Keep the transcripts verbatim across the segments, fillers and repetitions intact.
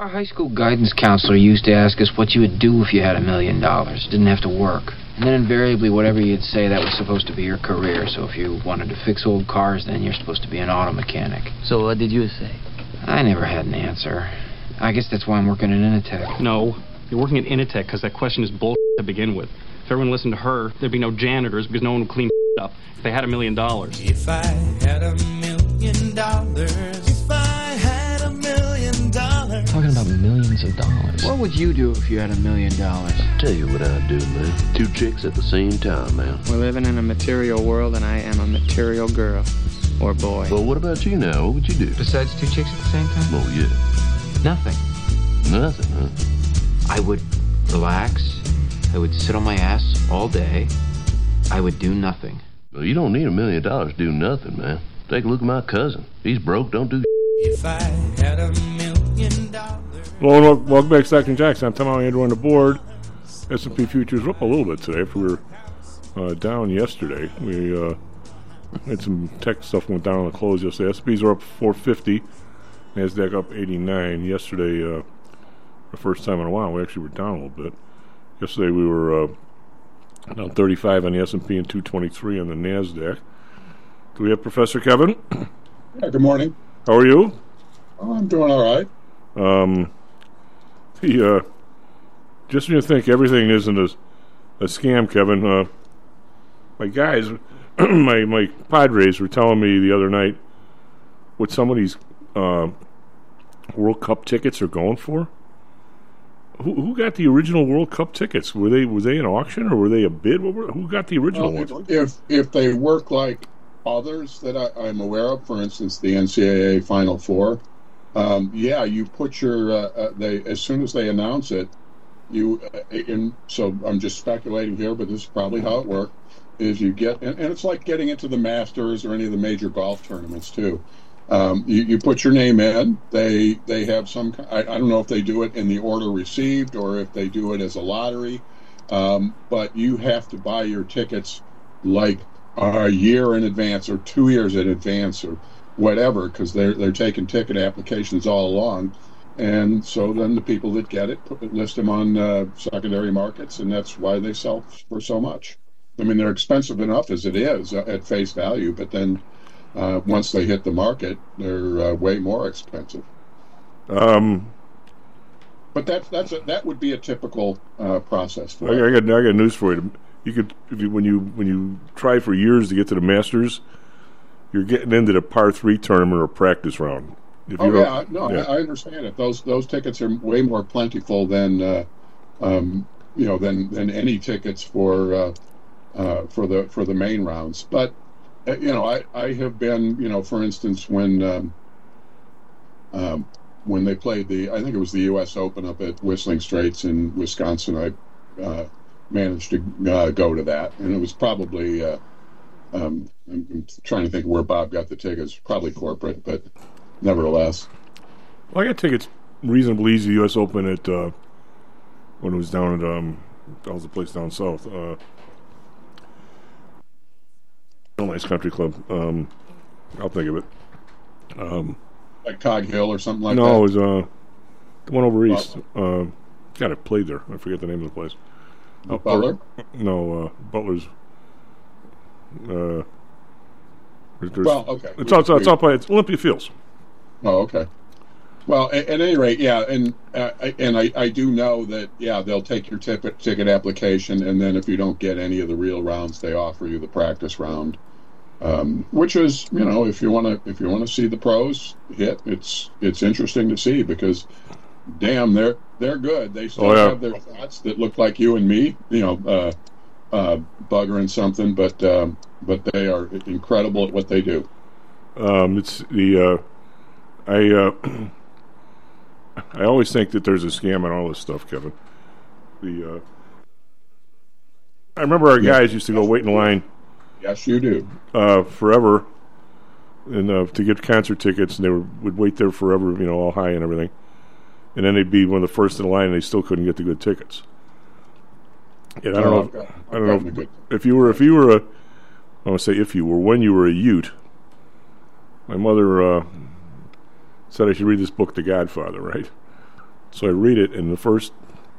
Our high school guidance counselor used to ask us what you would do if you had a million dollars. Didn't have to work. And then invariably, whatever you'd say, that was supposed to be your career. So if you wanted to fix old cars, then you're supposed to be an auto mechanic. So what did you say? I never had an answer. I guess that's why I'm working at Initech. No, you're working at Initech because that question is bull to begin with. If everyone listened to her, there'd be no janitors because no one would clean up if they had a million dollars. If I had a million dollars, if I had a million dollars. Talking about millions of dollars. What would you do if you had a million dollars? Tell you what I'd do, man. Two chicks at the same time, man. We're living in a material world, and I am a material girl. Or boy. Well, what about you now? What would you do? Besides two chicks at the same time? Oh, yeah. Nothing. Nothing, huh? I would relax. I would sit on my ass all day. I would do nothing. Well, you don't need a million dollars to do nothing, man. Take a look at my cousin. He's broke, don't do If I had a million dollars. Well, and welcome back to Stockton Jackson. I'm Tom Andrew on the board. S and P futures were up a little bit today. If we were uh, down yesterday, we uh, had some tech stuff went down on the close yesterday. S and Ps are up four fifty. NASDAQ up eighty-nine. Yesterday, uh, the first time in a while, we actually were down a little bit. Yesterday we were uh, down thirty-five on the S and P and two twenty-three on the NASDAQ. Do we have Professor Kevin? Yeah, good morning. How are you? Oh, I'm doing all right. Um, he, uh, just when you think everything isn't a, a scam, Kevin, uh, my guys, my, my Padres were telling me the other night what some of these uh, World Cup tickets are going for. Who, who got the original World Cup tickets? Were they were they an auction or were they a bid? What were, who got the original well, ones? If if they work like others that I, I'm aware of, for instance, the N C double A Final Four, um, yeah, you put your uh, uh, they as soon as they announce it, you uh, and so I'm just speculating here, but this is probably how it worked. Is you get and, and it's like getting into the Masters or any of the major golf tournaments too. Um, you, you put your name in. They they have some. I, I don't know if they do it in the order received or if they do it as a lottery, um, but you have to buy your tickets like a year in advance or two years in advance or whatever, because they're they're taking ticket applications all along, and so then the people that get it put, list them on uh, secondary markets, and that's why they sell for so much. I mean, they're expensive enough as it is uh, at face value, but then. Uh, once they hit the market, they're uh, way more expensive. Um, but that's that's a, that would be a typical uh, process for I, it. I got I got news for you. You could if you, when you when you try for years to get to the Masters, you're getting into the par three tournament or practice round. If oh you yeah, no, yeah. I, I understand it. Those those tickets are way more plentiful than uh, um, you know than than any tickets for uh, uh, for the for the main rounds, but. You know, I, I have been, you know, for instance, when um, um, when they played the, I think it was the U S Open up at Whistling Straits in Wisconsin, I uh, managed to uh, go to that. And it was probably, uh, um, I'm, I'm trying to think where Bob got the tickets, probably corporate, but nevertheless. Well, I got tickets reasonably easy, U S Open at, uh, when it was down at, um, that was the place down south, uh, nice country club. Um, I'll think of it. Um, like Cog Hill or something like no, that? No, it was uh, the one over east. Uh, God, I played there. I forget the name of the place. Uh, Butler? Or, no, uh, Butler's. Uh, there's, well, okay. It's all, it's, all, it's all played. It's Olympia Fields. Oh, okay. Well, at, at any rate, yeah, and uh, and I, I do know that, yeah, they'll take your ticket ticket application, and then if you don't get any of the real rounds, they offer you the practice round, um, which is, you know, if you want to if you want to see the pros hit, it's it's interesting to see because, damn, they're they're good. They still oh, yeah. have their thoughts that look like you and me, you know, uh, uh, buggering something, but um, but they are incredible at what they do. Um, it's the uh, I. Uh, I always think that there's a scam on all this stuff, Kevin. The uh, I remember our guys used to go wait in line. Yes, you do. Uh, forever, and uh, to get concert tickets, and they were, would wait there forever, you know, all high and everything. And then they'd be one of the first in the line, and they still couldn't get the good tickets. And I don't oh, know. I've got, If, I've I don't know if, if you were if you were a. I want to say if you were when you were a Ute. My mother uh, said I should read this book, The Godfather, right? So I read it, in the first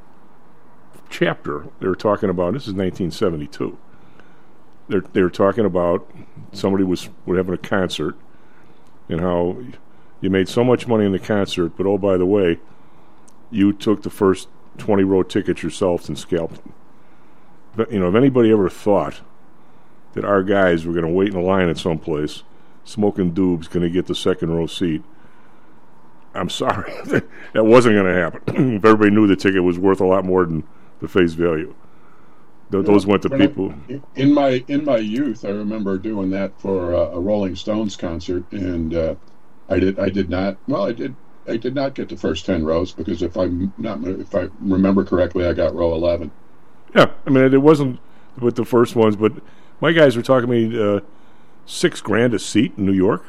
chapter, they were talking about, this is nineteen seventy-two, they're, they were talking about somebody was, was having a concert, and how you made so much money in the concert, but oh, by the way, you took the first twenty row tickets yourself and scalped them. But, you know, if anybody ever thought that our guys were going to wait in a line at some place, smoking doobs, going to get the second row seat, I'm sorry. That wasn't going to happen. If everybody knew the ticket was worth a lot more than the face value. Th- those Yeah, went to when I- people. In my in my youth, I remember doing that for uh, a Rolling Stones concert, and uh, I did I did not. Well, I did I did not get the first ten rows because if I'm not if I remember correctly, I got row eleven. Yeah, I mean, it wasn't with the first ones, but my guys were talking to me uh, six grand a seat in New York.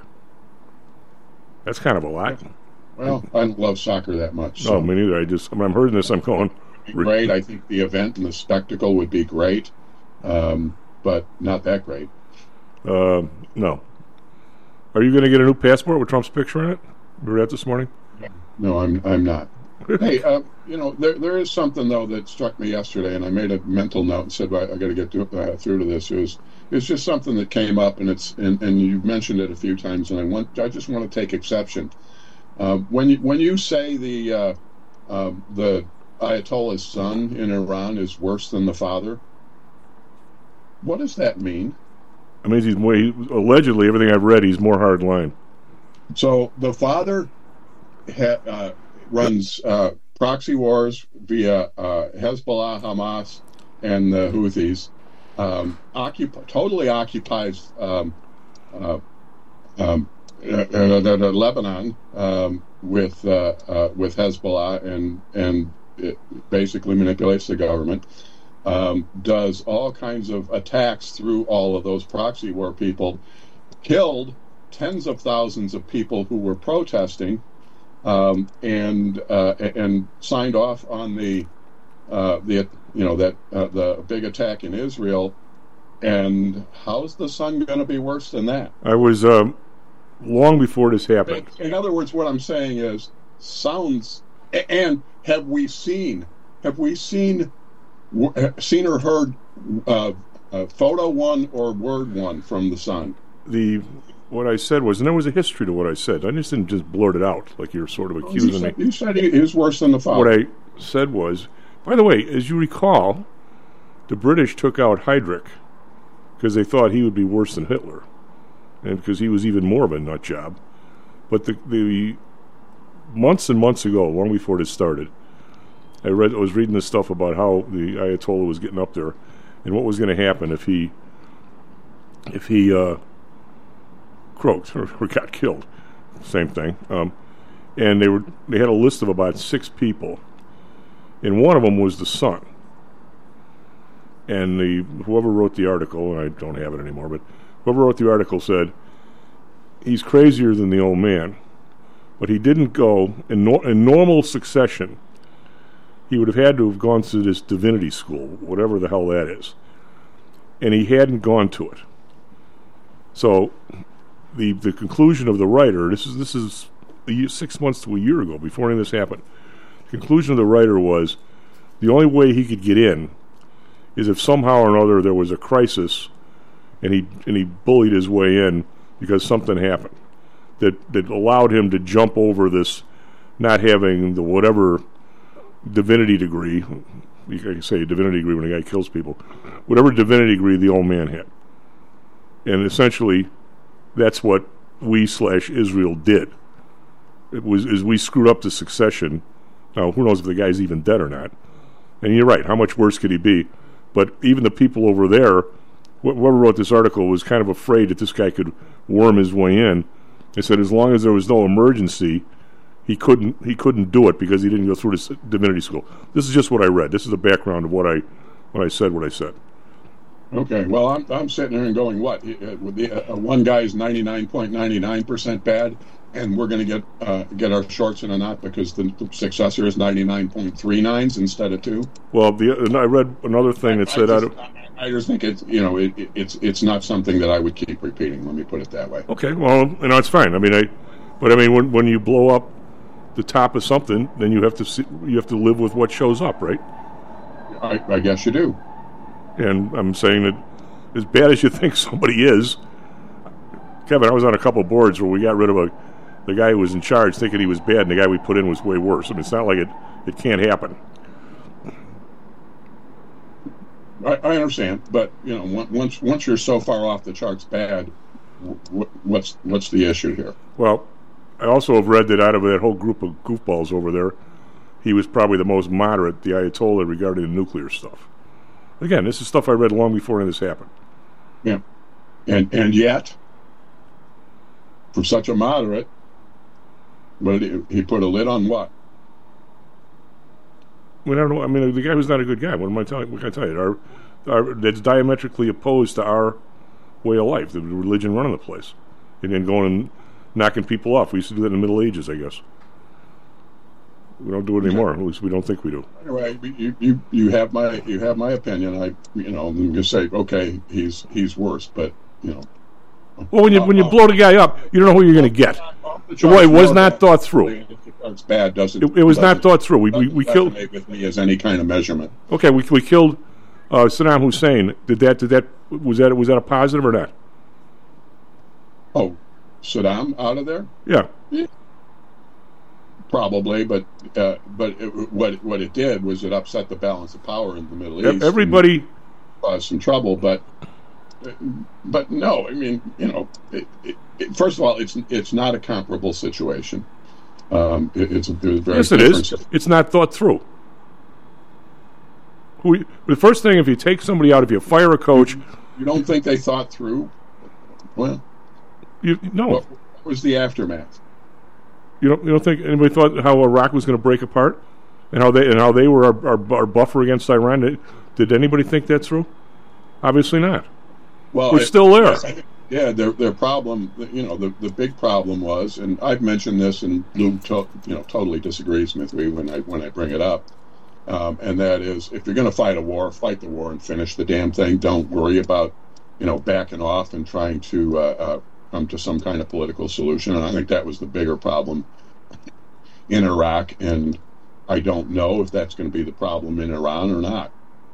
That's kind of a lot. Well, I don't love soccer that much. No, me neither. I just, when I'm hearing this, I'm going, It'd be great. I think the event and the spectacle would be great, um, but not that great. Uh, no. Are you going to get a new passport with Trump's picture in it? You read that this morning? No, I'm I'm not. Hey, uh, you know, there there is something though that struck me yesterday, and I made a mental note and said, well, I got to get to, uh, through to this. It was it's just something that came up, and it's and, and you've mentioned it a few times, and I want I just want to take exception. Uh, when you when you say the uh, uh, the Ayatollah's son in Iran is worse than the father, what does that mean? I mean, he's more, he, allegedly, everything I've read, he's more hard line. So the father ha, uh, runs uh, proxy wars via uh, Hezbollah, Hamas, and the Houthis. Um, occup- totally occupies um, uh, um, uh, uh, uh, Lebanon um, with uh, uh, with Hezbollah, and and it basically manipulates the government. Um, does all kinds of attacks through all of those proxy war people, killed tens of thousands of people who were protesting, um, and uh, and signed off on the uh, the you know that uh, the big attack in Israel. And how's the son going to be worse than that? I was um, long before this happened. In other words, what I'm saying is, sounds. And have we seen? Have we seen? Seen or heard uh, uh, photo one or word one from the son? The what I said was, and there was a history to what I said. I just didn't just blurt it out like you're sort of accusing you said, me. You said he is worse than the father. What I said was, by the way, as you recall, the British took out Heydrich because they thought he would be worse than Hitler, and because he was even more of a nut job. But the, the months and months ago, long before this started, I read. I was reading this stuff about how the Ayatollah was getting up there, and what was going to happen if he, if he uh, croaked or, or got killed. Same thing. Um, and they were they had a list of about six people, and one of them was the son. And the whoever wrote the article, and I don't have it anymore, but whoever wrote the article said he's crazier than the old man, but he didn't go in, no, in normal succession. He would have had to have gone to this divinity school, whatever the hell that is. And he hadn't gone to it. So the the conclusion of the writer, this is this is a year, six months to a year ago, before any of this happened. The conclusion of the writer was the only way he could get in is if somehow or another there was a crisis and he and he bullied his way in because something happened that, that allowed him to jump over this not having the whatever divinity degree, you can say a divinity degree when a guy kills people, whatever divinity degree the old man had. And essentially, that's what we slash Israel did. It was is we screwed up the succession. Now, who knows if the guy's even dead or not. And you're right, how much worse could he be? But even the people over there, whoever wrote this article was kind of afraid that this guy could worm his way in. They said as long as there was no emergency, He couldn't. He couldn't do it because he didn't go through this divinity school. This is just what I read. This is the background of what I, what I said. What I said. Okay. Well, I'm I'm sitting here and going, what? Uh, the, uh, one guy is ninety-nine point nine nine percent bad, and we're going to get uh, get our shorts in a knot because the, the successor is ninety-nine point three nines instead of two. Well, the and I read another thing that I, said I I just, don't. I just think it's you know it, it, it's it's not something that I would keep repeating. Let me put it that way. Okay. Well, you know, it's fine. I mean, I, but I mean, when when you blow up the top of something, then you have to see, you have to live with what shows up, right? I, I guess you do. And I'm saying that as bad as you think somebody is, Kevin, I was on a couple boards where we got rid of a the guy who was in charge thinking he was bad, and the guy we put in was way worse. I mean, it's not like it, it can't happen. I, I understand, but you know, once once you're so far off the charts bad, w- what's what's the issue here? Well, I also have read that out of that whole group of goofballs over there, he was probably the most moderate, the Ayatollah, regarding the nuclear stuff. Again, this is stuff I read long before any of this happened. Yeah, and and yet, for such a moderate, what did he, he put a lid on what? I mean, I don't know. I mean, the guy was not a good guy. What am I telling? What can I tell you? Our, our, that's diametrically opposed to our way of life, the religion running the place, and then going and knocking people off. We used to do that in the Middle Ages, I guess. We don't do it anymore. At least we don't think we do. Anyway, you you, you have my you have my opinion. I you know I'm going to say okay, he's he's worse, but you know. Well, when you when you blow the guy up, you don't know who you're going to get. Well, it was not thought through. It's bad, doesn't it? It was not thought through. We we, we killed. With me as any kind of measurement. Okay, we we killed uh, Saddam Hussein. Did that? Did that? Was that? Was that a positive or not? Oh, Saddam out of there? Yeah. yeah. Probably, but uh, but it, what what it did was it upset the balance of power in the Middle East. Everybody caused some trouble, but but no, I mean, you know, it, it, it, first of all, it's it's not a comparable situation. Um, it, it's a, there's very yes, it is. It's not thought through. We, the first thing, if you take somebody out, if you fire a coach, you don't think they thought through? Well, you no. What was the aftermath? You don't you don't think anybody thought how Iraq was going to break apart, and how they and how they were our, our, our buffer against Iran? Did, did anybody think that through? Obviously not. Well, we're it, still there. Yes, I think, yeah, their their problem, you know, the, the big problem was, and I've mentioned this, and Lou, to, you know, totally disagrees with me when I when I bring it up, um, and that is, if you're going to fight a war, fight the war and finish the damn thing. Don't worry about, you know, backing off and trying to uh, uh, come to some kind of political solution. And I think that was the bigger problem in Iraq, and I don't know if that's going to be the problem in Iran or not.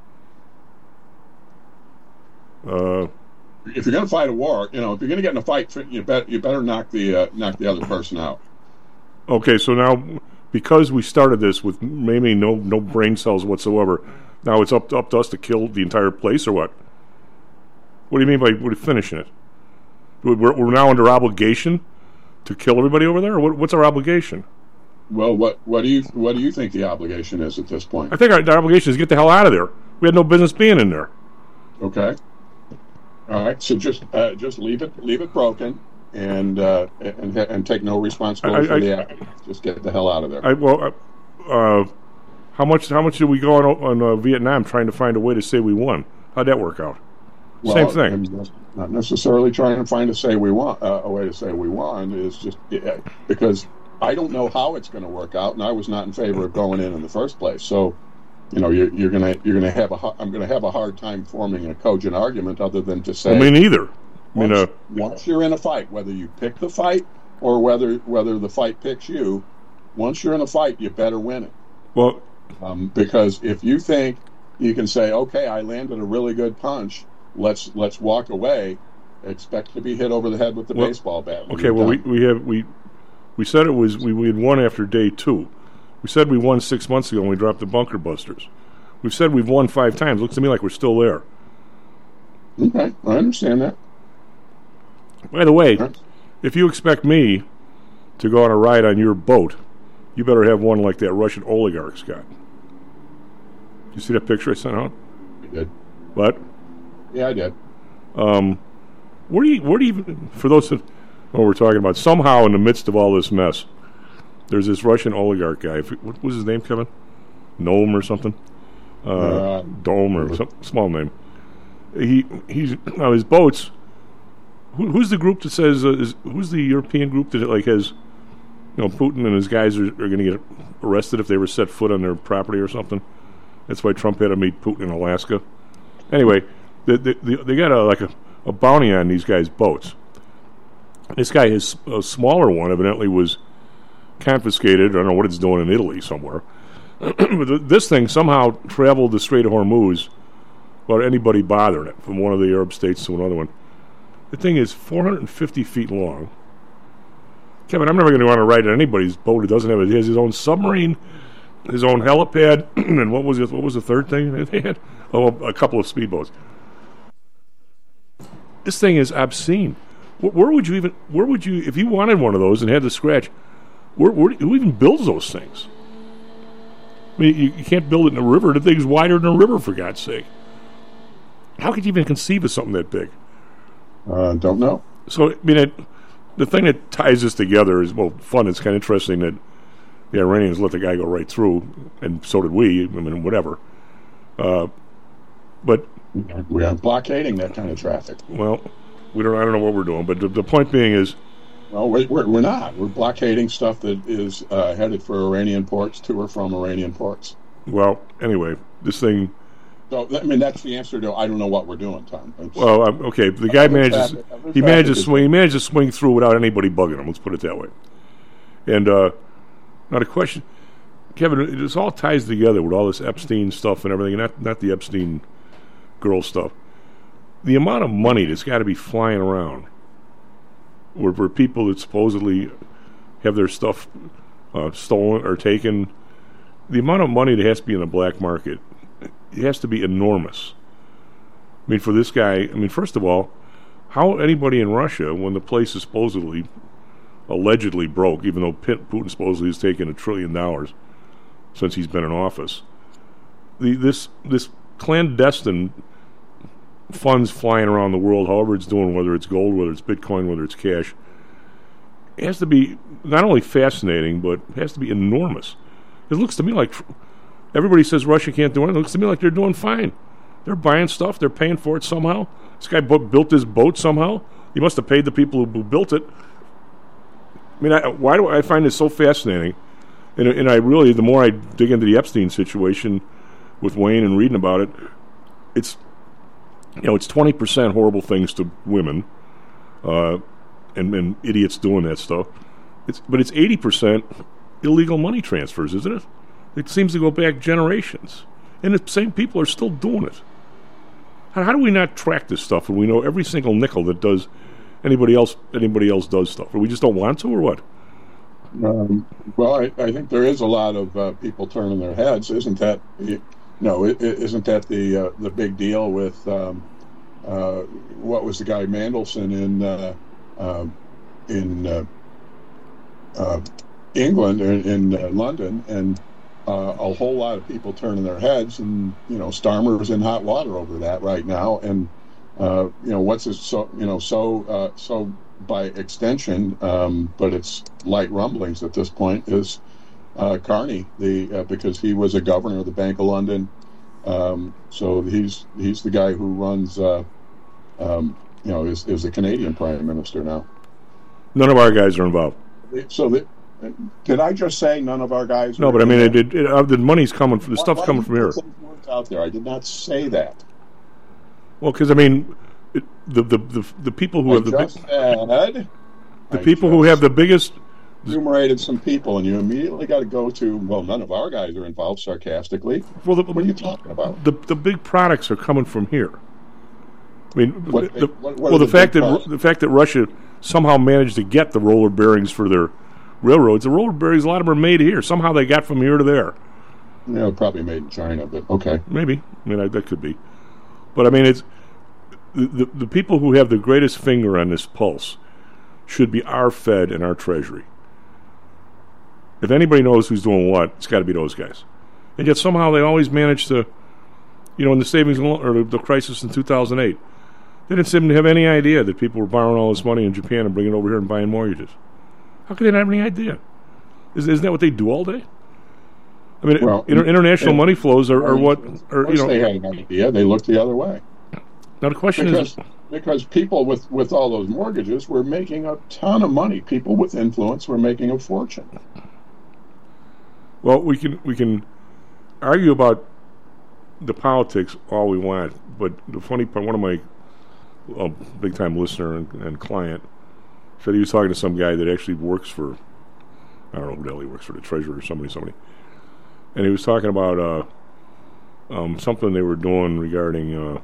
Uh. If you're going to fight a war, you know, if you're going to get in a fight, you better you better knock the uh, knock the other person out. Okay, so now because we started this with maybe no no brain cells whatsoever, now it's up to, up to us to kill the entire place, or what? What do you mean by we're finishing it? We're, we're now under obligation to kill everybody over there, or what, what's our obligation? Well, what what do you what do you think the obligation is at this point? I think our, our obligation is to get the hell out of there. We had no business being in there. Okay. All right, so just uh, just leave it leave it broken, and uh, and and take no responsibility I, I, for the act. Just get the hell out of there. I, well, uh, how much how much did we go on on uh, Vietnam trying to find a way to say we won? How'd that work out? Well, Same thing. I'm not necessarily trying to find a say we won uh, a way to say we won is just yeah, because I don't know how it's going to work out, and I was not in favor of going in in the first place. So. You know, you're, you're gonna you're gonna have a I'm gonna have a hard time forming a cogent argument other than to say. I mean, neither. I mean, once, uh, once you're in a fight, whether you pick the fight or whether whether the fight picks you, once you're in a fight, you better win it. Well, um, because if you think you can say, okay, I landed a really good punch, let's let's walk away, expect to be hit over the head with the well, baseball bat. Okay, well we, we have we we said it was we, we had won after day two. We said we won six months ago when we dropped the bunker busters. We've said we've won five times. Looks to me like we're still there. Okay, I understand that. By the way, right. If you expect me to go on a ride on your boat, you better have one like that Russian oligarch's got. You see that picture I sent out? I did. What? Yeah, I did. Um, where do you, where do you, for those that know what we're talking about, somehow in the midst of all this mess, there's this Russian oligarch guy. What was his name, Kevin? Nome or something? Uh, uh, Dome or some small name. He he's now his boats. Who, who's the group that says? Uh, is, who's the European group that like has? You know, Putin and his guys are, are going to get arrested if they were set foot on their property or something. That's why Trump had to meet Putin in Alaska. Anyway, they they, they got a like a, a bounty on these guys' boats. This guy, his a smaller one, evidently was. confiscated. I don't know what it's doing in Italy somewhere. But th- this thing somehow traveled the Strait of Hormuz without anybody bothering it, from one of the Arab states to another one. The thing is four hundred fifty feet long. Kevin, I'm never going to want to ride on anybody's boat who doesn't have it. He has his own submarine, his own helipad, and what was it? What was the third thing they had? Oh, a couple of speedboats. This thing is obscene. Where, where would you even? Where would you, if you wanted one of those and had to scratch? Where, where, who even builds those things? I mean, you, you can't build it in a river. The thing's wider than a river, for God's sake. How could you even conceive of something that big? Uh, don't know. So, I mean, it, the thing that ties this together is, well, fun. It's kind of interesting that the Iranians let the guy go right through, and so did we. I mean, whatever. Uh, but we are blockading that kind of traffic. Well, we don't. I don't know what we're doing. But the, the point being is, well, we, we're we're not. We're blockading stuff that is uh, headed for Iranian ports to or from Iranian ports. Well, anyway, this thing. So, I mean, that's the answer to I don't know what we're doing, Tom. It's, well, um, okay, the guy manages. He manages to swing. He manages to swing through without anybody bugging him. Let's put it that way. And uh, now the question, Kevin, this all ties together with all this Epstein stuff and everything. Not not the Epstein girl stuff. The amount of money that's got to be flying around, where, where people that supposedly have their stuff uh, stolen or taken, the amount of money that has to be in the black market. It has to be enormous. I mean, for this guy, I mean, first of all, how anybody in Russia, when the place is supposedly, allegedly broke, even though Putin supposedly has taken a trillion dollars since he's been in office, the, this this clandestine funds flying around the world, however it's doing, whether it's gold, whether it's Bitcoin, whether it's cash, it has to be not only fascinating, but it has to be enormous. It looks to me like... Everybody says Russia can't do anything. It looks to me like they're doing fine. They're buying stuff. They're paying for it somehow. This guy bu- built this boat somehow. He must have paid the people who, who built it. I mean, I, why do I find this so fascinating? And, and I really, the more I dig into the Epstein situation with Wayne and reading about it, it's, you know, it's twenty percent horrible things to women uh, and, and idiots doing that stuff. It's, but it's eighty percent illegal money transfers, isn't it? It seems to go back generations. And the same people are still doing it. How, how do we not track this stuff when we know every single nickel that does anybody else anybody else does stuff? Or we just don't want to, or what? Um, well, I, I think there is a lot of uh, people turning their heads. Isn't that, you know, it, it, isn't that the uh, the big deal with, um, uh, what was the guy, Mandelson in, uh, uh, in uh, uh, England, or in uh, London, and Uh, a whole lot of people turning their heads, and you know, Starmer's in hot water over that right now. And uh, you know, what's it so you know so uh, so by extension, um, but it's light rumblings at this point, is uh, Carney, the uh, because he was a governor of the Bank of London, um, so he's he's the guy who runs uh, um, you know is is the Canadian Prime Minister now. None of our guys are involved. So the. Did I just say none of our guys? No, but I mean, it, it, it, uh, the money's coming from the stuff's why coming from here. Out there, I did not say that. Well, because I mean, it, the, the the the people who I have the just big, said, the I people who have the biggest enumerated some people, and you immediately got to go to, well, none of our guys are involved. Sarcastically, well, the, what are you talking about? The the big products are coming from here. I mean, What the, big- what- what well, are the the fact big that products? the fact that Russia somehow managed to get the roller bearings for their railroads. The roller bearings, a lot of them are made here. Somehow they got from here to there. You know, probably made in China, but okay. Maybe. I mean, I, that could be. But I mean, it's the, the the people who have the greatest finger on this pulse should be our Fed and our Treasury. If anybody knows who's doing what, it's got to be those guys. And yet somehow they always manage to, you know, in the savings and lo- or the, the crisis in two thousand eight, they didn't seem to have any idea that people were borrowing all this money in Japan and bringing it over here and buying mortgages. How could they not have any idea? Is, isn't that what they do all day? I mean, Well, inter- international and- money flows are, are what, Of are, course you know. they had an idea. They looked the other way. Now the question Because, is, because people with, with all those mortgages were making a ton of money. People with influence were making a fortune. well, we can we can argue about the politics all we want, but the funny part, one of my uh, big time listener and, and client said he was talking to some guy that actually works for I don't know who the hell he works for, the treasurer or somebody, somebody. And he was talking about uh, um, something they were doing regarding uh,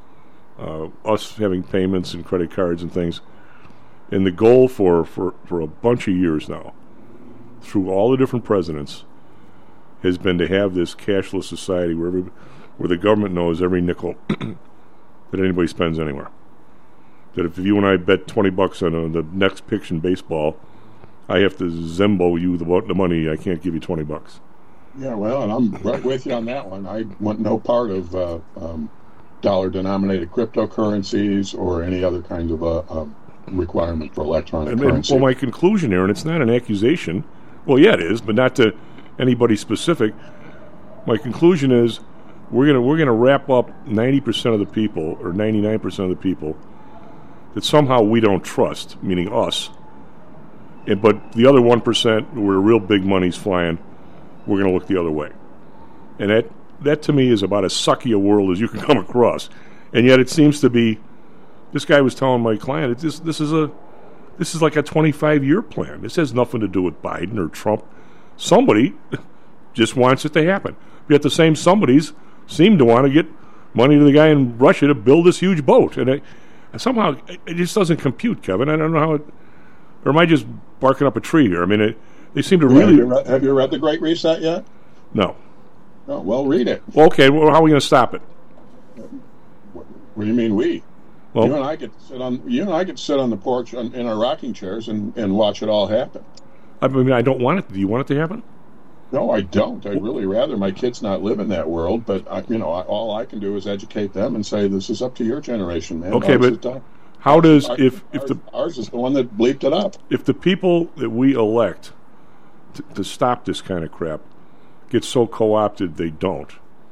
uh, us having payments and credit cards and things. And the goal for, for, for a bunch of years now, through all the different presidents, has been to have this cashless society where every, where the government knows every nickel that anybody spends anywhere. That if you and I bet twenty bucks on uh, the next pitch in baseball, I have to Zembo you the, the money. I can't give you twenty bucks. Yeah, well, and I'm right with you on that one. I want no part of uh, um, dollar-denominated cryptocurrencies or any other kind of uh, um, requirement for electronic and, currency. And, well, my conclusion here, and it's not an accusation. Well, yeah, it is, but not to anybody specific. My conclusion is we're gonna we're gonna wrap up ninety percent of the people or ninety-nine percent of the people that somehow we don't trust, meaning us. And, but the other one percent where real big money's flying, we're going to look the other way. And that, that to me is about as sucky a world as you can come across. And yet it seems to be, this guy was telling my client, it, this, this is a, this is like a twenty-five year plan. This has nothing to do with Biden or Trump. Somebody just wants it to happen. Yet the same somebodies seem to want to get money to the guy in Russia to build this huge boat. And it, somehow it just doesn't compute, Kevin. I don't know how it, or am I just barking up a tree here? I mean, it, they seem to Yeah, really... Have you, read, have you read The Great Reset yet? No. Oh, well, read it. Well, okay, well, how are we going to stop it? What, what do you mean we? Well, you and I get to sit on you and I get to sit on the porch on, in our rocking chairs and, and watch it all happen. I mean, I don't want it. Do you want it to happen? No, I don't. I'd really rather my kids not live in that world. But I, you know, I, all I can do is educate them and say this is up to your generation, man. Okay, ours but how does ours, if if ours, the ours is the one that bleeped it up? If the people that we elect to, to stop this kind of crap get so co-opted they don't,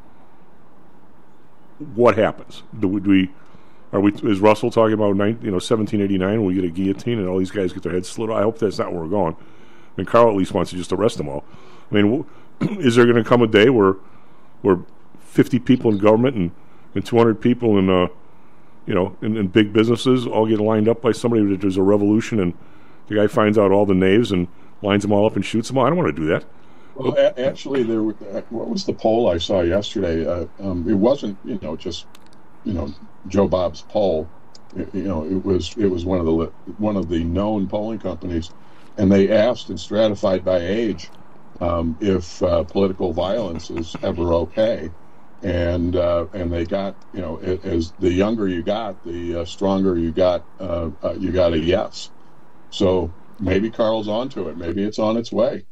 what happens? Do we, do we are we is Russell talking about nine, you know seventeen eighty-nine when we get a guillotine and all these guys get their heads slit off? I hope that's not where we're going. I mean, Carl at least wants to just arrest them all. I mean, is there going to come a day where where fifty people in government and, and two hundred people in uh you know in, in big businesses all get lined up by somebody that there's a revolution and the guy finds out all the knaves and lines them all up and shoots them all? I don't want to do that. Well, a- actually, there. Was, uh, what was the poll I saw yesterday? Uh, um, it wasn't, you know, just, you know, Joe Bob's poll. It, you know, it was it was one of the one of the known polling companies, and they asked and stratified by age um, if uh, political violence is ever okay, and uh, and they got, you know, as the younger you got, the uh, stronger you got. Uh, uh, you got a yes. So maybe Carl's onto it. Maybe it's on its way.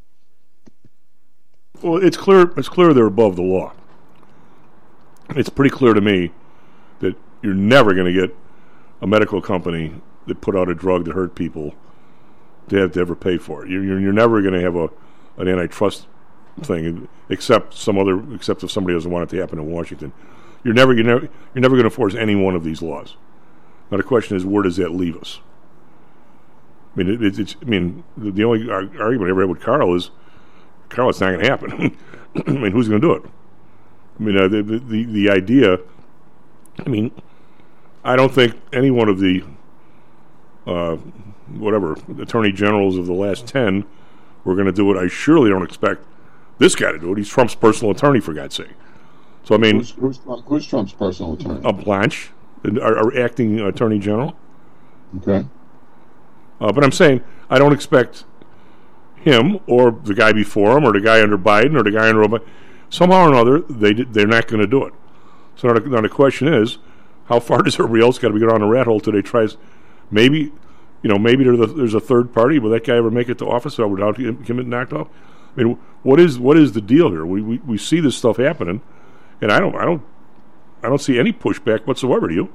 Well, it's clear. It's clear they're above the law. It's pretty clear to me that you're never going to get a medical company that put out a drug that hurt people to have to ever pay for it. You're, you're, you're never going to have a an antitrust thing, except some other, except if somebody doesn't want it to happen in Washington. You're never, you're never, you're never going to force any one of these laws. Now the question is, where does that leave us? I mean, it, it's. I mean, the, the only argument I ever had with Carl is, Carl, it's not going to happen. I mean, who's going to do it? I mean, uh, the, the the idea. I mean, I don't think any one of the uh, whatever attorney generals of the last ten were going to do it. I surely don't expect this guy to do it. He's Trump's personal attorney, for God's sake. So I mean, who's, who's, Trump, who's Trump's personal attorney? A Blanche, our, our acting attorney general. Okay. Uh, but I'm saying I don't expect him or the guy before him or the guy under Biden or the guy under Obama. Somehow or another, they they're not going to do it. So now the, now the question is, how far does everybody else got to be down the rat hole till they tries? Maybe, you know, maybe there's a, there's a third party. Will that guy ever make it to office without him getting knocked off? I mean, what is what is the deal here? We, we we see this stuff happening, and I don't I don't I don't see any pushback whatsoever. Do you?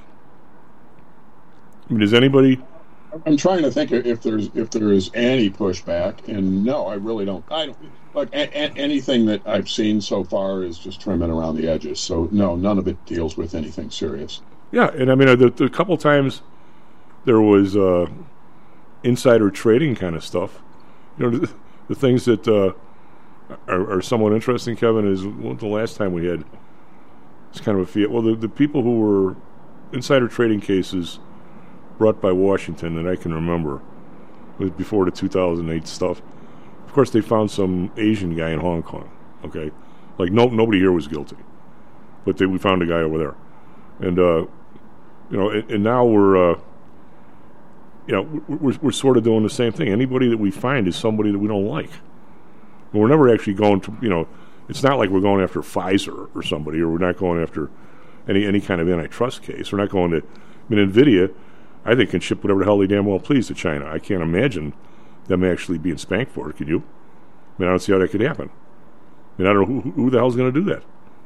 I mean, does anybody? I'm trying to think if there's if there is any pushback, and no, I really don't. I don't look. A, a, anything that I've seen so far is just trimming around the edges. So no, none of it deals with anything serious. Yeah, and I mean, the, the couple times there was uh, insider trading kind of stuff. You know, the, the things that uh, are, are somewhat interesting, Kevin, is well, the last time we had it's kind of a fiat. Well, the, the people who were insider trading cases brought by Washington that I can remember was before the two thousand eight stuff. course, they found some Asian guy in Hong Kong. Okay, like no nobody here was guilty, but they, we found a guy over there, and uh, you know, and, and now we're. Uh, You know, we're, we're sort of doing the same thing. Anybody that we find is somebody that we don't like. And we're never actually going to, you know, it's not like we're going after Pfizer or somebody, or we're not going after any any kind of antitrust case. We're not going to, I mean, NVIDIA, I think, can ship whatever the hell they damn well please to China. I can't imagine them actually being spanked for it, could you? I mean, I don't see how that could happen. I mean, I don't know who, who the hell's going to do that.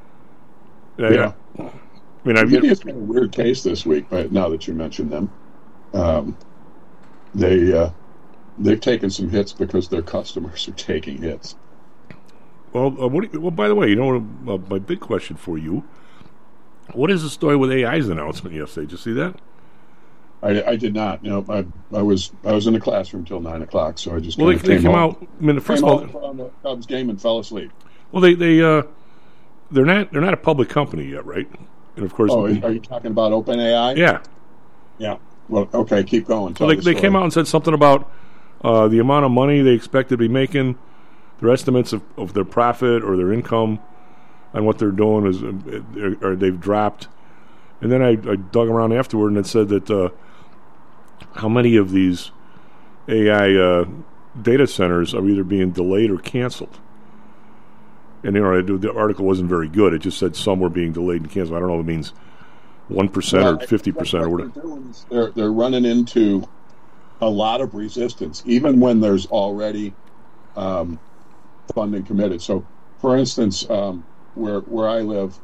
And Yeah. I, I mean, I've NVIDIA's been a weird case this week, but now that you mention them. Um, They uh, they've taken some hits because their customers are taking hits. Well, uh, what do you, well, by the way, you know, uh, my big question for you: what is the story with A I's announcement yesterday? Did you see that? I, I did not. You know, I I was I was in the classroom till nine o'clock, so I just Well, they, kind of they came, came home, out. I mean, first came of all, home from the Cubs game and fell asleep. well, they they uh, they're not they're not a public company yet, right? And of course, Oh, are you talking about OpenAI? yeah. Yeah. Well, okay, keep going. So Tell they the they story. came out and said something about uh, the amount of money they expect to be making, their estimates of, of their profit or their income, and what they're doing is, uh, or they've dropped. And then I, I dug around afterward, and it said that uh, how many of these A I uh, data centers are either being delayed or canceled. And you know, the article wasn't very good. It just said some were being delayed and canceled. I don't know if it means one percent Well, or fifty percent or what whatever. they're doing is They're, they're running into a lot of resistance, even when there's already um, funding committed. So, for instance, um, where where I live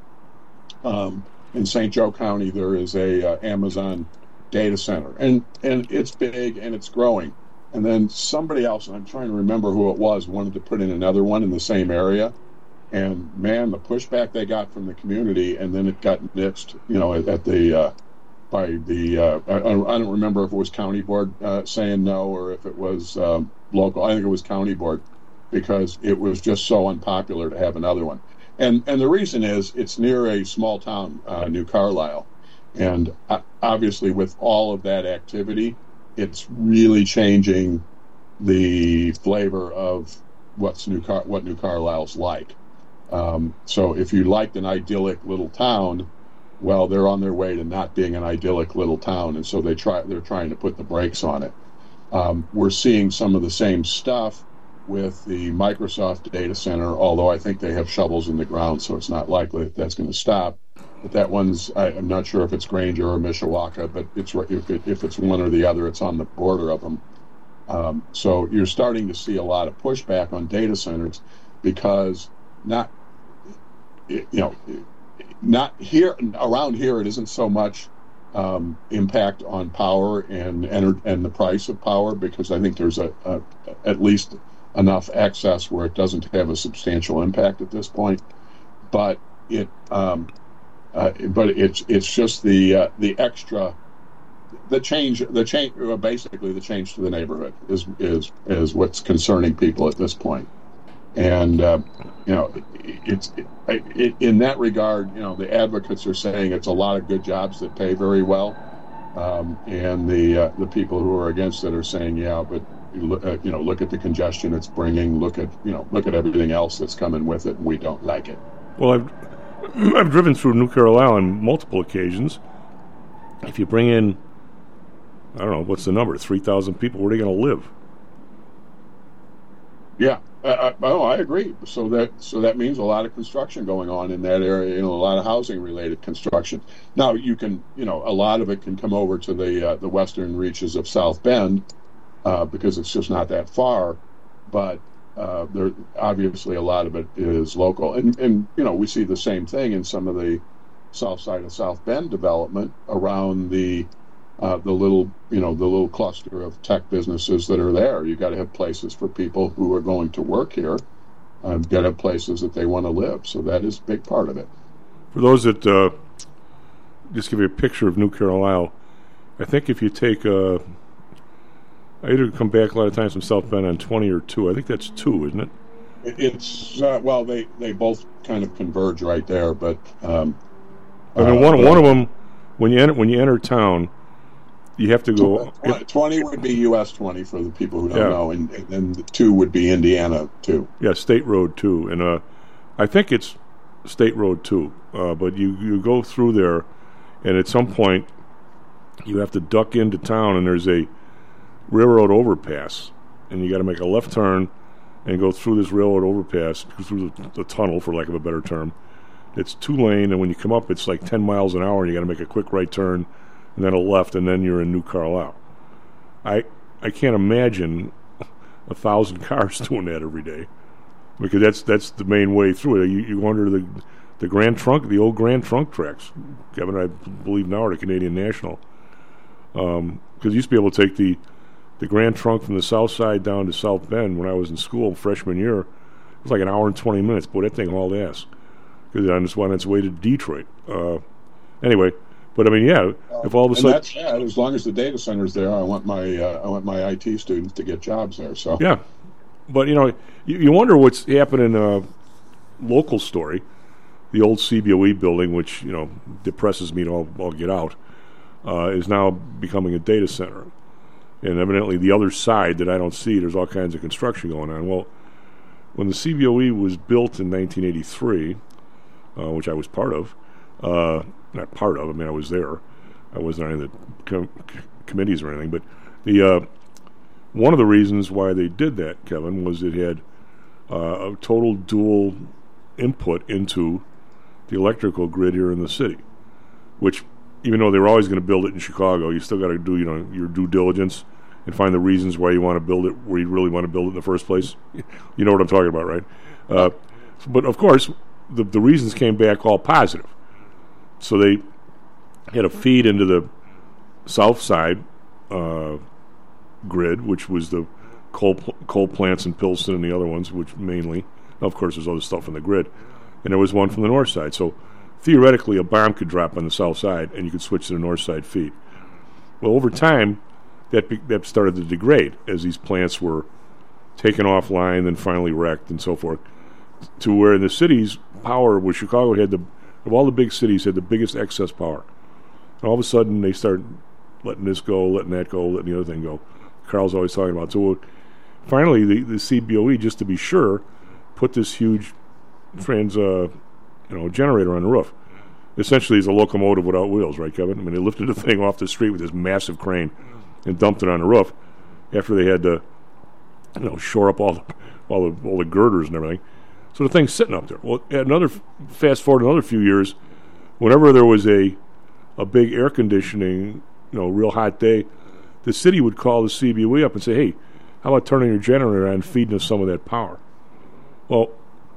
um, in Saint Joe County, there is a uh, Amazon data center, and and it's big and it's growing. And then somebody else, and I'm trying to remember who it was, wanted to put in another one in the same area. And man, the pushback they got from the community, and then it got nixed, you know, at, at the uh, by the uh, I, I don't remember if it was county board uh, saying no or if it was um, local. I think it was county board because it was just so unpopular to have another one. And and the reason is it's near a small town, uh, New Carlisle, and uh, obviously with all of that activity, it's really changing the flavor of what's New Car- what New Carlisle's like. Um, so if you liked an idyllic little town, well, they're on their way to not being an idyllic little town, and so they try they're trying to put the brakes on it. Um, we're seeing some of the same stuff with the Microsoft data center, although I think they have shovels in the ground, so it's not likely that that's going to stop. But that one's, I, I'm not sure if it's Granger or Mishawaka, but it's if, it, if it's one or the other, it's on the border of them. Um, so you're starting to see a lot of pushback on data centers because not, you know, not here around here. It isn't so much um, impact on power and and and the price of power, because I think there's a, a at least enough excess where it doesn't have a substantial impact at this point. But it, um, uh, but it's it's just the uh, the extra. The change, the change, basically the change to the neighborhood is is is what's concerning people at this point, and uh, you know, it's it, it, in that regard, you know, the advocates are saying it's a lot of good jobs that pay very well, um, and the uh, the people who are against it are saying, yeah, but you look, uh, you know, look at the congestion it's bringing, look at you know, look at everything else that's coming with it, and we don't like it. Well, I've I've driven through New Carlisle on multiple occasions. If you bring in, I don't know, what's the number? three thousand people. Where are they going to live? Yeah. Uh, I, oh, I agree. So that so that means a lot of construction going on in that area, you know, a lot of housing-related construction. Now, you can, you know, a lot of it can come over to the uh, the western reaches of South Bend uh, because it's just not that far. But uh, there obviously a lot of it is local. And, and, you know, we see the same thing in some of the south side of South Bend development around the Uh, the little, you know, the little cluster of tech businesses that are there. You got to have places for people who are going to work here. Uh, got to have places that they want to live. So that is a big part of it. For those that uh, just give you a picture of New Carlisle, I think if you take, uh, I either come back a lot of times from South Bend on twenty or two. I think that's two, isn't it? it it's uh, well, they they both kind of converge right there, but um, I mean, uh, one but, one of them when you enter when you enter town. you have to go. Tw- twenty would be U S twenty for the people who don't Yeah. know, and, and then the two would be Indiana two. Yeah, State Road two, and uh, I think it's State Road two. Uh, but you you go through there, and at some point, you have to duck into town, and there's a railroad overpass, and you got to make a left turn and go through this railroad overpass, through the, the tunnel, for lack of a better term. It's two lane, and when you come up, it's like ten miles an hour, and you got to make a quick right turn, and then a left, and then you're in New Carlisle. I I can't imagine a thousand cars doing that every day, because that's that's the main way through it. You, you go under the the Grand Trunk, the old Grand Trunk tracks. Kevin, I believe now are the Canadian National, because um, you used to be able to take the the Grand Trunk from the south side down to South Bend when I was in school freshman year. It was like an hour and twenty minutes. Boy, that thing hauled ass. Because I just went on its way to Detroit. Uh, anyway, but I mean, yeah, if all of a and sudden, that's sad. As long as the data center's there, I want my uh, I want my I T students to get jobs there. So yeah, but you know, you, you wonder what's happening. Uh, local story, the old C B O E building, which you know depresses me to all, all get out, uh, is now becoming a data center, and evidently the other side that I don't see, there's all kinds of construction going on. Well, when the C B O E was built in nineteen eighty-three. Uh, which I was part of. Uh, not part of, I mean, I was there. I wasn't on any of the com- committees or anything. But the uh, one of the reasons why they did that, Kevin, was it had uh, a total dual input into the electrical grid here in the city, which, even though they were always going to build it in Chicago, you still got to do, you know, your due diligence and find the reasons why you want to build it, where you really want to build it in the first place. You know what I'm talking about, right? Uh, but, of course, The, the reasons came back all positive. So they had a feed into the south side uh, grid, which was the coal pl- coal plants in Pilsen and the other ones, which mainly, of course, there's other stuff in the grid. And there was one from the north side. So theoretically, a bomb could drop on the south side, and you could switch to the north side feed. Well, over time, that be- that started to degrade as these plants were taken offline, then finally wrecked, and so forth, to where the city's power, where Chicago had the, of all the big cities, had the biggest excess power. And all of a sudden, they started letting this go, letting that go, letting the other thing go. Carl's always talking about. So finally, the, the C B O E, just to be sure, put this huge trans, uh, you know, generator on the roof. Essentially, it's a locomotive without wheels, right, Kevin? I mean, they lifted the thing off the street with this massive crane and dumped it on the roof after they had to, you know, shore up all the, all the, all the girders and everything. So the thing's sitting up there. Well, another fast forward another few years, whenever there was a a big air conditioning, you know, real hot day, the city would call the C B O E up and say, "Hey, how about turning your generator on and feeding us some of that power?" Well,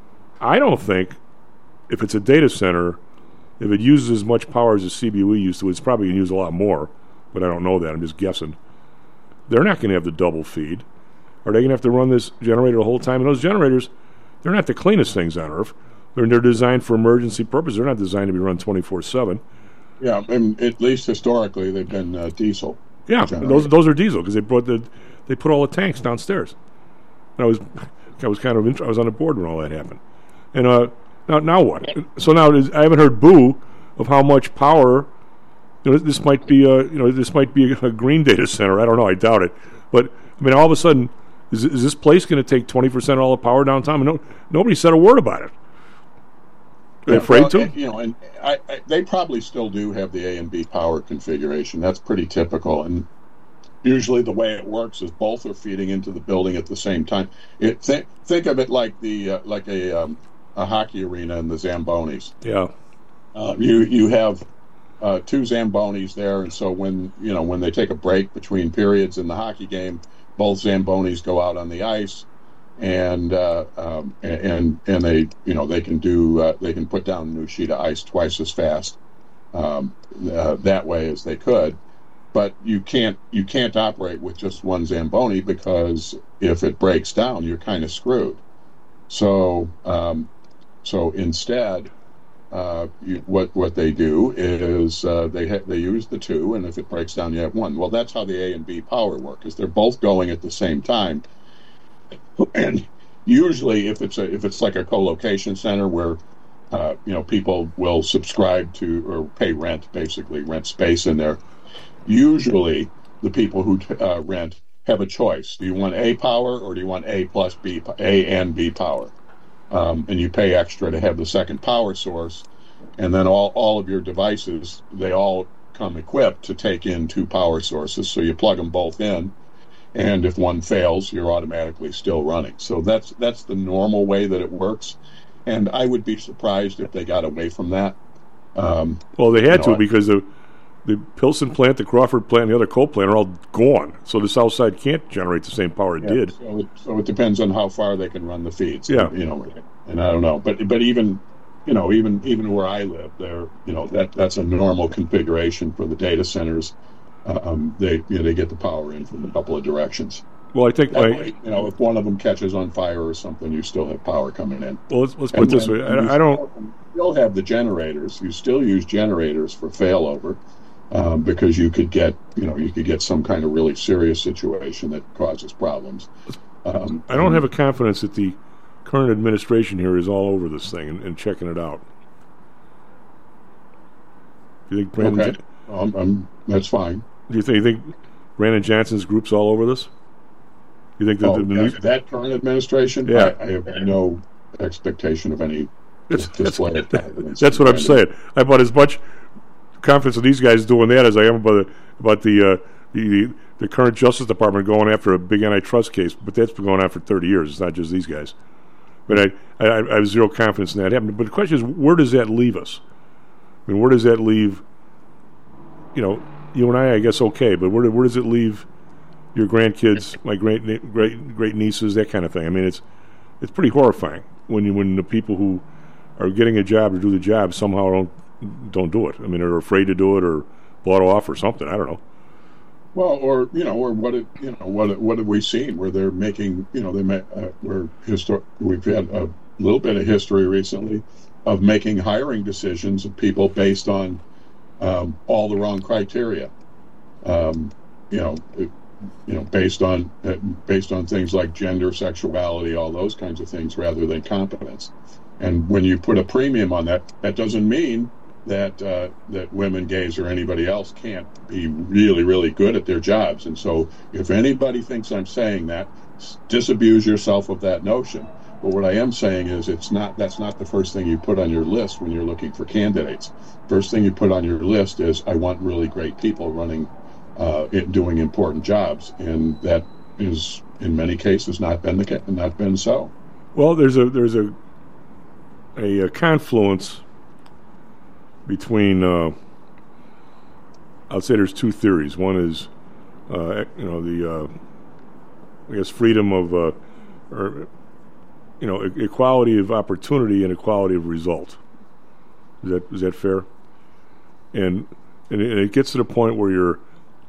I don't think if it's a data center, if it uses as much power as the C B O E used to, it's probably going to use a lot more. But I don't know that. I'm just guessing. They're not going to have the double feed. Are they going to have to run this generator the whole time? And those generators, they're not the cleanest things on earth. They're, they're designed for emergency purposes. They're not designed to be run twenty-four seven. Yeah, and at least historically they've been uh, diesel. Yeah, those those are diesel because they brought the they put all the tanks downstairs. And I was I was kind of int- I was on the board when all that happened. And uh, now now what? So now is, I haven't heard boo of how much power. You know, this might be a you know this might be a, a green data center. I don't know. I doubt it. But I mean, all of a sudden, is, is this place going to take twenty percent of all the power downtown? No, nobody said a word about it. Are they Yeah, afraid well, to? and, you know, and I, I, they probably still do have the A and B power configuration. That's pretty typical. And usually the way it works is both are feeding into the building at the same time. It, th- think of it like the uh, like a um, a hockey arena in the Zambonis. Yeah. Uh, you you have uh, two Zambonis there, and so when you know when they take a break between periods in the hockey game, both Zambonis go out on the ice. And uh, um, and and they you know they can do uh, they can put down a new sheet of ice twice as fast um, uh, that way as they could, but you can't you can't operate with just one Zamboni because if it breaks down you're kind of screwed. So um, so instead, uh, you, what what they do is uh, they ha- they use the two, and if it breaks down you have one. Well, that's how the A and B power work, is they're both going at the same time. And usually, if it's a if it's like a co-location center where uh, you know people will subscribe to or pay rent, basically rent space in there, usually the people who uh, rent have a choice. Do you want A power or do you want A plus B, A and B power? Um, and you pay extra to have the second power source. And then all, all of your devices, they all come equipped to take in two power sources. So you plug them both in. And if one fails, you're automatically still running. So that's that's the normal way that it works. And I would be surprised if they got away from that. Um, well, they had you know, to because the the Pilsen plant, the Crawford plant, and the other coal plant are all gone. So the South Side can't generate the same power it yeah, did. So it, so it depends on how far they can run the feeds. Yeah. You know, and I don't know. But but even, you know, even even where I live, there, you know, that that's a normal configuration for the data centers. Um, they you know, they get the power in from a couple of directions. Well, I think That like, way, you know, if one of them catches on fire or something, you still have power coming in. well, let's let's put it this way. I, I don't. You still have the generators. You still use generators for failover um, because you could get you know you could get some kind of really serious situation that causes problems. Um, I don't have a confidence that the current administration here is all over this thing and, and checking it out. Do you think Brandon? Okay, um, um, that's fine. Do you think you think Brandon Johnson's group's all over this? You think that Oh, the, the that, new, that current administration? Yeah. I, I have no expectation of any That's, display that's, of confidence. that's what I'm saying. I have about as much confidence in these guys doing that as I am about the about the, uh, the the current Justice Department going after a big antitrust case. But that's been going on for thirty years. It's not just these guys. But I, I, I have zero confidence in that happening. But the question is, where does that leave us? I mean, where does that leave? You know, you and I, I guess, okay. But where where does it leave your grandkids, my great great great nieces, that kind of thing? I mean, it's it's pretty horrifying when you, when the people who are getting a job to do the job somehow don't don't do it. I mean, they're afraid to do it or bought off or something. I don't know. Well, or you know, or what it, you know, what what have we seen where they're making, you know, they may, uh, we're histor- we've had a little bit of history recently of making hiring decisions of people based on um, all the wrong criteria. Um, you know, it, you know, based on uh, based on things like gender, sexuality, all those kinds of things, rather than competence. And when you put a premium on that, that doesn't mean that uh, that women, gays, or anybody else can't be really, really good at their jobs. And so, if anybody thinks I'm saying that, disabuse yourself of that notion. But what I am saying is, it's not. That's not the first thing you put on your list when you're looking for candidates. First thing you put on your list is, I want really great people running. Uh, it, doing important jobs, and that is in many cases not been the ca- not been so. Well, there's a there's a a, a confluence between. Uh, I'll say there's two theories. One is, uh, you know, the uh, I guess freedom of, uh, or you know, e- equality of opportunity and equality of result. Is that is that fair? And and it, and it gets to the point where you're.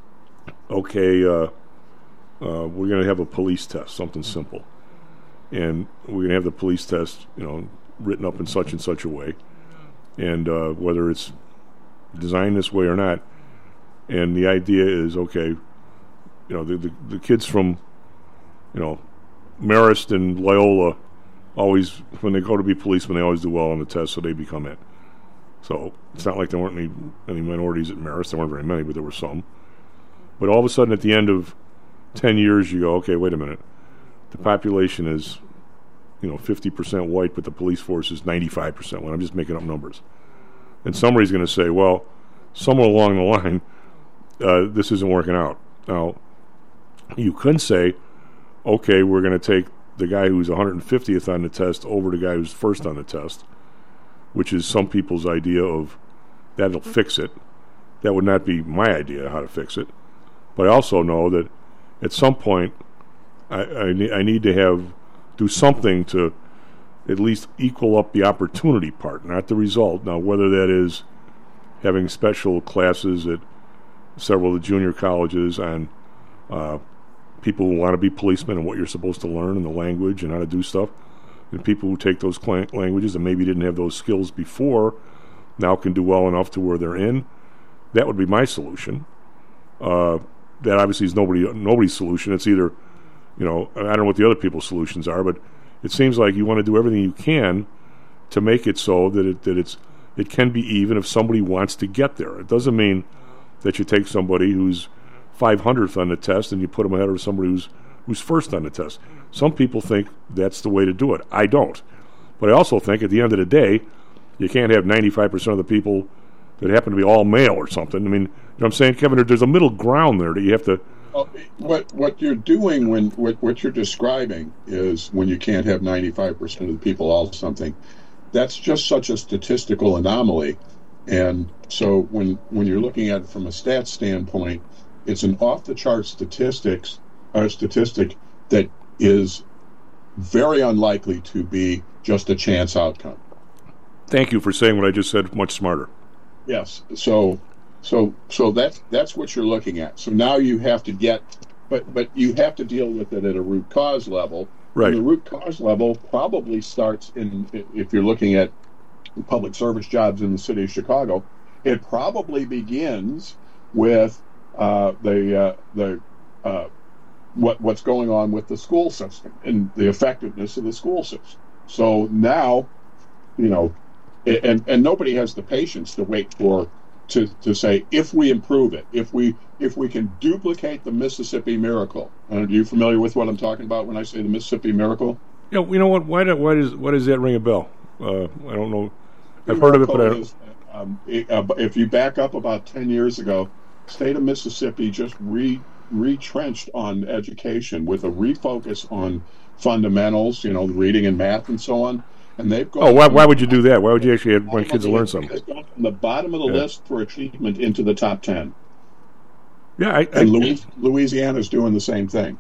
Okay, uh, uh, we're going to have a police test, something simple. And we're going to have the police test, you know, written up in such and such a way. And uh, whether it's designed this way or not. And the idea is, okay, you know, the, the, the kids from, you know, Marist and Loyola always, when they go to be policemen, they always do well on the test, so they become it. So it's not like there weren't any, any minorities at Marist. There weren't very many, but there were some. But all of a sudden, at the end of ten years, you go, okay, wait a minute. The population is, you know, fifty percent white, but the police force is ninety-five percent white. I'm just making up numbers. And somebody's going to say, well, somewhere along the line, uh, this isn't working out. Now, you could say, okay, we're going to take the guy who's one hundred fiftieth on the test over the guy who's first on the test, which is some people's idea of that'll fix it. That would not be my idea of how to fix it. But I also know that at some point I, I, ne- I need to have do something to at least equal up the opportunity part, not the result. Now, whether that is having special classes at several of the junior colleges on uh, people who want to be policemen and what you're supposed to learn and the language and how to do stuff, and people who take those cl- languages and maybe didn't have those skills before now can do well enough to where they're in, that would be my solution. Uh, that obviously is nobody nobody's solution. It's either, you know, I don't know what the other people's solutions are, but it seems like you want to do everything you can to make it so that it that it's it can be even if somebody wants to get there. It doesn't mean that you take somebody who's five hundredth on the test and you put them ahead of somebody who's who's first on the test. Some people think that's the way to do it. I don't. But I also think at the end of the day, you can't have ninety-five percent of the people that happen to be all male or something. I mean, you know what I'm saying, Kevin? There's a middle ground there that you have to... Well, what what you're doing when what, what you're describing is when you can't have ninety-five percent of the people all something. That's just such a statistical anomaly. And so when when you're looking at it from a stats standpoint, it's an off-the-chart statistics or statistic that is very unlikely to be just a chance outcome. Thank you for saying what I just said much smarter. Yes. So so so that's that's what you're looking at. So now you have to get but but you have to deal with it at a root cause level. Right. And the root cause level probably starts in, if you're looking at public service jobs in the city of Chicago, it probably begins with uh, the uh, the uh, what what's going on with the school system and the effectiveness of the school system. So now, you know, and and nobody has the patience to wait for to to say if we improve it, if we if we can duplicate the Mississippi Miracle. Are you familiar with what I'm talking about when I say the Mississippi Miracle? Yeah, you know what? Why do, why does why does that ring a bell? Uh, I don't know. I've heard of it, but I don't. Is, um, it, uh, if you back up about ten years ago, state of Mississippi just re retrenched on education with a refocus on fundamentals, you know, reading and math and so on. And they've gone. Oh, why, why would you do that? Why would you actually have, want kids to learn something? They've gone from the bottom of the yeah. list for achievement into the top ten. Yeah, I, I, and Louis, Louisiana's doing the same thing.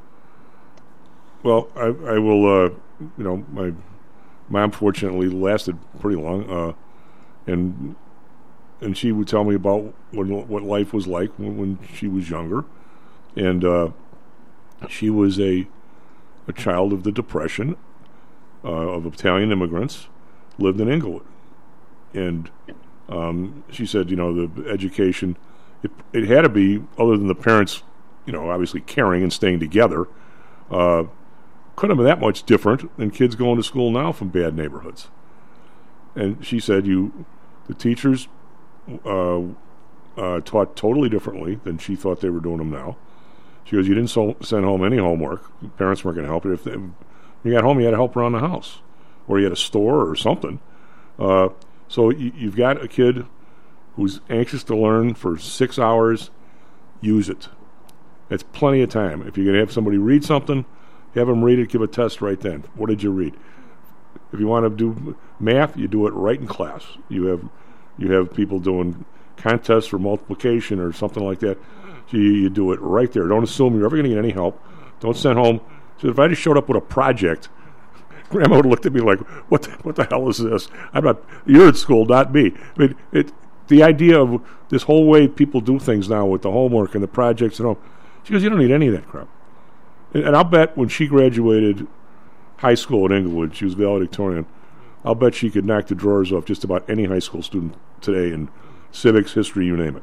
Well, I, I will. Uh, you know, my mom fortunately lasted pretty long, uh, and and she would tell me about when, what life was like when, when she was younger, and uh, she was a a child of the Depression, uh, of Italian immigrants, lived in Inglewood, and um, she said, you know, the education, it, it had to be, other than the parents, you know, obviously caring and staying together, uh, couldn't have been that much different than kids going to school now from bad neighborhoods. And she said, you, the teachers uh, uh, taught totally differently than she thought they were doing them now. She goes, you didn't so, send home any homework. Parents weren't going to help you. If they, when you got home, you had to help around the house, or you had a store or something. Uh, so you, you've got a kid who's anxious to learn for six hours. Use it. It's plenty of time. If you're going to have somebody read something, have them read it, give a test right then. What did you read? If you want to do math, you do it right in class. You have you have people doing contests for multiplication or something like that. So you, you do it right there. Don't assume you're ever going to get any help. Don't send home. So if I just showed up with a project, Grandma would have looked at me like, what the, what the hell is this? I'm not, you're at school, not me. I mean, it, the idea of this whole way people do things now with the homework and the projects and all, she goes, you don't need any of that crap. And, and I'll bet when she graduated high school at Inglewood, she was valedictorian, I'll bet she could knock the drawers off just about any high school student today in civics, history, you name it.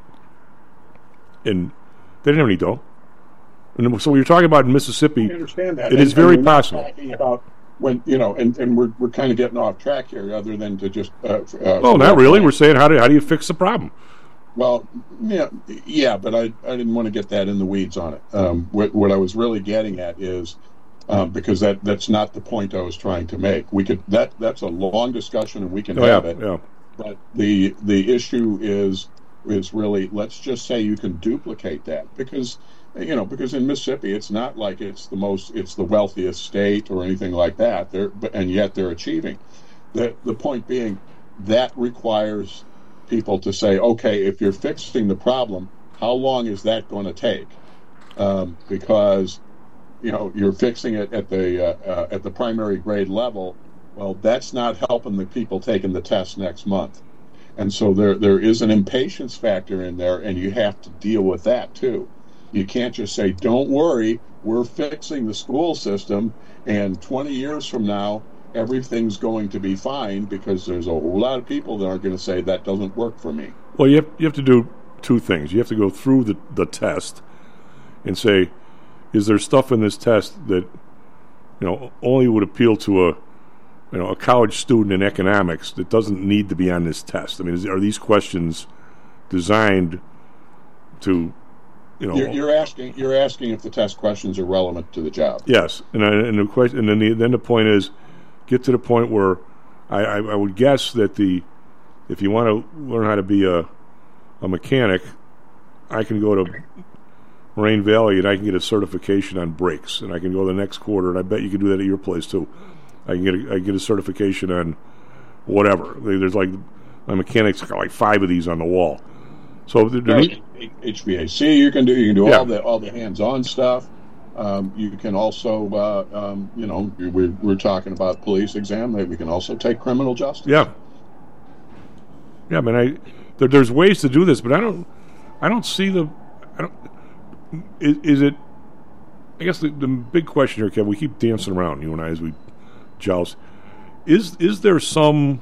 And they didn't have any dough. And so what you're talking about in Mississippi, I understand that. it and, is very and we're not possible. talking about when, you know, and, and we're we're kind of getting off track here, other than to just. Uh, uh, oh, not really. We're saying how do how do you fix the problem? Well, yeah, yeah, but I, I didn't want to get that in the weeds on it. Um, what what I was really getting at is um, because that, that's not the point I was trying to make. We could that that's a long discussion and we can Oh, have yeah, it. yeah. But the the issue is is really, let's just say you can duplicate that, because you know because in Mississippi it's not like it's the most it's the wealthiest state or anything like that. They're and yet they're achieving. The the point being that requires people to say, okay, if you're fixing the problem, how long is that going to take? Um, because you know you're fixing it at the uh, uh, at the primary grade level. Well, that's not helping the people taking the test next month, and so there there is an impatience factor in there, and you have to deal with that too. You can't just say, "Don't worry, we're fixing the school system, and twenty years from now, everything's going to be fine," because there's a lot of people that are going to say that doesn't work for me. Well, you have, you have to do two things. You have to go through the, the test and say, is there stuff in this test that you know only would appeal to a you know a college student in economics that doesn't need to be on this test? I mean, is, are these questions designed to you know. You're, you're asking. You're asking if the test questions are relevant to the job. Yes, and I, and the question, and then the then the point is, get to the point where I, I, I would guess that the if you want to learn how to be a a mechanic, I can go to Moraine Valley and I can get a certification on brakes, and I can go the next quarter, and I bet you can do that at your place too. I can get a, I can get a certification on whatever. There's like my mechanics got like five of these on the wall. So the, the, H V A C, you can do you can do Yeah. all the all the hands-on stuff. Um, you can also, uh, um, you know, we're we're talking about police exam. We can also take criminal justice. yeah, yeah. I mean, I there, there's ways to do this, but I don't I don't see the I don't is, is it. I guess the, the big question here, Kev, we keep dancing around, you and I, as we joust. Is is there some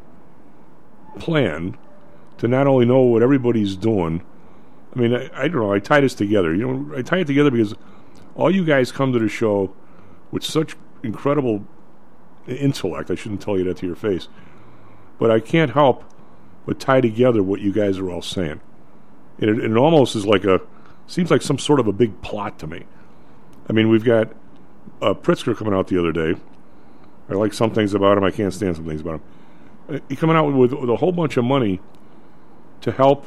plan to not only know what everybody's doing? I mean, I, I don't know. I tie this together. You know, I tie it together because all you guys come to the show with such incredible intellect. I shouldn't tell you that to your face, but I can't help but tie together what you guys are all saying. And it, it almost is like a seems like some sort of a big plot to me. I mean, we've got uh, Pritzker coming out the other day. I like some things about him. I can't stand some things about him. Uh, he coming out with, with a whole bunch of money to help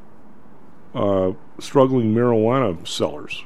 uh, struggling marijuana sellers.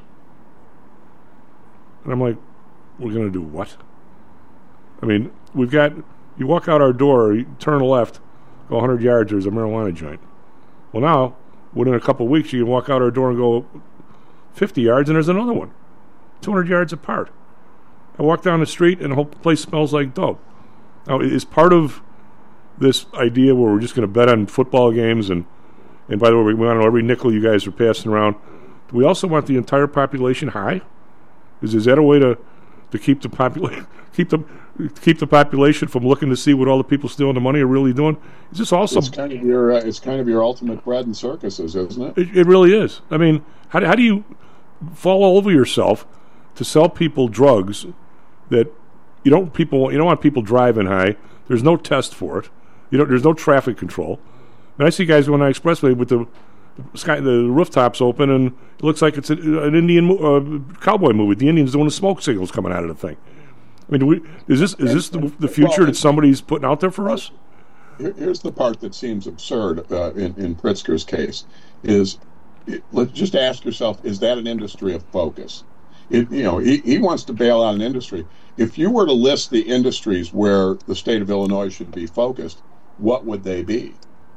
And I'm like, we're going to do what? I mean, we've got, you walk out our door, you turn left, go one hundred yards, there's a marijuana joint. Well, now, within a couple of weeks, you can walk out our door and go fifty yards, and there's another one, two hundred yards apart. I walk down the street, and the whole place smells like dope. Now, is part of this idea where we're just going to bet on football games, and, and by the way, we want to know every nickel you guys are passing around. Do we also want the entire population high? Is is that a way to, to keep the population keep the keep the population from looking to see what all the people stealing the money are really doing? Is this also? It's kind of your uh, it's kind of your ultimate bread and circuses, isn't it? It, it really is. I mean, how do, how do you fall all over yourself to sell people drugs that you don't people you don't want people driving high? There's no test for it. You don't. There's no traffic control. And I see guys going on the expressway with the sky, the rooftops open, and it looks like it's a, an Indian uh, cowboy movie. The Indians doing the smoke signals coming out of the thing. I mean, do we, is this is this the, the future that somebody's putting out there for us? Here's the part that seems absurd uh, in in Pritzker's case: is it, let's just ask yourself: is that an industry of focus? It, you know, he, he wants to bail out an industry. If you were to list the industries where the state of Illinois should be focused, what would they be?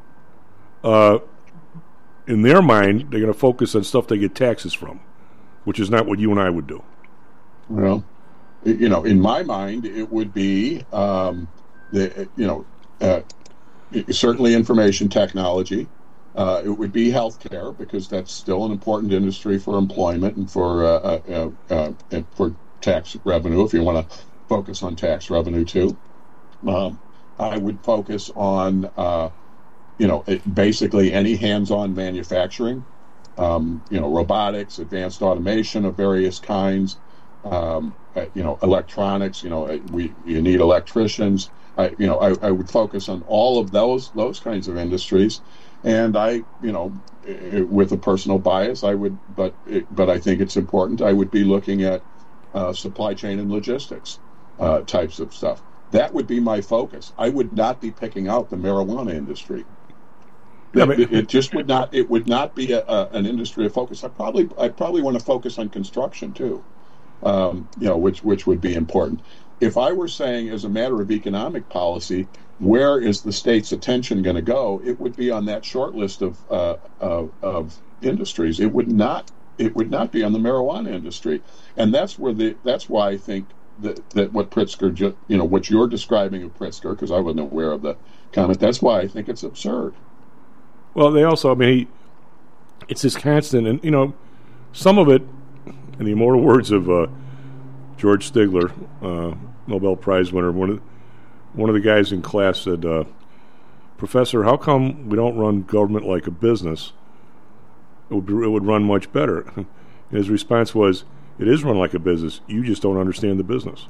Uh, in their mind, they're going to focus on stuff they get taxes from, which is not what you and I would do. Well, you know, in my mind, it would be, um, the you know, uh, certainly information technology. Uh, it would be healthcare, because that's still an important industry for employment and for uh, uh, uh, and for tax revenue, if you want to focus on tax revenue too. Um, I would focus on, uh, you know, it, basically any hands-on manufacturing, um, you know, robotics, advanced automation of various kinds, um, uh, you know, electronics, you know, we you need electricians. I, you know, I, I would focus on all of those those kinds of industries. And I, you know, with a personal bias, I would, but but I think it's important. I would be looking at uh, supply chain and logistics uh, types of stuff. That would be my focus. I would not be picking out the marijuana industry. Yeah, but it, it just would not. It would not be a, a, an industry of focus. I probably, I probably want to focus on construction too. Um, you know, which which would be important. If I were saying, as a matter of economic policy, where is the state's attention going to go? It would be on that short list of, uh, of of industries. It would not. It would not be on the marijuana industry, and that's where the. That's why I think that that what Pritzker, ju- you know, what you're describing of Pritzker, because I wasn't aware of the comment. That's why I think it's absurd. Well, they also, I mean, he, it's this constant, and you know, some of it, in the immortal words of uh, George Stigler, uh, Nobel Prize winner, one of one of the guys in class said, uh, "Professor, how come we don't run government like a business? It would, it would run much better." And his response was, "It is run like a business. You just don't understand the business."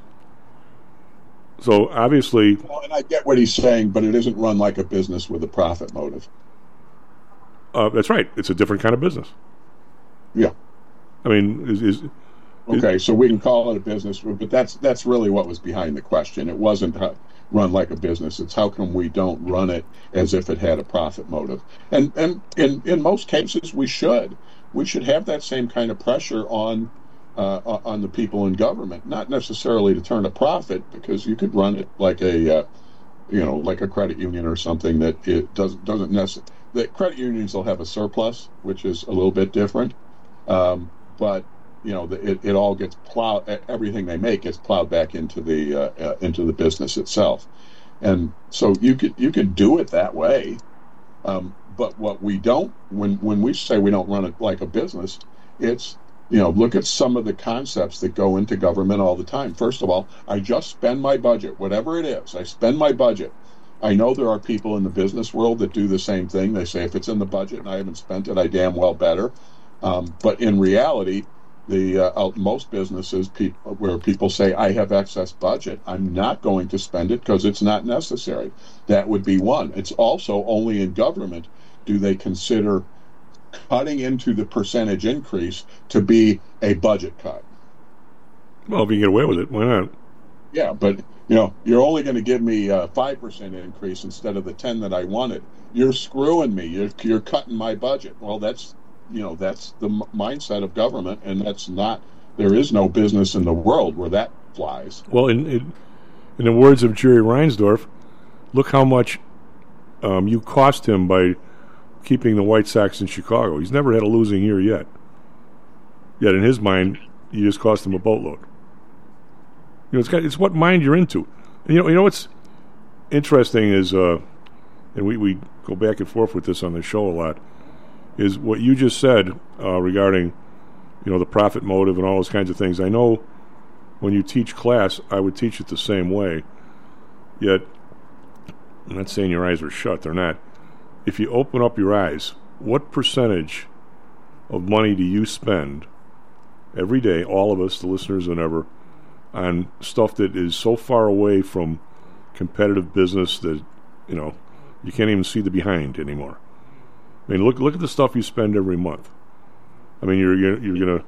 So obviously, Well, and I get what he's saying, but it isn't run like a business with a profit motive. uh, that's right. It's a different kind of business. Yeah. I mean, is, is Okay, so we can call it a business, but that's that's really what was behind the question. It wasn't how, run like a business. It's how come we don't run it as if it had a profit motive? And and in, in most cases, we should. We should have that same kind of pressure on uh, on the people in government, not necessarily to turn a profit, because you could run it like a uh, you know like a credit union or something that it doesn't doesn't necessarily. The credit unions will have a surplus, which is a little bit different, um, but you know, it, it all gets plowed. Everything they make gets plowed back into the uh, uh, into the business itself, and so you could you could do it that way. Um, but what we don't, when when we say we don't run it like a business, it's you know, look at some of the concepts that go into government all the time. First of all, I just spend my budget, whatever it is. I spend my budget. I know there are people in the business world that do the same thing. They say if it's in the budget and I haven't spent it, I damn well better. Um, but in reality, The uh, most businesses people, where people say, I have excess budget, I'm not going to spend it because it's not necessary. That would be one. It's also only in government do they consider cutting into the percentage increase to be a budget cut. Well, if you get away with it, why not? Yeah, but you know, you're only going to give me a five percent increase instead of the ten that I wanted. You're screwing me. You're, you're cutting my budget. Well, that's you know, that's the m- mindset of government, and that's not, there is no business in the world where that flies. Well, in in, in the words of Jerry Reinsdorf, look how much um, you cost him by keeping the White Sox in Chicago. He's never had a losing year yet. Yet in his mind, you just cost him a boatload. You know, it's got, it's what mind you're into. And you know, you know what's interesting is, uh, and we, we go back and forth with this on the show a lot, is what you just said uh, regarding, you know, the profit motive and all those kinds of things. I know when you teach class, I would teach it the same way. Yet, I'm not saying your eyes are shut, they're not. If you open up your eyes, what percentage of money do you spend every day, all of us, the listeners and ever, on stuff that is so far away from competitive business that, you know, you can't even see the behind anymore? I mean, look look at the stuff you spend every month. I mean, you're you're, you're gonna,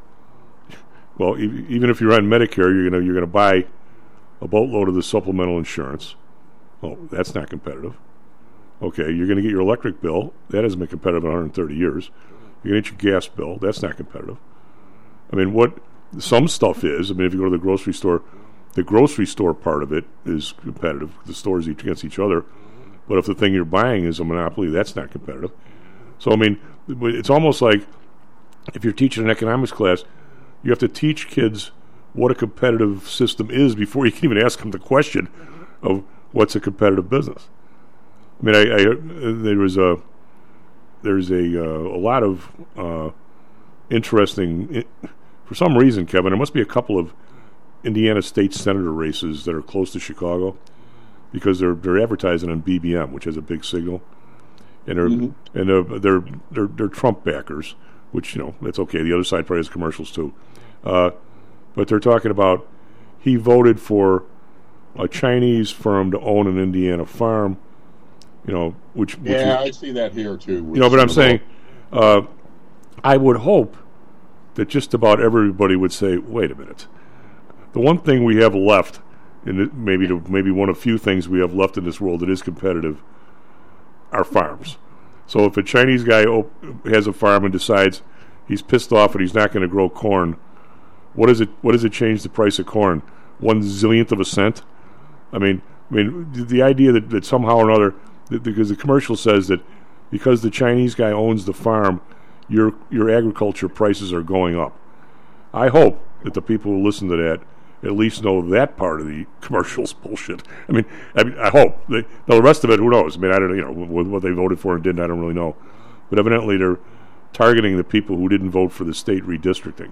well, e- even if you're on Medicare, you're gonna you're gonna buy a boatload of the supplemental insurance. Oh, that's not competitive. Okay, you're gonna get your electric bill. That hasn't been competitive in one hundred thirty years. You're gonna get your gas bill. That's not competitive. I mean, what some stuff is. I mean, if you go to the grocery store, the grocery store part of it is competitive. The stores each against each other. But if the thing you're buying is a monopoly, that's not competitive. So, I mean, it's almost like if you're teaching an economics class, you have to teach kids what a competitive system is before you can even ask them the question of what's a competitive business. I mean, I, I there was a there's a uh, a lot of uh, interesting, for some reason, Kevin, there must be a couple of Indiana state senator races that are close to Chicago because they're they're advertising on B B M, which has a big signal. And they're mm-hmm. and they're, they're they're they're Trump backers, which, you know, that's okay. The other side probably has commercials too, uh, but they're talking about he voted for a Chinese firm to own an Indiana farm, you know, which, which yeah, is, I see that here too. You know, but I'm saying, uh, I would hope that just about everybody would say, wait a minute, the one thing we have left, and maybe to, maybe one of few things we have left in this world that is competitive, are farms. So if a Chinese guy op- has a farm and decides he's pissed off and he's not going to grow corn, what does it what does it change the price of corn? One zillionth of a cent? I mean, I mean the, the idea that, that somehow or another, that, because the commercial says that because the Chinese guy owns the farm, your your agriculture prices are going up. I hope that the people who listen to that at least know that part of the commercial's bullshit. I mean, I, mean, I hope. They, now, the rest of it, who knows? I mean, I don't, you know, what, what they voted for and didn't, I don't really know. But evidently, they're targeting the people who didn't vote for the state redistricting.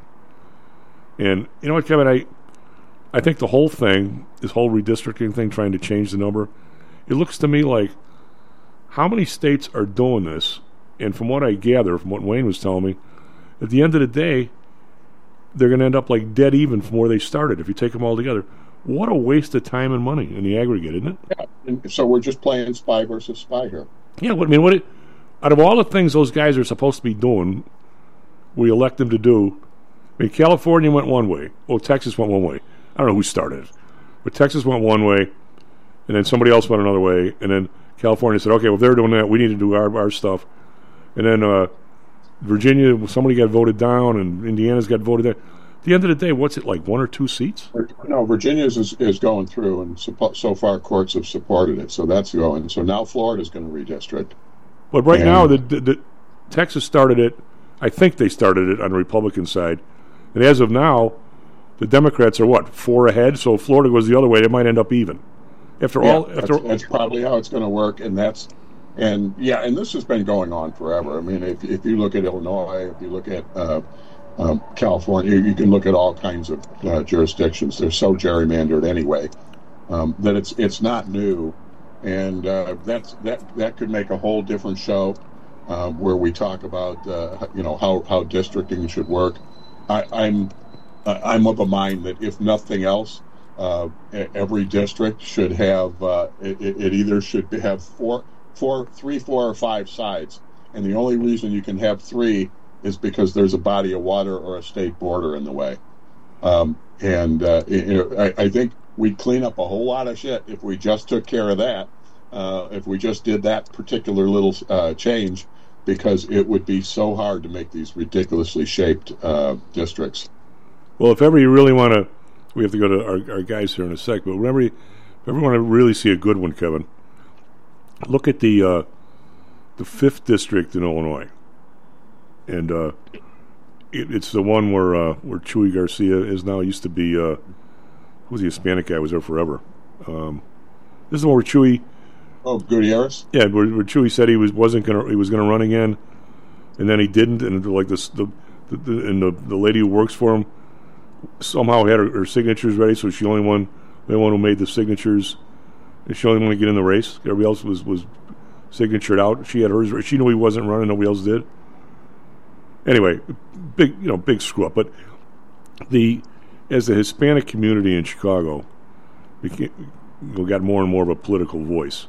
And you know what, Kevin? I, I think the whole thing, this whole redistricting thing, trying to change the number, it looks to me like how many states are doing this? And from what I gather, from what Wayne was telling me, at the end of the day, they're going to end up like dead even from where they started if you take them all together. What a waste of time and money in the aggregate, isn't it? Yeah, and so we're just playing spy versus spy here. Yeah, what I mean, what it, out of all the things those guys are supposed to be doing, we elect them to do. I mean, California went one way. Well, Texas went one way. I don't know who started it. But Texas went one way, and then somebody else went another way, and then California said, okay, well, if they're doing that, we need to do our, our stuff. And then uh, Virginia, somebody got voted down, and Indiana's got voted down. At the end of the day, what's it, like one or two seats? No, Virginia's is, is going through, and suppo- so far courts have supported it, so that's going. So now Florida's going to redistrict. But right and now, the, the, the Texas started it. I think they started it on the Republican side. And as of now, the Democrats are, what, four ahead? So if Florida goes the other way, they might end up even. After yeah, all, after that's, that's probably how it's going to work, and that's, and yeah, and this has been going on forever. I mean, if if you look at Illinois, if you look at uh, um, California, you can look at all kinds of uh, jurisdictions. They're so gerrymandered anyway um, that it's it's not new, and uh, that's that that could make a whole different show uh, where we talk about uh, you know how how districting should work. I, I'm I'm of a mind that if nothing else, uh, every district should have uh, it, it either should have four, four, three, four, or five sides, and the only reason you can have three is because there's a body of water or a state border in the way. Um, and uh, you know, I, I think we'd clean up a whole lot of shit if we just took care of that. Uh, if we just did that particular little uh, change, because it would be so hard to make these ridiculously shaped uh, districts. Well, if ever you really want to, we have to go to our, our guys here in a sec, but whenever you, if ever you want to really see a good one, Kevin, look at the uh, the fifth district in Illinois. And uh, it, it's the one where uh, where Chuy Garcia is now. It used to be, uh, who was the Hispanic guy who was there forever? Um, this is the one where Chuy... Oh, Gutierrez? Yeah, where, where Chuy said he was, wasn't gonna, he was going to run again, and then he didn't, and like this, the, the, the, and the, the lady who works for him somehow had her, her signatures ready, so she only one, the one who made the signatures, and she only wanted to get in the race. Everybody else was, was signatured out. She had hers. She knew he wasn't running. Nobody else did. Anyway, big you know big screw up. But the as the Hispanic community in Chicago became, we got more and more of a political voice.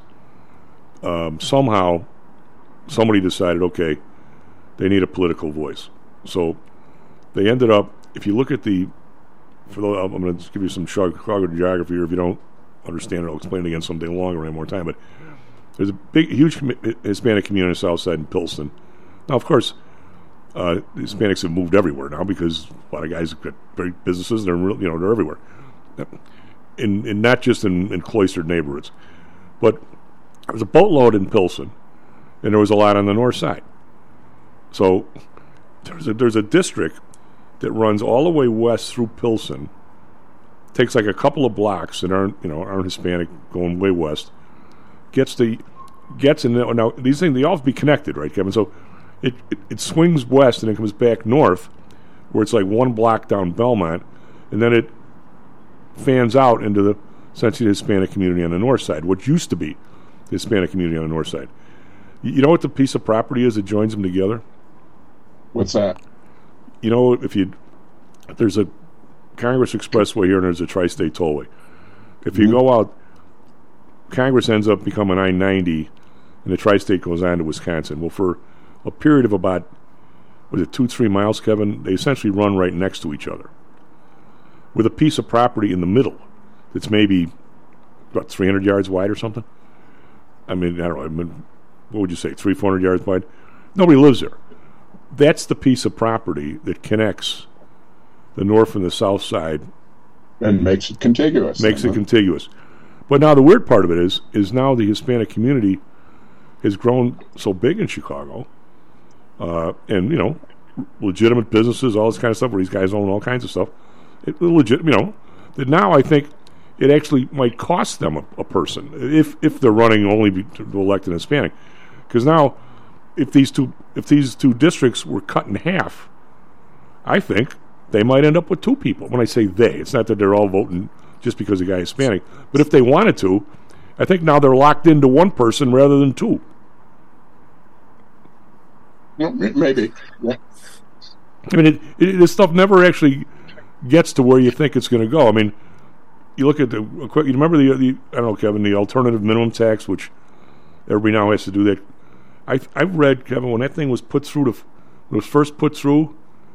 Um, somehow, somebody decided, okay, they need a political voice. So they ended up. If you look at the, for the, I'm going to give you some Chicago geography here. If you don't understand it, I'll explain it again someday longer and more time. But there's a big, huge Hispanic community on the south side in Pilsen. Now, of course, uh, the Hispanics have moved everywhere now because a lot of guys have got very businesses. And they're you know they're everywhere, in, in not just in, in cloistered neighborhoods. But there was a boatload in Pilsen, and there was a lot on the north side. So there's a there's a district that runs all the way west through Pilsen. Takes like a couple of blocks that aren't you know aren't Hispanic going way west. Gets the gets in the, now these things they all have to be connected, right, Kevin? So it, it it swings west and it comes back north, where it's like one block down Belmont, and then it fans out into the essentially the Hispanic community on the north side, what used to be the Hispanic community on the north side. You, you know what the piece of property is that joins them together? What's that? You know, if you if there's a Congress Expressway here and there's a Tri-State Tollway. If mm-hmm. you go out, Congress ends up becoming I ninety, and the Tri-State goes on to Wisconsin. Well, for a period of about, was it two, three miles, Kevin, they essentially run right next to each other, with a piece of property in the middle that's maybe, what, three hundred yards wide or something? I mean, I don't know, I mean, what would you say, three, four hundred yards wide? Nobody lives there. That's the piece of property that connects the north and the south side. And makes it contiguous. Makes then, it huh? contiguous. But now the weird part of it is, is now the Hispanic community has grown so big in Chicago, uh, and, you know, legitimate businesses, all this kind of stuff, where these guys own all kinds of stuff. It, legit, you know, that now I think it actually might cost them a, a person if if they're running only be, to elect an Hispanic, because now if these two if these two districts were cut in half, I think they might end up with two people. When I say they, it's not that they're all voting just because the guy is Hispanic, but if they wanted to, I think now they're locked into one person rather than two. Yeah, maybe. Yeah. I mean, it, it, this stuff never actually gets to where you think it's going to go. I mean, you look at the, you remember the, the, I don't know, Kevin, the alternative minimum tax, which everybody now has to do that. I, I've read, Kevin, when that thing was put through, to, when it was first put through,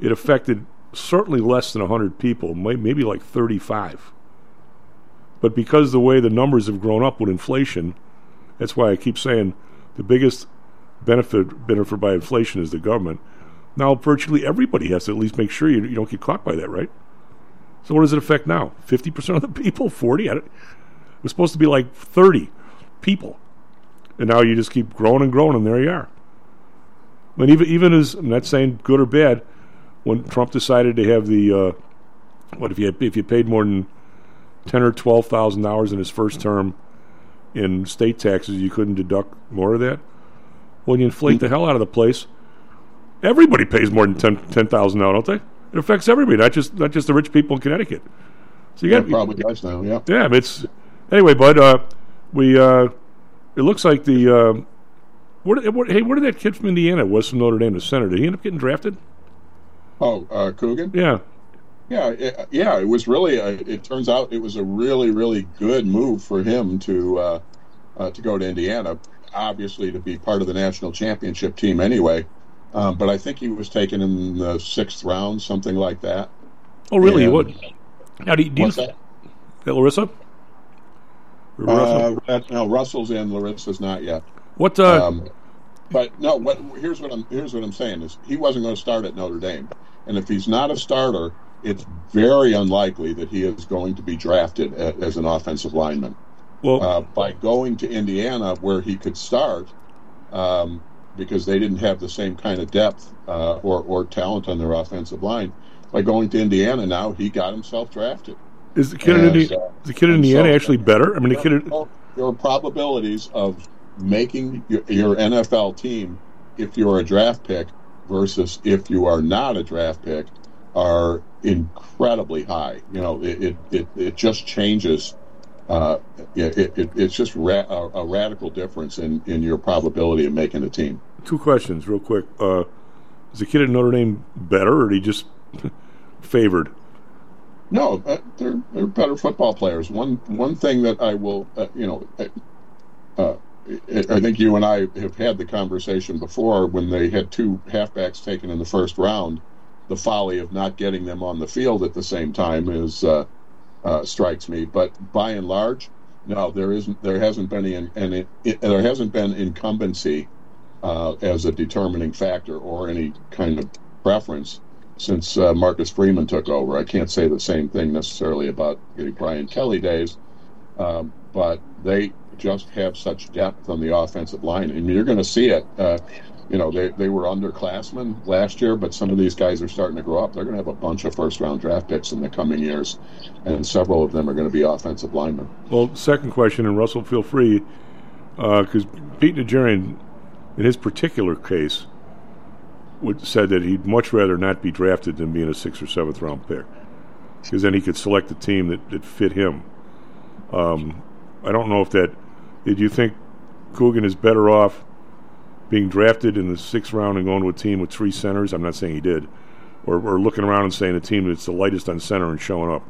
it affected certainly less than one hundred people, may- maybe like thirty-five. But because the way the numbers have grown up with inflation, that's why I keep saying the biggest benefit benefit by inflation is the government. Now virtually everybody has to at least make sure you, you don't get caught by that, right? So what does it affect now? fifty percent of the people? forty? I don't, it was supposed to be like thirty people. And now you just keep growing and growing, and there you are. And even, even as, I'm not saying good or bad, when Trump decided to have the, uh, what, if you had, if you paid more than ten or twelve thousand dollars in his first term in state taxes, you couldn't deduct more of that? When you inflate the hell out of the place, everybody pays more than ten ten thousand dollars, don't they? It affects everybody, not just not just the rich people in Connecticut. So you Yeah, got probably does now, yeah. yeah. It's anyway, bud. Uh, we uh, it looks like the uh, where, did- where, hey, where did that kid from Indiana was from Notre Dame, the center? Did he end up getting drafted? Oh, uh, Coogan? Yeah. Yeah, it, yeah. It was really. A, it turns out it was a really, really good move for him to uh, uh, to go to Indiana. Obviously, to be part of the national championship team anyway. Um, but I think he was taken in the sixth round, something like that. Oh, really? And- What? Now, do you, do you What's that? that Larissa? Or Russell? Uh, no, Russell's in. Larissa's not yet. what? Uh, Um, but no, what here's what I'm here's what I'm saying is he wasn't going to start at Notre Dame, and if he's not a starter, it's very unlikely that he is going to be drafted a, as an offensive lineman. well, Uh, by going to Indiana, where he could start, um, because they didn't have the same kind of depth uh, or or talent on their offensive line. By going to Indiana now, he got himself drafted. is the kid in and, Indi- uh, is the kid in and Indiana so- actually better? I mean, the kid. In, Well, your probabilities of making your, your N F L team if you're a draft pick versus if you are not a draft pick are incredibly high. You know, it it, it, it just changes. Uh, it, it, it's just ra- a, a radical difference in, in your probability of making a team. Two questions, real quick. Uh, is the kid at Notre Dame better, or did he just favored? No, uh, they're they're better football players. One one thing that I will, uh, you know, uh, I I think you and I have had the conversation before when they had two halfbacks taken in the first round. The folly of not getting them on the field at the same time is uh, uh, strikes me. But by and large, no, there isn't. There hasn't been any, and it, it, there hasn't been incumbency uh, as a determining factor or any kind of preference since uh, Marcus Freeman took over. I can't say the same thing necessarily about the Brian Kelly days, um, but they just have such depth on the offensive line. I mean, you're going to see it. Uh, you know, they, they were underclassmen last year, but some of these guys are starting to grow up. They're going to have a bunch of first-round draft picks in the coming years, and several of them are going to be offensive linemen. Well, second question, and Russell, feel free, because Pete Najarian, in his particular case, would, said that he'd much rather not be drafted than being a sixth or seventh round pick, because then he could select a team that, that fit him. Um, I don't know if that. Did you think Coogan is better off being drafted in the sixth round and going to a team with three centers? I'm not saying he did, or, or looking around and saying a team that's the lightest on center and showing up.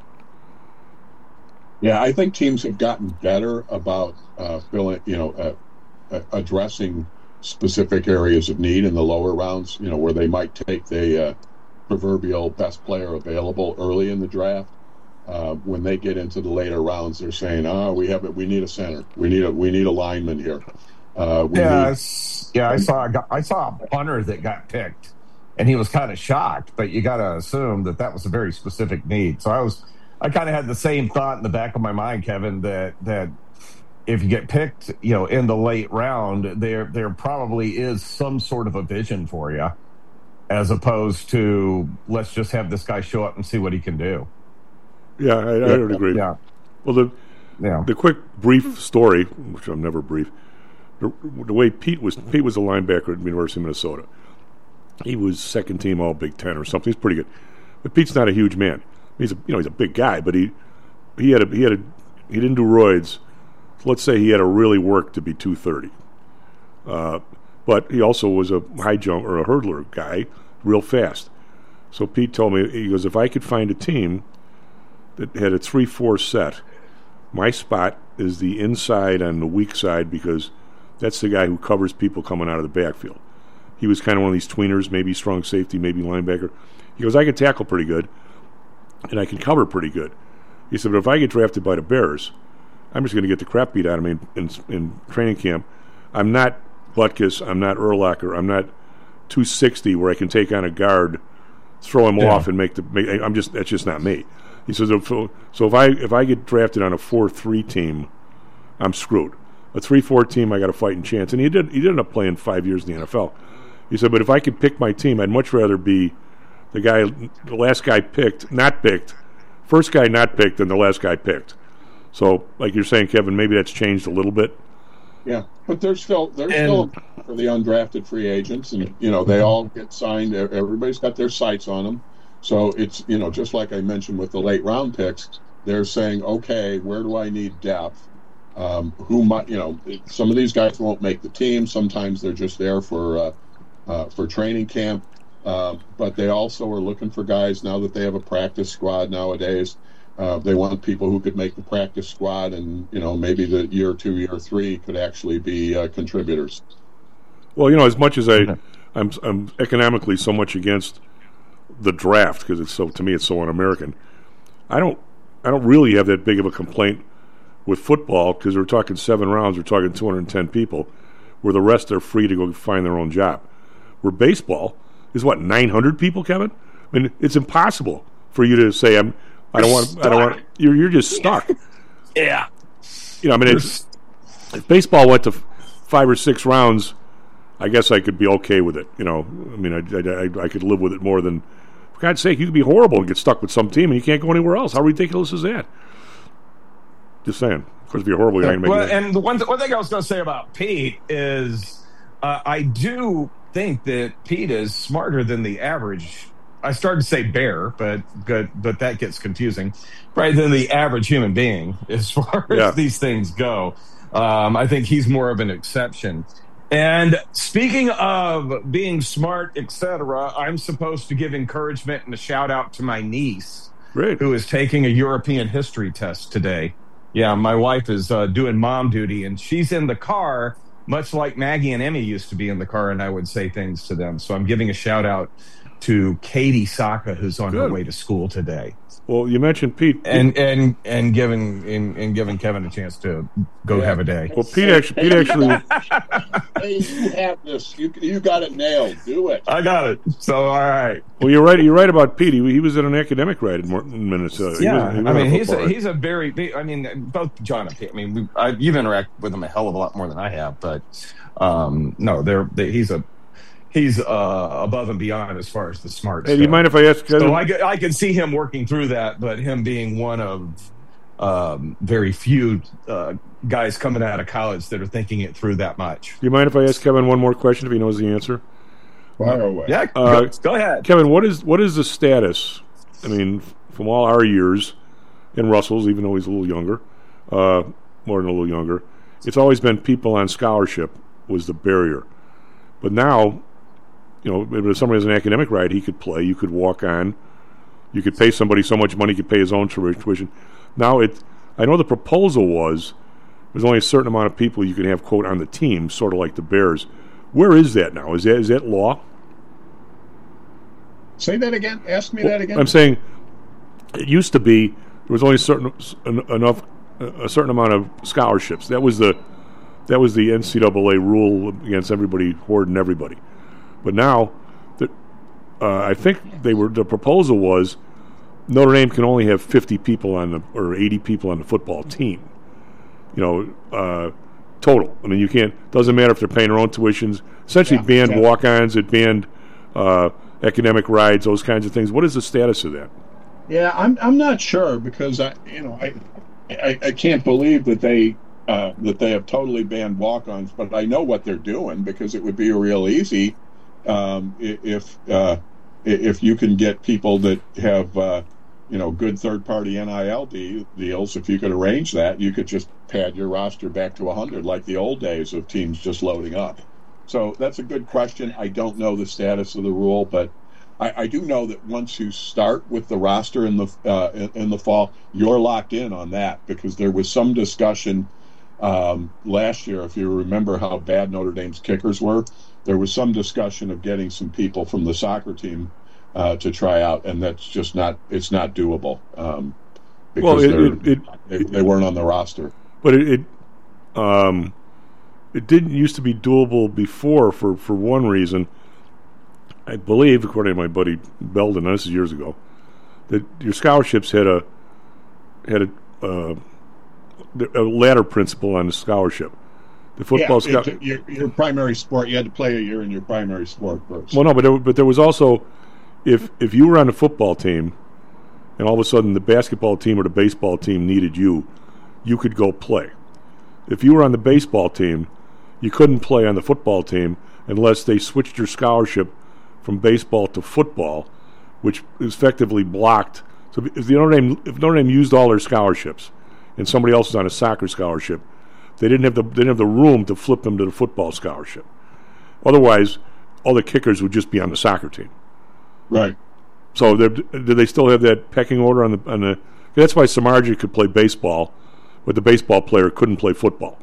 Yeah, I think teams have gotten better about uh, filling, you know, uh, uh, addressing specific areas of need in the lower rounds. You know, where they might take the uh, proverbial best player available early in the draft. Uh, when they get into the later rounds, they're saying, "Oh, we have it. We need a center. We need a we need a lineman here." Uh, we yeah, need- it's- yeah. I saw a guy- I saw a punter that got picked, and he was kind of shocked. But you got to assume that that was a very specific need. So I was, I kind of had the same thought in the back of my mind, Kevin, that that if you get picked, you know, in the late round, there there probably is some sort of a vision for you, as opposed to let's just have this guy show up and see what he can do. Yeah, I, I would agree. Yeah, Well, the yeah. the quick brief story, which I'm never brief, the, the way Pete was Pete was a linebacker at the University of Minnesota. He was second team All Big Ten or something. He's pretty good, but Pete's not a huge man. He's a you know he's a big guy, but he he had a he had a he didn't do roids. So let's say he had to really work to be two thirty. Uh, but he also was a high jump or a hurdler guy, real fast. So Pete told me, he goes, if I could find a team that had a three four set, my spot is the inside on the weak side because that's the guy who covers people coming out of the backfield. He he was kind of one of these tweeners, maybe strong safety, maybe linebacker. He goes, I can tackle pretty good, and I can cover pretty good. He said, but if I get drafted by the Bears, I'm just going to get the crap beat out of me in, in, in training camp. I'm not Butkus, I'm not Urlacher, I'm not two sixty where I can take on a guard, throw him yeah. off, and make the. Make, I'm just that's just not me. He says, so, so if I if I get drafted on a four three team, I'm screwed. A three four team, I got a fighting chance. And he did he did end up playing five years in the N F L. He said, but if I could pick my team, I'd much rather be the guy, the last guy picked, not picked, first guy not picked than the last guy picked. So, like you're saying, Kevin, maybe that's changed a little bit. Yeah, but there's still there's And- still for the undrafted free agents, and you know they all get signed. Everybody's got their sights on them. So it's you know just like I mentioned with the late round picks, they're saying, okay, where do I need depth? Um, who might you know some of these guys won't make the team. Sometimes they're just there for uh, uh, for training camp. Uh, but they also are looking for guys now that they have a practice squad nowadays. Uh, they want people who could make the practice squad, and you know maybe the year two, year three could actually be uh, contributors. Well, you know, as much as I, I'm, I'm economically so much against the draft because it's so to me it's so un-American. I don't, I don't really have that big of a complaint with football because we're talking seven rounds, we're talking two hundred ten people, where the rest are free to go find their own job. Where baseball is what nine hundred people, Kevin. I mean, it's impossible for you to say I'm. I don't want. I don't want. You're you're just stuck. Yeah. You know, I mean, it's, if baseball went to f- five or six rounds, I guess I could be okay with it. You know, I mean, I, I, I could live with it more than. For God's sake, you could be horrible and get stuck with some team, and you can't go anywhere else. How ridiculous is that? Just saying. Of course, if you're horrible, you're not going to make Well, it. and the one, th- one thing I was going to say about Pete is uh, I do think that Pete is smarter than the average. I started to say bear, but good, but that gets confusing. Right, than the average human being as far Yeah. as these things go. Um, I think he's more of an exception. And speaking of being smart, et cetera, I'm supposed to give encouragement and a shout out to my niece, Great. who is taking a European history test today. Yeah, my wife is uh, doing mom duty, and she's in the car, much like Maggie and Emmy used to be in the car, and I would say things to them. So I'm giving a shout out to Katie Saka, who's on Good. her way to school today, Well, you mentioned Pete. and and and giving and, and giving Kevin a chance to go have a day. Well, Pete actually. Pete actually. Hey, you have this. You you got it nailed. Do it. I got it. So all right. Well, you're right. You're right about Pete. He, he was at an academic ride in, Mor- in Minnesota. He Yeah, was- he was I on mean, a he's football a, ride. he's a very. I mean, both John and Pete. I mean, we, I, you've interacted with him a hell of a lot more than I have, but um, no, they're they, he's a he's uh, above and beyond as far as the smart. Hey, do you stuff. mind if I ask? So I, could- I can see him working through that, but him being one of um, very few uh, guys coming out of college that are thinking it through that much. Do you mind if I ask Kevin one more question if he knows the answer? Fire away. Yeah, Uh, go, go ahead. Kevin, what is what is the status? I mean, from all our years in Russell's, even though he's a little younger, uh, more than a little younger, it's always been people on scholarship was the barrier. But now, you know, if somebody has an academic ride, he could play. You could walk on. You could pay somebody so much money, he could pay his own tuition. Now, it. I know the proposal was there's only a certain amount of people you can have, quote, on the team, sort of like the Bears. Where is that now? Is that is that law? Say that again. Ask me that again. I'm saying it used to be there was only certain en- enough a certain amount of scholarships. That was the that was the N C double A rule against everybody hoarding everybody. But now, the, uh, I think they were the proposal was Notre Dame can only have fifty people on the or eighty people on the football team. You know, uh, total. I mean, you can't. Doesn't matter if they're paying their own tuitions. Essentially, Yeah, banned yeah. walk-ons. It banned uh, academic rides. Those kinds of things. What is the status of that? Yeah, I'm I'm not sure because I you know I I, I can't believe that they uh, that they have totally banned walk-ons, but I know what they're doing because it would be real easy um, i- if uh, i- if you can get people that have uh, you know good third-party N I L de- deals. If you could arrange that, you could just pad your roster back to one hundred like the old days of teams just loading up. So that's a good question. I don't know the status of the rule, but I, I do know that once you start with the roster in the uh, in, in the fall, you're locked in on that because there was some discussion um, last year, if you remember how bad Notre Dame's kickers were, there was some discussion of getting some people from the soccer team uh, to try out, and that's just not, it's not doable um, because well, it, it, they, it, they weren't on the roster. But it, it, um, it didn't used to be doable before for, for one reason. I believe, according to my buddy Belden, this is years ago, that your scholarships had a had a, uh, a ladder principle on the scholarship. The football yeah, sco- your, your primary sport, you had to play a year in your primary sport first. Well, no, but there, but there was also, if if you were on the football team, and all of a sudden the basketball team or the baseball team needed you, you could go play. If you were on the baseball team, you couldn't play on the football team unless they switched your scholarship from baseball to football, which effectively blocked. So if the Notre Dame, if Notre Dame used all their scholarships, and somebody else was on a soccer scholarship, they didn't have the they didn't have the room to flip them to the football scholarship. Otherwise, all the kickers would just be on the soccer team. Right. So do they still have that pecking order on the on the? That's why Samardzija could play baseball, but the baseball player couldn't play football.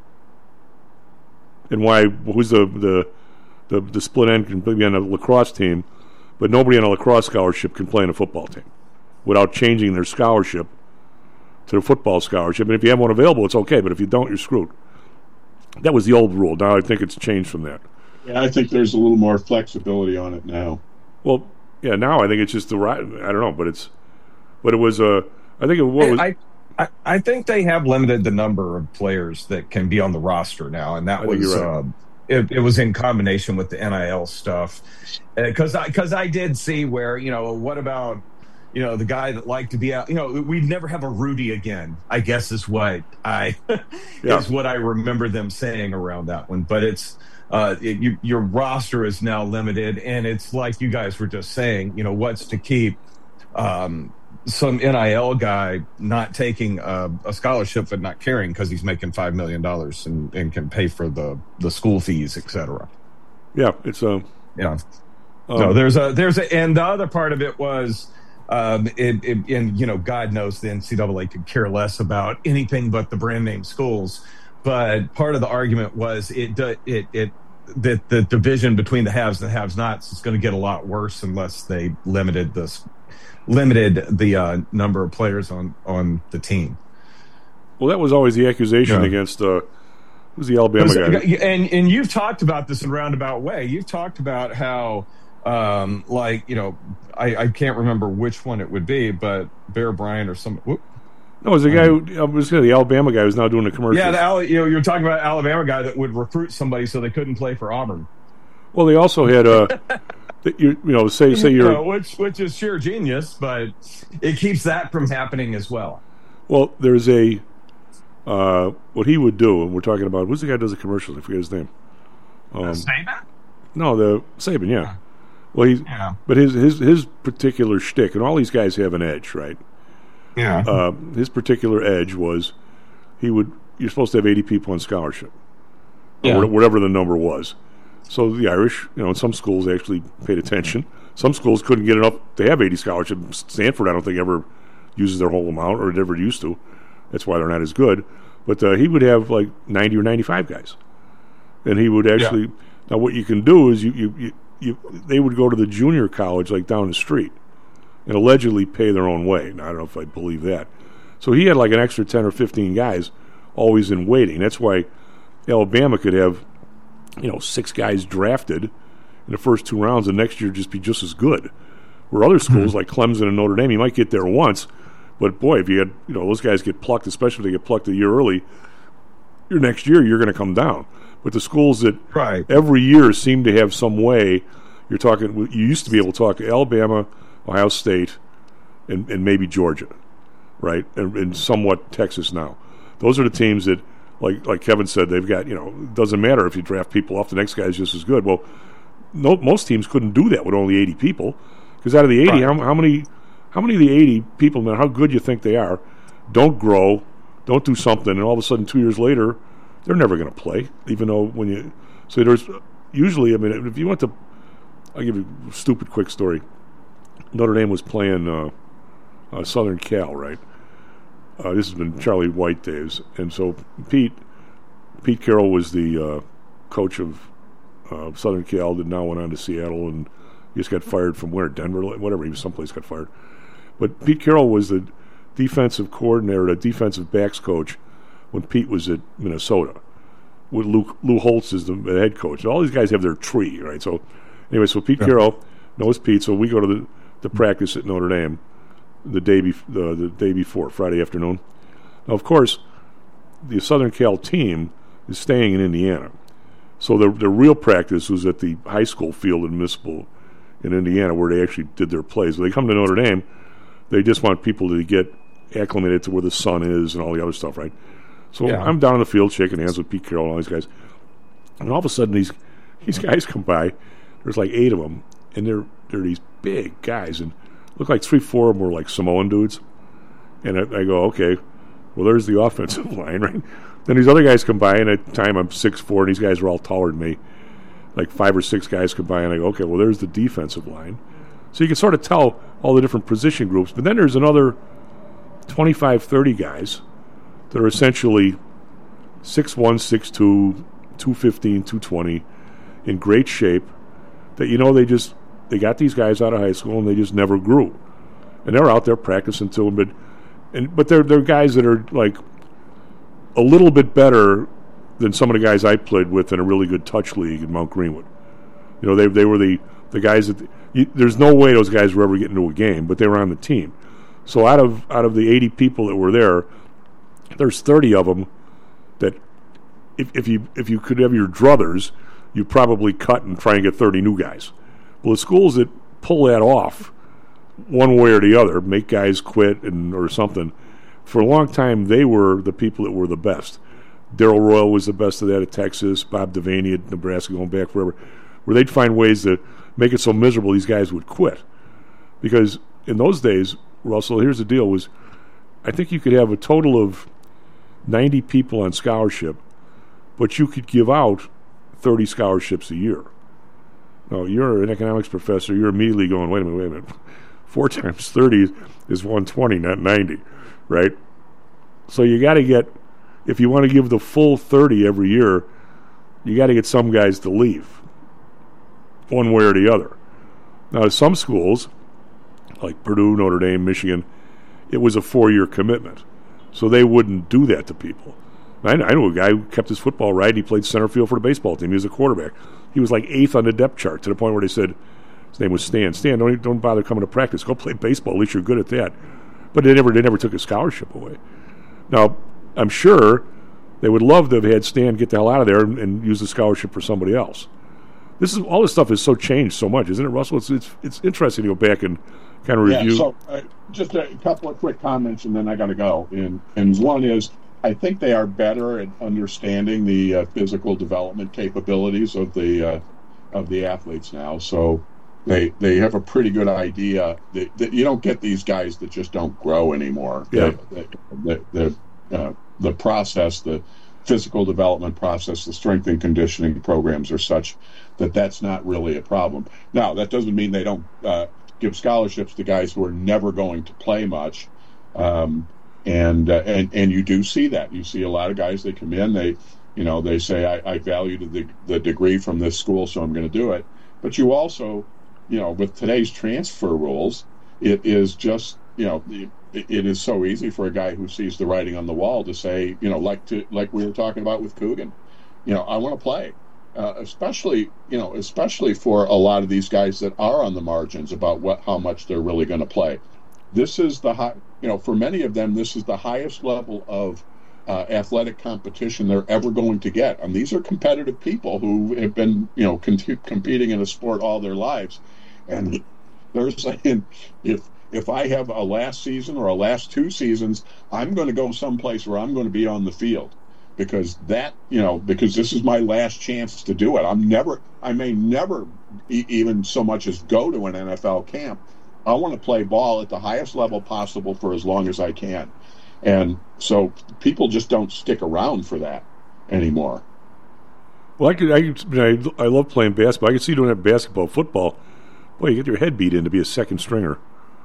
And why? Who's the the the, the split end can be on a lacrosse team, but nobody on a lacrosse scholarship can play on a football team without changing their scholarship to the football scholarship. And if you have one available, it's okay. But if you don't, you're screwed. That was the old rule. Now I think it's changed from that. Yeah, I think there's a little more flexibility on it now. Well, yeah, now I think it's just the right. I don't know, but it's, but it was a. Uh, I think it what was. I, I I think they have limited the number of players that can be on the roster now, and that I think was. you're right. Uh, it, it was in combination with the N I L stuff, because I because I did see where you know what about. You know, the guy that liked to be out, you know, we'd never have a Rudy again, I guess is what I yeah. is what I remember them saying around that one. But it's uh, it, you, your roster is now limited, and it's like you guys were just saying, you know, what's to keep um, some N I L guy not taking a, a scholarship but not caring because he's making five million dollars and, and can pay for the, the school fees, et cetera. Yeah, it's a. Yeah. Um, so there's a, there's a, and the other part of it was, Um, it, it, and you know, God knows the N C double A could care less about anything but the brand name schools. But part of the argument was it, it, it, that the division between the haves and the have-nots is going to get a lot worse unless they limited this, limited the uh, number of players on, on the team. Well, that was always the accusation yeah. against uh, who's the Alabama guy? And and you've talked about this in a roundabout way. You've talked about how. Um, like, you know, I, I can't remember which one it would be, but Bear Bryant or some. Whoop. No, it was the guy who I was saying, the Alabama guy who's now doing the commercials. Yeah, the, you know, you're talking about Alabama guy that would recruit somebody so they couldn't play for Auburn. Well, they also had uh, that you you know say say you're you know, which which is sheer genius, but it keeps that from happening as well. Well, there's a uh, what he would do, and we're talking about who's the guy who does the commercials? I forget his name. Um, uh, Saban? No, the Saban, yeah. Well, he's, yeah. but his his his particular shtick, and all these guys have an edge, right? Yeah. Uh, his particular edge was he would. You're supposed to have eighty people on scholarship, yeah. or whatever the number was. So the Irish, you know, in some schools they actually paid attention. Some schools couldn't get enough to have eighty scholarships. Stanford, I don't think, ever uses their whole amount, or never used to. That's why they're not as good. But uh, he would have like ninety or ninety-five guys, and he would actually. Yeah. Now, what you can do is you you. you You, they would go to the junior college like down the street and allegedly pay their own way. Now, I don't know if I believe that. So he had like an extra ten or fifteen guys always in waiting. That's why Alabama could have, you know, six guys drafted in the first two rounds and next year just be just as good. Where other schools mm-hmm. like Clemson and Notre Dame, you might get there once, but boy, if you had, you know, those guys get plucked, especially if they get plucked a year early, your next year you're going to come down. But the schools that right. every year seem to have some way, you're talking, you used to be able to talk Alabama, Ohio State, and, and maybe Georgia, right? And, and somewhat Texas now. Those are the teams that, like like Kevin said, they've got, you know, it doesn't matter if you draft people off, the next guy is just as good. Well, no, most teams couldn't do that with only eighty people. Because out of the eighty, right. how, how many how many of the eighty people, no matter how good you think they are, don't grow, don't do something, and all of a sudden two years later, they're never going to play, even though when you... So there's usually, I mean, if you went to... I'll give you a stupid quick story. Notre Dame was playing uh, uh, Southern Cal, right? Uh, this has been Charlie White days. And so Pete Pete Carroll was the uh, coach of uh, Southern Cal, that now went on to Seattle, and he just got fired from where? Denver? Whatever, he was someplace got fired. But Pete Carroll was the defensive coordinator, the defensive backs coach when Pete was at Minnesota. With Lou, Lou Holtz is the head coach. And all these guys have their tree, right? So anyway, so Pete yeah. Carroll knows Pete, so we go to the, the practice at Notre Dame the day, bef- the, the day before, Friday afternoon. Now, of course, the Southern Cal team is staying in Indiana. So the the real practice was at the high school field in Municipal in Indiana, where they actually did their plays. When they come to Notre Dame, they just want people to get acclimated to where the sun is and all the other stuff, right? So yeah. I'm down in the field shaking hands with Pete Carroll and all these guys. And all of a sudden, these these guys come by. There's like eight of them, and they're they're these big guys, and look like three, four of them were like Samoan dudes. And I, I go, okay, well, there's the offensive line, right? Then these other guys come by, and at the time I'm six foot four, and these guys are all taller than me. Like five or six guys come by, and I go, okay, well, there's the defensive line. So you can sort of tell all the different position groups. But then there's another twenty-five, thirty guys that are essentially six one, six two, two fifteen, two twenty, in great shape, that, you know, they just, they got these guys out of high school, and they just never grew. And they're out there practicing to them, but, and, but they're, they're guys that are, like, a little bit better than some of the guys I played with in a really good touch league in Mount Greenwood. You know, they they were the, the guys that you, there's no way those guys were ever getting into a game, but they were on the team. So out of out of the eighty people that were there, there's thirty of them that if if you if you could have your druthers, you probably cut and try and get thirty new guys. Well, the schools that pull that off, one way or the other, make guys quit and or something. For a long time, they were the people that were the best. Darrell Royal was the best of that at Texas. Bob Devaney at Nebraska, going back forever, where they'd find ways to make it so miserable these guys would quit. Because in those days, Russell, here's the deal: was I think you could have a total of ninety people on scholarship, but you could give out thirty scholarships a year. Now, you're an economics professor. You're immediately going, wait a minute, wait a minute. Four times thirty is one hundred twenty, not ninety. Right? So you got to get, if you want to give the full thirty every year, you got to get some guys to leave, one way or the other. Now, some schools, like Purdue, Notre Dame, Michigan, it was a four-year commitment. So they wouldn't do that to people. I, I know a guy who kept his football right. He played center field for the baseball team. He was a quarterback. He was like eighth on the depth chart, to the point where they said, his name was Stan. Stan, don't, don't bother coming to practice. Go play baseball. At least you're good at that. But they never they never took a scholarship away. Now, I'm sure they would love to have had Stan get the hell out of there and, and use the scholarship for somebody else. This is all this stuff has so changed so much, isn't it, Russell? It's it's, it's interesting to go back and kind of review. Yeah, so uh, just a couple of quick comments, and then I got to go. And and one is, I think they are better at understanding the uh, physical development capabilities of the uh, of the athletes now. So they they have a pretty good idea that, that you don't get these guys that just don't grow anymore. Yeah. The the the, uh, the process, the physical development process, the strength and conditioning programs are such that that's not really a problem. Now, that doesn't mean they don't uh, give scholarships to guys who are never going to play much. Um, and, uh, and and you do see that. You see a lot of guys, they come in, they you know, they say, I, I value the, the degree from this school, so I'm going to do it. But you also, you know, with today's transfer rules, it is just, you know, it, it is so easy for a guy who sees the writing on the wall to say, you know, like to like we were talking about with Coogan, you know, I want to play. Uh, especially, you know, especially for a lot of these guys that are on the margins about what how much they're really going to play. This is the high, you know, for many of them, this is the highest level of uh, athletic competition they're ever going to get. And these are competitive people who have been, you know, con- competing in a sport all their lives, and they're saying, if if I have a last season or a last two seasons, I'm going to go someplace where I'm going to be on the field. Because that, you know, because this is my last chance to do it. I'm never, I may never e- even so much as go to an N F L camp. I want to play ball at the highest level possible for as long as I can. And so people just don't stick around for that anymore. Well, I could, I, could, I, I love playing basketball. I can see doing that basketball, football. Boy, you get your head beat in to be a second stringer.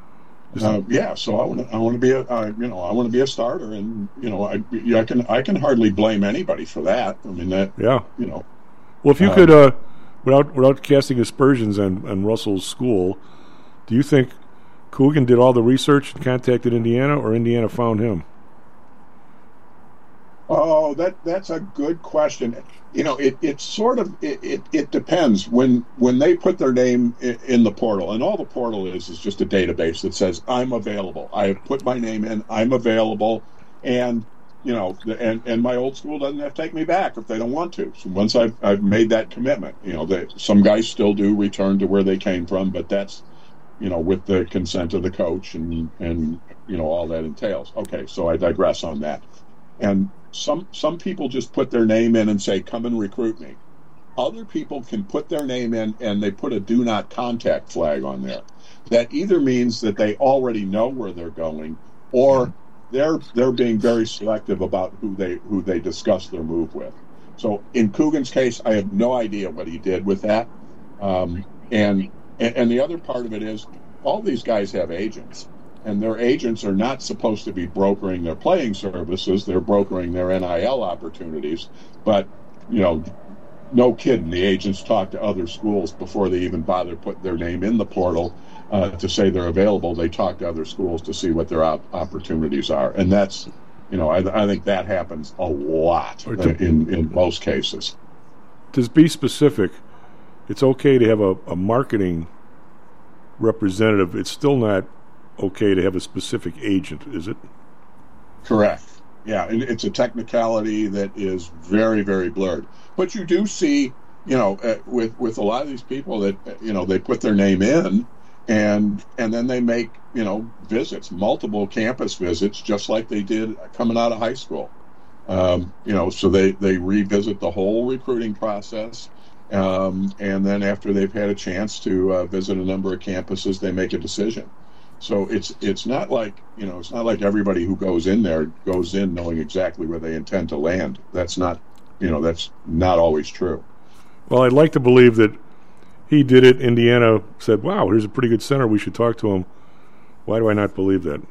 Uh, yeah, so I want to. I want to be a. Uh, you know, I want to be a starter, and you know, I, I can. I can hardly blame anybody for that. I mean, that. Yeah. You know. Well, if you uh, could, uh, without without casting aspersions on, on Russell's school, do you think Coogan did all the research and contacted Indiana, or Indiana found him? Oh, that that's a good question. You know, it, it sort of it, it, it depends when when they put their name in, in the portal, and all the portal is is just a database that says I'm available. I have put my name in. I'm available, and you know, and and my old school doesn't have to take me back if they don't want to. So once I've I've made that commitment, you know, they, some guys still do return to where they came from, but that's you know with the consent of the coach and and you know all that entails. Okay, so I digress on that, and. Some some people just put their name in and say, come and recruit me. Other people can put their name in and they put a do not contact flag on there. That either means that they already know where they're going, or they're they're being very selective about who they who they discuss their move with. So in Coogan's case, I have no idea what he did with that. Um, and, and and the other part of it is all these guys have agents. And their agents are not supposed to be brokering their playing services. They're brokering their N I L opportunities. But, you know, no kidding. The agents talk to other schools before they even bother putting their name in the portal uh, to say they're available. They talk to other schools to see what their op- opportunities are. And that's, you know, I, I think that happens a lot in, in most cases. To be specific, it's okay to have a, a marketing representative. It's still not okay to have a specific agent, is it? Correct. Yeah, and it's a technicality that is very, very blurred. But you do see, you know, uh, with with a lot of these people that, uh, you know, they put their name in, and and then they make, you know, visits, multiple campus visits, just like they did coming out of high school. Um, you know, so they, they revisit the whole recruiting process, um, and then after they've had a chance to uh, visit a number of campuses, they make a decision. So it's it's not like, you know, it's not like everybody who goes in there goes in knowing exactly where they intend to land. That's not, you know, that's not always true. Well, I'd like to believe that he did it. Indiana said, wow, here's a pretty good center. We should talk to him. Why do I not believe that?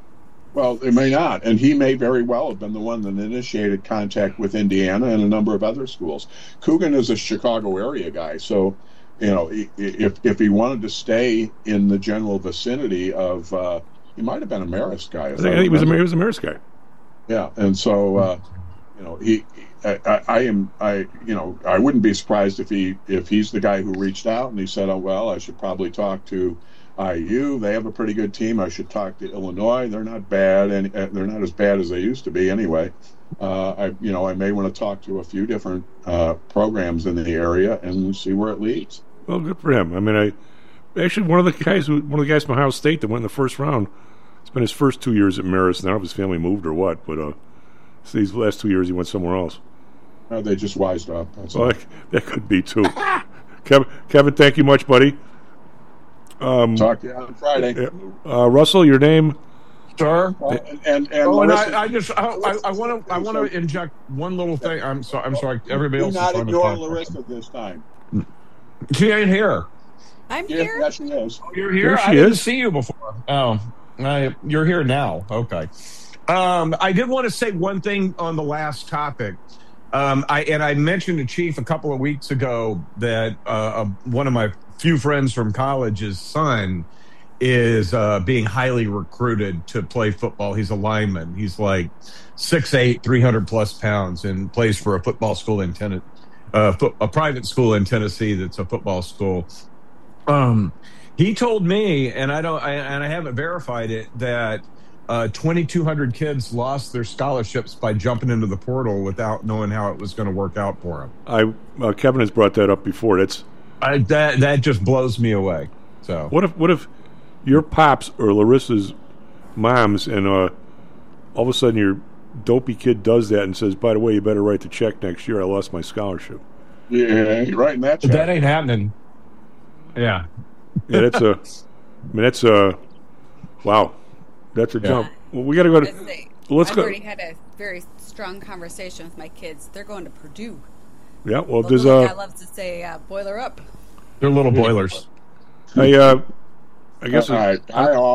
Well, it may not. And he may very well have been the one that initiated contact with Indiana and a number of other schools. Coogan is a Chicago area guy, so you know, if if he wanted to stay in the general vicinity of, uh, he might have been a Marist guy. I think, I think he was a he was a Marist guy. Yeah, and so uh, you know, he, I, I, I am, I, you know, I wouldn't be surprised if he if he's the guy who reached out and he said, oh well, I should probably talk to I U. They have a pretty good team. I should talk to Illinois. They're not bad, and they're not as bad as they used to be anyway. Uh, I, you know, I may want to talk to a few different uh, programs in the area and see where it leads. Well, good for him. I mean, I actually one of the guys, who, one of the guys from Ohio State that went in the first round. It's been his first two years at Marist. I don't know if his family moved or what, but uh, so these last two years he went somewhere else. Uh, they just wised up. That's well, that, that could be too. Kevin, Kevin, thank you much, buddy. Um, Talk to you on Friday. Uh, Russell, your name. Sir, uh, and and, and oh, and Larissa, I, I just I want to I want to inject one little thing. I'm sorry. I'm sorry. Everybody do else. not is ignore Larissa this time. She ain't here. I'm yes, here. Yes, she is. Oh, you're here. There she I didn't is. see you before. Oh, I, you're here now. Okay. Um, I did want to say one thing on the last topic. Um, I and I mentioned to Chief a couple of weeks ago that uh, one of my few friends from college's son is uh, being highly recruited to play football. He's a lineman. He's like six eight, three hundred plus pounds, and plays for a football school in Tennessee, uh, fo- a private school in Tennessee that's a football school. Um, he told me, and I don't, I, and I haven't verified it, that uh, twenty-two hundred kids lost their scholarships by jumping into the portal without knowing how it was going to work out for them. I uh, Kevin has brought that up before. That's I, that that just blows me away. So what if what if your pops or Larissa's mom's, and uh, all of a sudden your dopey kid does that and says, by the way, you better write the check next year. I lost my scholarship. Yeah, you're writing that check. That ain't happening. Yeah. Yeah, that's a, I mean, that's a, wow. That's a yeah. jump. Well, we got to go to, say, let's I've go. I've already had a very strong conversation with my kids. They're going to Purdue. Yeah, well, the there's a... a... guy loves to say, uh, boiler up. They're little boilers. I, uh, I guess... All right, hi all.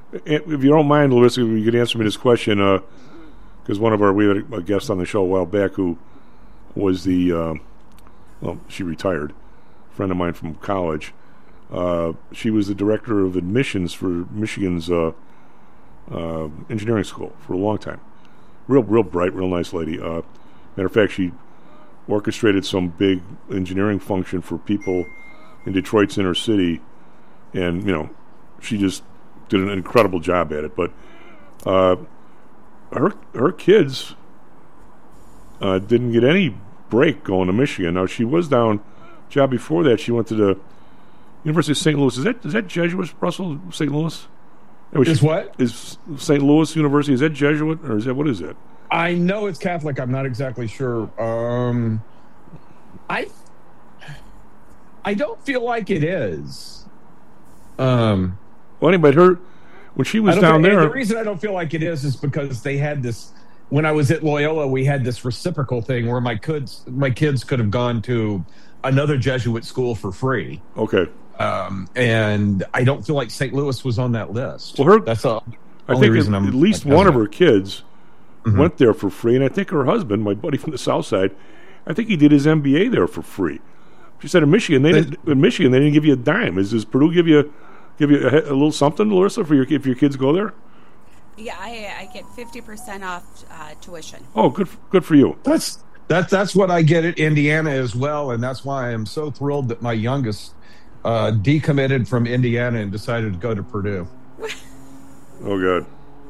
if you don't mind, Larissa, you could answer me this question, because uh, one of our, we had a guest on the show a while back who was the, uh, well, she retired, a friend of mine from college. Uh, she was the director of admissions for Michigan's uh, uh, engineering school for a long time. Real, real bright, real nice lady. Uh, matter of fact, she orchestrated some big engineering function for people in Detroit's inner city, and, you know, she just did an incredible job at it. But uh, her her kids uh, didn't get any break going to Michigan. Now, she was down, job before that, she went to the University of Saint Louis. Is that is that Jesuit, Russell, Saint Louis? Is what? Is Saint Louis University, is that Jesuit, or is that, what is it? I know it's Catholic. I'm not exactly sure. Um, I I don't feel like it is. Um, well, anyway, her, when she was down feel, there... The reason I don't feel like it is is because they had this... When I was at Loyola, we had this reciprocal thing where my kids, my kids could have gone to another Jesuit school for free. Okay. Um, and I don't feel like Saint Louis was on that list. Well, her, that's the I only think reason at, I'm at least like, one of her kids mm-hmm. went there for free, and I think her husband, my buddy from the South Side, I think he did his M B A there for free. She said in Michigan, they didn't, in Michigan they didn't give you a dime. Is does Purdue give you give you a, a little something, Larissa, for your if your kids go there? Yeah, I, I get fifty percent off uh, tuition. Oh, good, good for you. That's that's that's what I get at Indiana as well, and that's why I am so thrilled that my youngest uh, decommitted from Indiana and decided to go to Purdue. Oh, God.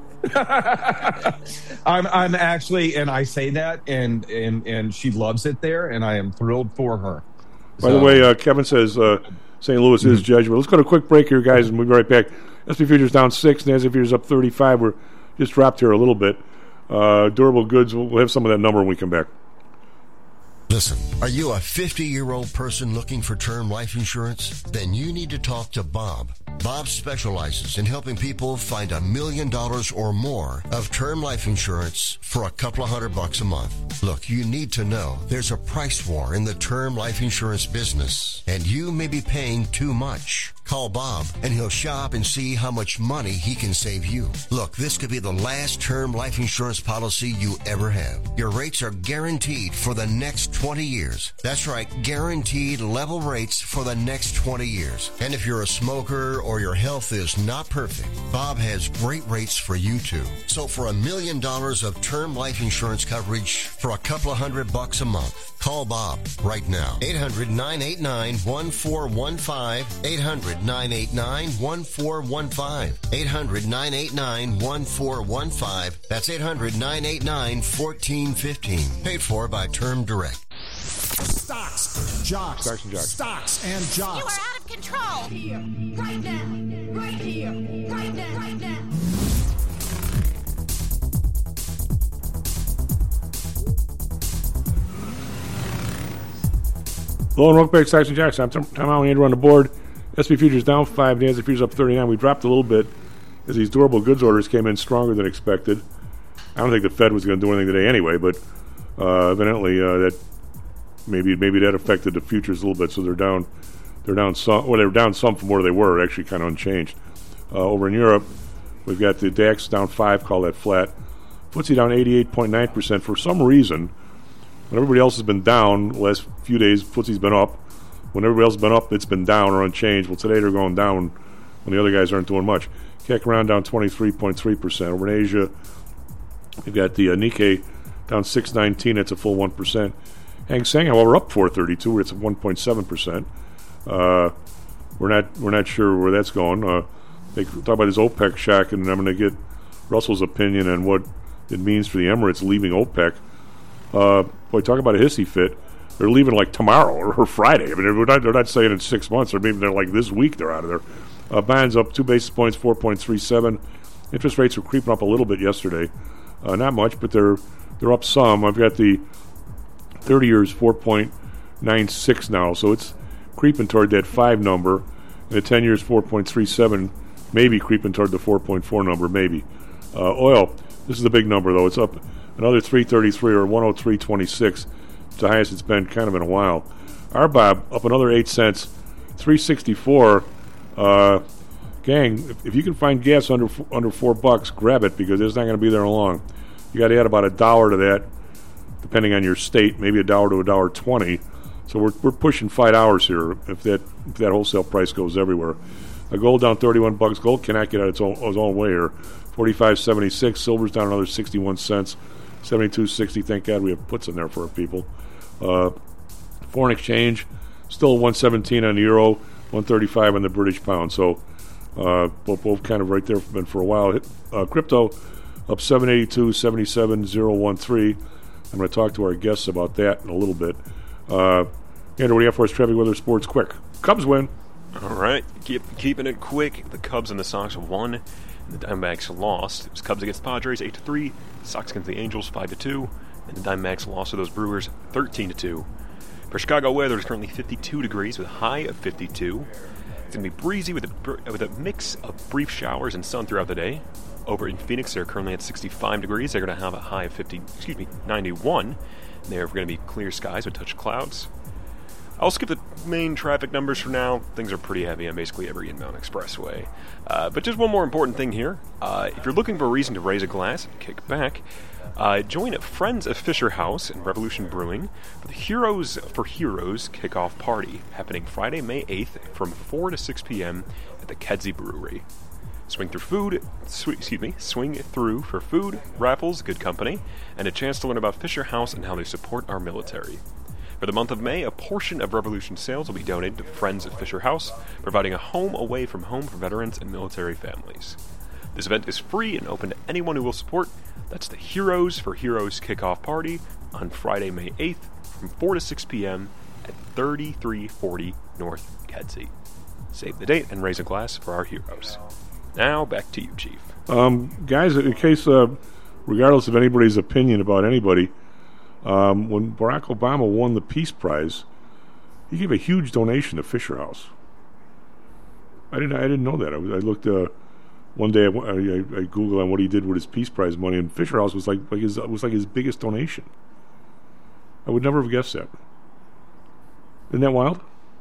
I'm I'm actually, and I say that, and and and she loves it there, and I am thrilled for her. By so, the way, uh, Kevin says uh, Saint Louis mm-hmm. is Jesuit. Let's go to a quick break here, guys, and we'll be right back. S and P Futures down six, NASDAQ Futures up thirty-five. We're just dropped here a little bit. Uh, durable goods, we'll, we'll have some of that number when we come back. Listen, are you a fifty-year-old person looking for term life insurance? Then you need to talk to Bob. Bob specializes in helping people find a million dollars or more of term life insurance for a couple of hundred bucks a month. Look, you need to know there's a price war in the term life insurance business, and you may be paying too much. Call Bob, and he'll shop and see how much money he can save you. Look, this could be the last term life insurance policy you ever have. Your rates are guaranteed for the next twenty years. That's right, guaranteed level rates for the next twenty years. And if you're a smoker or your health is not perfect, Bob has great rates for you too. So for a million dollars of term life insurance coverage for a couple of hundred bucks a month, call Bob right now. eight hundred, nine eight nine, one four one five. eight hundred, nine eight nine, one four one five. eight hundred, nine eight nine, one four one five. That's eight hundred, nine eight nine, one four one five. Paid for by Term Direct. Stocks, jocks, Stocks and jocks. Stocks and jocks. You are out of control. Here, right now, right here, right now, right now. Hello and welcome back to Stocks and Jocks. I'm Tom Allen, Andrew on the board. S and P Futures down five, NASDAQ Futures up thirty-nine. We dropped a little bit as these durable goods orders came in stronger than expected. I don't think the Fed was going to do anything today anyway, but uh, evidently uh, that maybe maybe that affected the futures a little bit. So they're down, they're down some, or they're down some from where they were, actually kind of unchanged. Uh, over in Europe, we've got the DAX down five, call that flat. F T S E down eighty-eight point nine percent for some reason. When everybody else has been down the last few days, F T S E's been up. When everybody else has been up, it's been down or unchanged. Well, today they're going down when the other guys aren't doing much. C A C around down twenty-three point three percent. Over in Asia, we've got the uh, Nikkei down six nineteen. That's a full one percent. Hang Seng, however, up four thirty-two. It's at one point seven percent. Uh, we're not we're not sure where that's going. Uh, they talk about this OPEC shock, and I'm going to get Russell's opinion on what it means for the Emirates leaving OPEC. Uh, boy, talk about a hissy fit. They're leaving like tomorrow or, or Friday. I mean, they're not, they're not saying in six months, or maybe they're like this week they're out of there. Uh, bonds up two basis points, four point three seven. Interest rates were creeping up a little bit yesterday. Uh, not much, but they're they're up some. I've got the thirty years four point nine six now, so it's creeping toward that five number. And the ten years four point three seven, maybe creeping toward the four point four number, maybe. Uh, oil, this is the big number though. It's up another three thirty-three or one oh three twenty-six. It's the highest it's been kind of in a while. R B O B up another eight cents, three sixty-four. Uh, gang, if, if you can find gas under under four bucks, grab it because it's not going to be there long. You got to add about a dollar to that, depending on your state, maybe a dollar to a dollar twenty. So we're we're pushing five hours here if that if that wholesale price goes everywhere. A gold down thirty-one bucks. Gold cannot get out its own its own way here. forty-five seventy-six. Silver's down another sixty-one cents. seventy-two sixty. Thank God we have puts in there for our people. Uh, foreign exchange still one seventeen on the euro, one thirty-five on the British pound. So uh, both, both kind of right there been for a while. Uh, crypto up seven eighty-two, seventy-seven oh one three. I'm going to talk to our guests about that in a little bit. Uh, Andrew, what do you have for us? Traffic, weather, sports, quick. Cubs win. All right, keep keeping it quick. The Cubs and the Sox won, and the Diamondbacks lost. It was Cubs against the Padres, eight to three. Sox against the Angels, five to two, and the Diamondbacks lost to those Brewers, thirteen to two. For Chicago weather, it's currently fifty-two degrees with a high of fifty-two. It's going to be breezy with a with a mix of brief showers and sun throughout the day. Over in Phoenix, they're currently at sixty-five degrees. They're going to have a high of fifty, excuse me, ninety-one. They're going to be clear skies with a touch of clouds. I'll skip the main traffic numbers for now. Things are pretty heavy on basically every inbound expressway. Uh, but just one more important thing here. Uh, if you're looking for a reason to raise a glass and kick back, uh, join Friends of Fisher House and Revolution Brewing for the Heroes for Heroes kickoff party happening Friday, May eighth from four to six p.m. at the Kedzie Brewery. Swing through food, sw- excuse me, swing through for food, raffles, good company, and a chance to learn about Fisher House and how they support our military. For the month of May, a portion of Revolution sales will be donated to Friends of Fisher House, providing a home away from home for veterans and military families. This event is free and open to anyone who will support. That's the Heroes for Heroes kickoff party on Friday, May eighth from four to six p.m. at thirty-three forty North Kedzie. Save the date and raise a glass for our heroes. Now, back to you, Chief. Um, guys, in case, uh, regardless of anybody's opinion about anybody, um, when Barack Obama won the Peace Prize, he gave a huge donation to Fisher House. I didn't I didn't know that. I, I looked, uh, one day, I, I, I Googled on what he did with his Peace Prize money, and Fisher House was like, like his, was like his biggest donation. I would never have guessed that. Isn't that wild?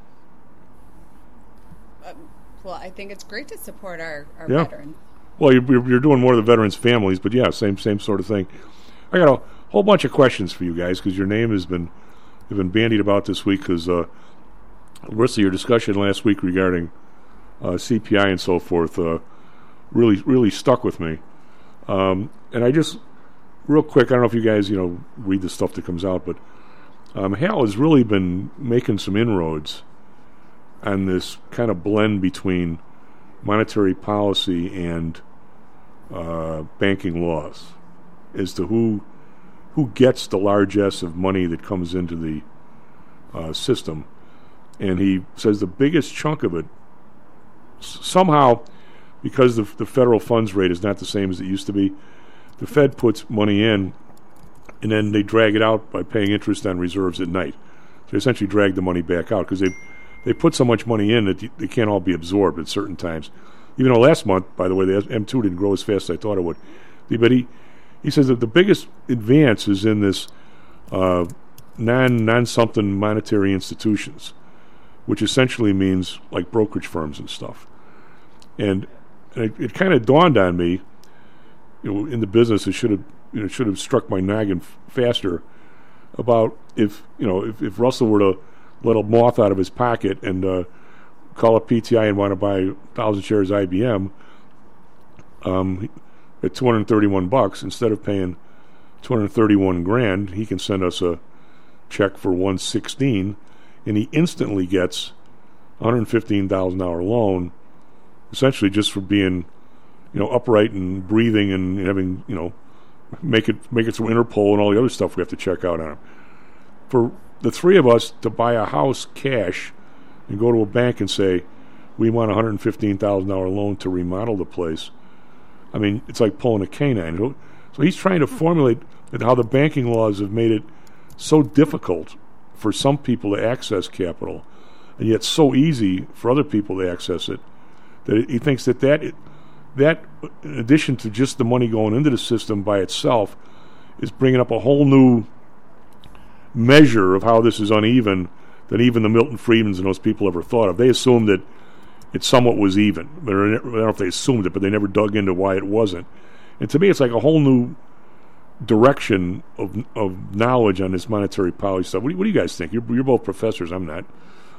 Well, I think it's great to support our, our yeah. veterans. Well, you're, you're doing more of the veterans' families, but yeah, same same sort of thing. I got a whole bunch of questions for you guys because your name has been have been bandied about this week because uh, the rest of your discussion last week regarding uh, C P I and so forth uh, really really stuck with me. Um, and I just, real quick, I don't know if you guys you know read the stuff that comes out, but um, Hal has really been making some inroads on this kind of blend between monetary policy and uh, banking laws as to who who gets the largesse of money that comes into the uh, system. And he says the biggest chunk of it, s- somehow, because the, the federal funds rate is not the same as it used to be, the Fed puts money in and then they drag it out by paying interest on reserves at night. So they essentially drag the money back out because they They put so much money in that they can't all be absorbed at certain times. Even though last month, by the way, the M two didn't grow as fast as I thought it would. But he, he says that the biggest advance is in this uh, non, non-something monetary institutions, which essentially means like brokerage firms and stuff. And, and it, it kind of dawned on me, you know, in the business, it should have you know, should have struck my noggin f- faster about if, you know, if, if Russell were to let a moth out of his pocket and uh, call up P T I and want to buy a thousand shares I B M um, at two hundred thirty-one bucks, instead of paying two hundred thirty-one grand, he can send us a check for one sixteen, and he instantly gets a one hundred fifteen thousand dollars loan, essentially just for being, you know, upright and breathing and having, you know, make it make it through Interpol and all the other stuff we have to check out on him. For the three of us to buy a house cash and go to a bank and say, we want a one hundred fifteen thousand dollars loan to remodel the place, I mean, it's like pulling a canine. So he's trying to formulate how the banking laws have made it so difficult for some people to access capital, and yet so easy for other people to access it, that he thinks that that, that in addition to just the money going into the system by itself, is bringing up a whole new measure of how this is uneven than even the Milton Friedmans and those people ever thought of. They assumed that it somewhat was even. But I don't know if they assumed it, but they never dug into why it wasn't. And to me, it's like a whole new direction of of knowledge on this monetary policy stuff. What do, what do you guys think? You're, you're both professors. I'm not.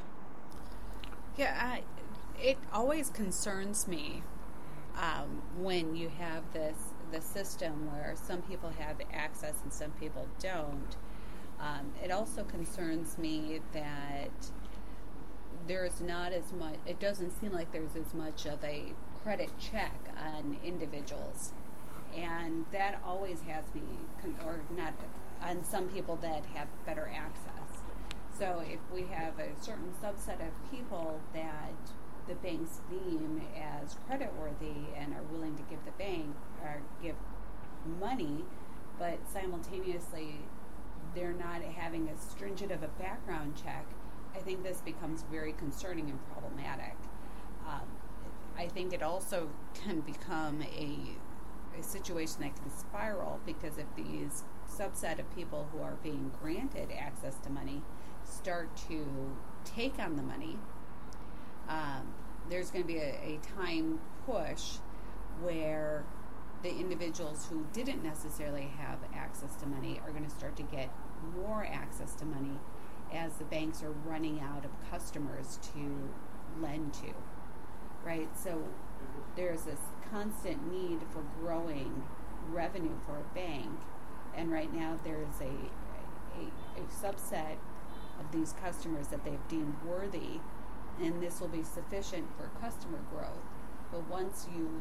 Yeah, I, it always concerns me um, when you have this the system where some people have access and some people don't. Um, it also concerns me that there's not as much. It doesn't seem like there's as much of a credit check on individuals, and that always has me, con- or not on some people that have better access. So if we have a certain subset of people that the banks deem as creditworthy and are willing to give the bank or give money, but simultaneously they're not having as stringent of a background check, I think this becomes very concerning and problematic. Um, I think it also can become a, a situation that can spiral, because if these subset of people who are being granted access to money start to take on the money, um, there's going to be a, a time push where the individuals who didn't necessarily have access to money are going to start to get more access to money as the banks are running out of customers to lend to, right? So there's this constant need for growing revenue for a bank, and right now there's a, a, a subset of these customers that they've deemed worthy, and this will be sufficient for customer growth. But once you've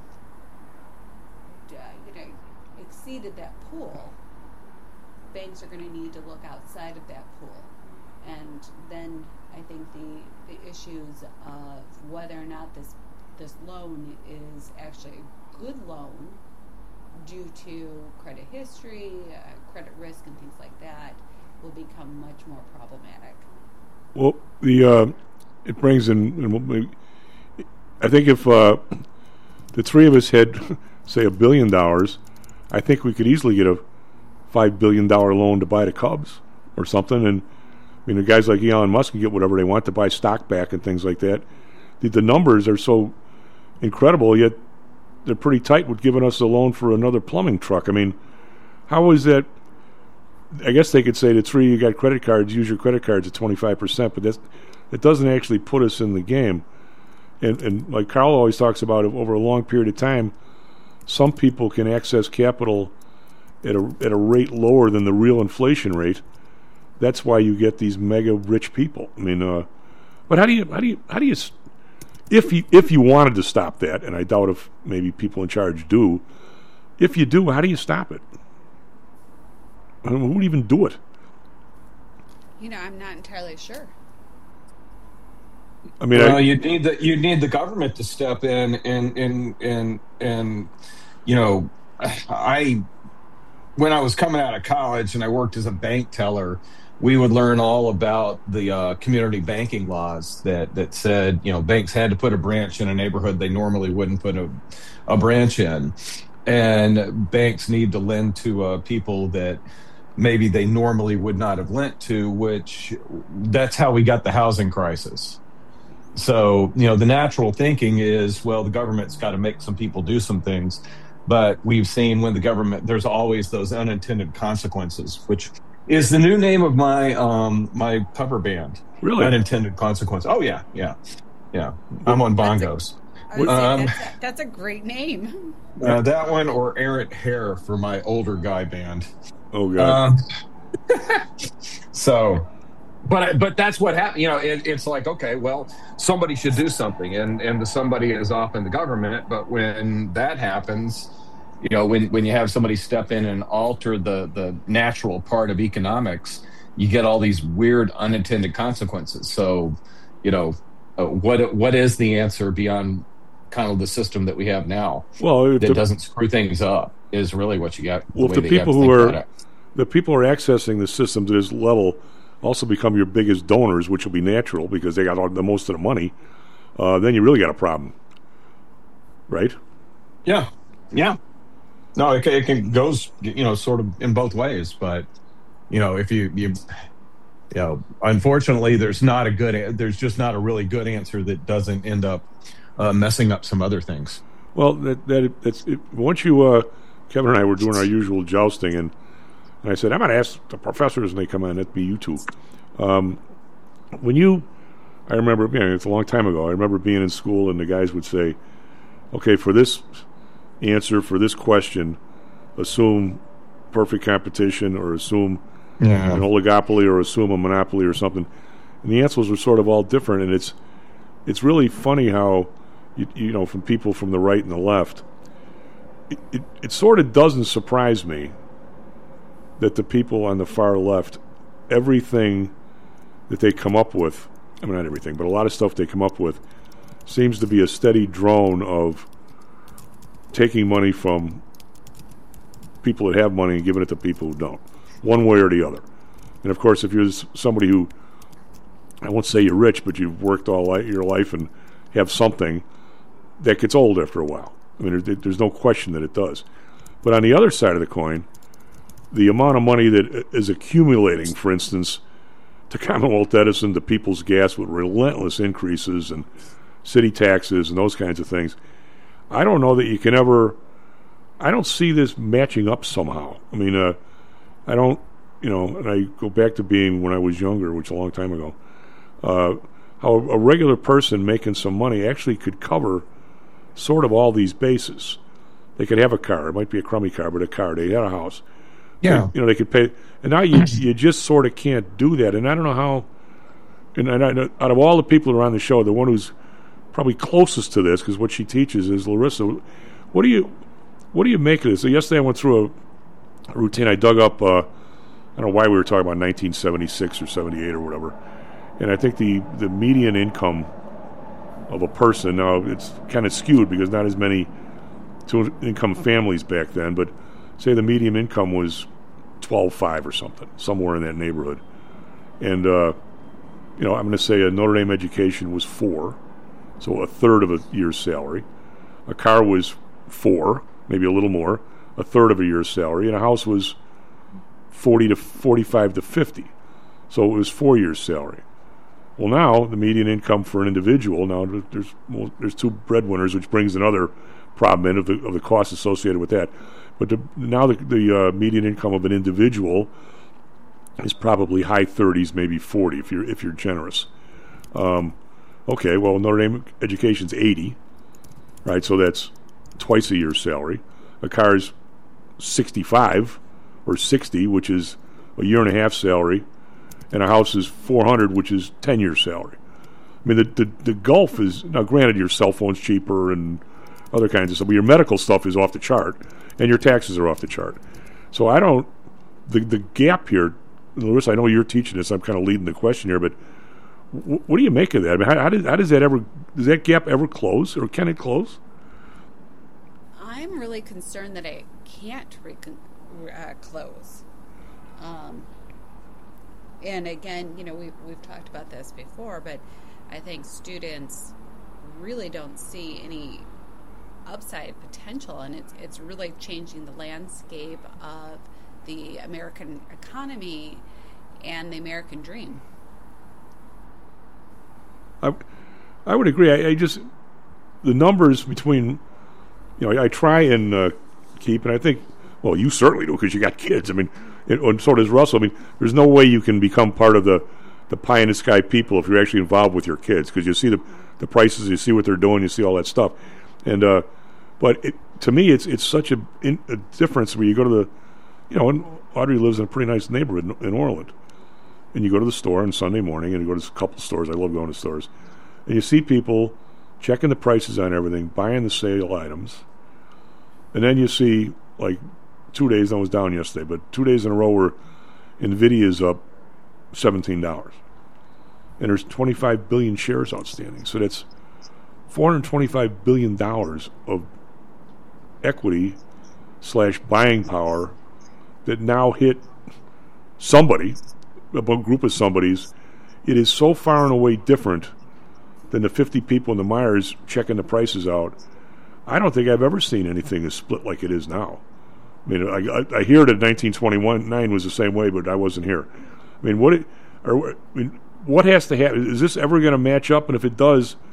uh, you know, exceeded that pool, banks are going to need to look outside of that pool. And then I think the, the issues of whether or not this this loan is actually a good loan due to credit history, uh, credit risk, and things like that will become much more problematic. Well, the uh, it brings in, I think if uh, the three of us had, say, a billion dollars, I think we could easily get a five billion dollar loan to buy the Cubs or something. And I mean, the guys like Elon Musk can get whatever they want to buy stock back and things like that. The, the numbers are so incredible, yet they're pretty tight with giving us a loan for another plumbing truck. I mean, how is that? I guess they could say the three you got credit cards, use your credit cards at twenty-five percent, but that's, it doesn't actually put us in the game. And, and like Carl always talks about, over a long period of time, some people can access capital at a at a rate lower than the real inflation rate. That's why you get these mega rich people. I mean, uh, but how do you how do you how do you if you if you wanted to stop that, and I doubt if maybe people in charge do, if you do, how do you stop it? I mean, who would even do it? You know, I'm not entirely sure. I mean, well, I, you need the you need the government to step in and and and and you know, I when I was coming out of college and I worked as a bank teller, we would learn all about the uh, community banking laws that that said, you know, banks had to put a branch in a neighborhood they normally wouldn't put a a branch in, and banks need to lend to uh, people that maybe they normally would not have lent to, which that's how we got the housing crisis. So, you know, the natural thinking is, well, the government's got to make some people do some things. But we've seen when the government, there's always those unintended consequences, which is the new name of my um, my cover band. Really? Unintended consequences. Oh, yeah, yeah, yeah. I'm on bongos. I would say Um, that's, a, that's a great name. uh, that one or Errant Hair for my older guy band. Oh, God. Um, so... But but that's what happened. You know, it, it's like, okay, well, somebody should do something, and, and the somebody is often the government. But when that happens, you know, when, when you have somebody step in and alter the, the natural part of economics, you get all these weird unintended consequences. So, you know, uh, what what is the answer beyond kind of the system that we have now? Well, that the, doesn't screw things up is really what you got. Well, the, the people who are the people who are accessing the system to this level also become your biggest donors, which will be natural because they got all, the most of the money, uh, then you really got a problem, right? Yeah, yeah. No, it, it can goes, you know, sort of in both ways. But you know, if you you, you know, unfortunately, there's not a good, there's just not a really good answer that doesn't end up uh, messing up some other things. Well, that that that's it. Once you, uh, Kevin and I were doing our usual jousting, and, and I said, I'm going to ask the professors, and they come on. That'd be you two. Um, when you, I remember, you know, it's a long time ago. I remember being in school, and the guys would say, okay, for this answer, for this question, assume perfect competition, or assume Yeah. an oligopoly, or assume a monopoly, or something. And the answers were sort of all different, and it's it's really funny how, you, you know, from people from the right and the left, it, it, it sort of doesn't surprise me that the people on the far left, everything that they come up with, I mean, not everything, but a lot of stuff they come up with seems to be a steady drone of taking money from people that have money and giving it to people who don't, one way or the other. And, of course, if you're somebody who, I won't say you're rich, but you've worked all li- your life and have something, that gets old after a while. I mean, there, there's no question that it does. But on the other side of the coin, the amount of money that is accumulating, for instance, to Commonwealth Edison, to People's Gas with relentless increases and city taxes and those kinds of things, I don't know that you can ever, I don't see this matching up somehow. I mean, uh, I don't, you know, and I go back to being when I was younger, which is a long time ago, uh, how a regular person making some money actually could cover sort of all these bases. They could have a car. It might be a crummy car, but a car. They had a house. Yeah. They, you know, they could pay. And now you you just sort of can't do that. And I don't know how, and, and I, out of all the people who are on the show, the one who's probably closest to this, because what she teaches is Larissa. What do you what do you make of this? So yesterday I went through a, a routine. I dug up, uh, I don't know why we were talking about nineteen seventy-six or seventy-eight or whatever. And I think the, the median income of a person, now it's kind of skewed because not as many two-income families back then, but say the median income was twelve five or something, somewhere in that neighborhood. And, uh, you know, I'm going to say a Notre Dame education was four, so a third of a year's salary. A car was four, maybe a little more, a third of a year's salary. And a house was forty to forty-five to fifty, so it was four years' salary. Well, now the median income for an individual, now there's well, there's two breadwinners, which brings another problem in of the of the costs associated with that. But the, now the, the uh, median income of an individual is probably high thirties, maybe forty, if you're if you're generous. Um, okay, well, Notre Dame education's eighty, right? So that's twice a year's salary. A car's sixty-five or sixty, which is a year and a half salary. And a house is four hundred, which is ten years' salary. I mean, the, the the gulf is, now granted your cell phone's cheaper and other kinds of stuff, but your medical stuff is off the chart, and your taxes are off the chart. So I don't, the the gap here, Larissa, I know you're teaching this, I'm kind of leading the question here, but w- what do you make of that? I mean, how, how, does, how does that ever, does that gap ever close, or can it close? I'm really concerned that it can't recon- uh, close. Um, And again, you know, we've, we've talked about this before, but I think students really don't see any upside potential, and it's it's really changing the landscape of the American economy and the American dream. I, I would agree. I, I just, the numbers between, you know, I try and uh, keep, and I think, well, you certainly do because you got kids. I mean, it, and so does Russell. I mean, there's no way you can become part of the, the pie in the sky people if you're actually involved with your kids, because you see the the prices, you see what they're doing, you see all that stuff. And uh, but it, to me, it's it's such a, in, a difference where you go to the, you know, and Audrey lives in a pretty nice neighborhood in, in Orland, and you go to the store on Sunday morning, and you go to a couple stores. I love going to stores, and you see people checking the prices on everything, buying the sale items, and then you see like two days. I was down yesterday, but two days in a row where Nvidia's up seventeen dollars, and there's twenty-five billion shares outstanding. So that's four hundred twenty-five billion dollars of equity slash buying power that now hit somebody, a group of somebody's. It is so far and away different than the fifty people in the Myers checking the prices out. I don't think I've ever seen anything as split like it is now. I mean, I, I, I hear that nineteen twenty-one nine was the same way, but I wasn't here. I mean, what? It, or, I mean, what has to happen? Is this ever going to match up? And if it does,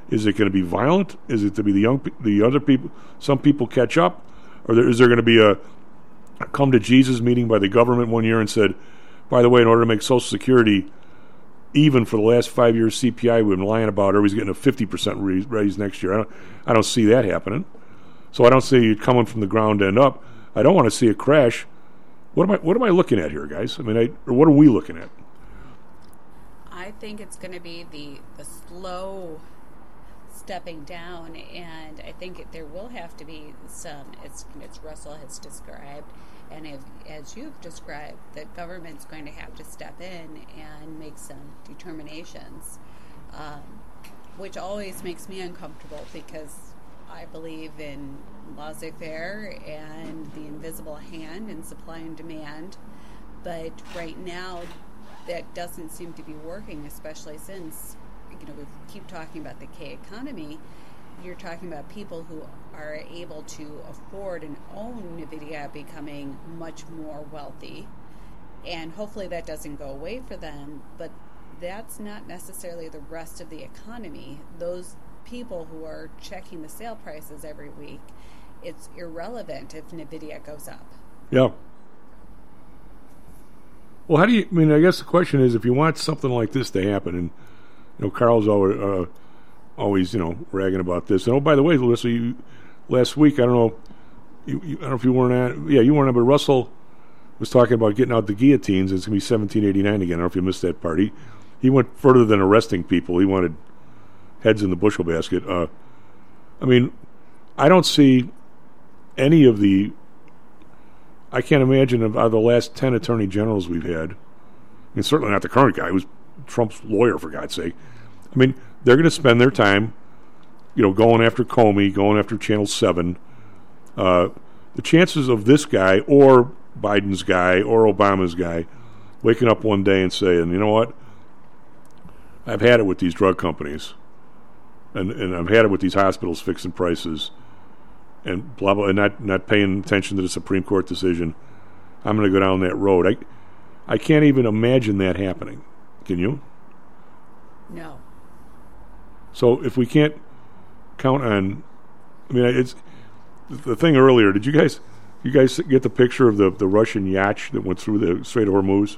Is it going to be violent? Is it to be the young, pe- the other people? Some people catch up, or there, is there going to be a come to Jesus meeting by the government one year and said, by the way, in order to make Social Security even for the last five years C P I we've been lying about, everybody's getting a fifty percent raise, raise next year. I don't, I don't see that happening. So I don't see it coming from the ground end up. I don't want to see a crash. What am I? What am I looking at here, guys? I mean, I, or what are we looking at? I think it's going to be the the slow stepping down, and I think it, there will have to be some, as, as Russell has described, and if, as you've described, the government's going to have to step in and make some determinations, um, which always makes me uncomfortable because I believe in laissez-faire and the invisible hand and supply and demand, but right now that doesn't seem to be working, especially since, you know, we keep talking about the K economy. You're talking about people who are able to afford and own NVIDIA becoming much more wealthy, and hopefully that doesn't go away for them, but that's not necessarily the rest of the economy. Those people who are checking the sale prices every week, it's irrelevant if NVIDIA goes up. Yeah. Well, how do you, I mean, I guess the question is, if you want something like this to happen, and, you know, Carl's always, uh, always you know, ragging about this. And, oh, by the way, Melissa, you, last week, I don't know, you, you, I don't know if you weren't at, yeah, you weren't at, but Russell was talking about getting out the guillotines. It's going to be seventeen eighty-nine again. I don't know if you missed that part. He, he went further than arresting people. He wanted heads in the bushel basket. Uh, I mean, I don't see any of the, I can't imagine of uh, the last ten attorney generals we've had. I mean, certainly not the current guy who's Trump's lawyer, for God's sake. I mean, they're going to spend their time, you know, going after Comey, going after Channel seven. Uh, the chances of this guy or Biden's guy or Obama's guy waking up one day and saying, you know what, I've had it with these drug companies, and, and I've had it with these hospitals fixing prices, and blah, blah, and not, not paying attention to the Supreme Court decision. I'm going to go down that road. I, I can't even imagine that happening. Can you? No. So if we can't count on, I mean, it's the thing earlier. Did you guys, you guys get the picture of the, the Russian yacht that went through the Strait of Hormuz?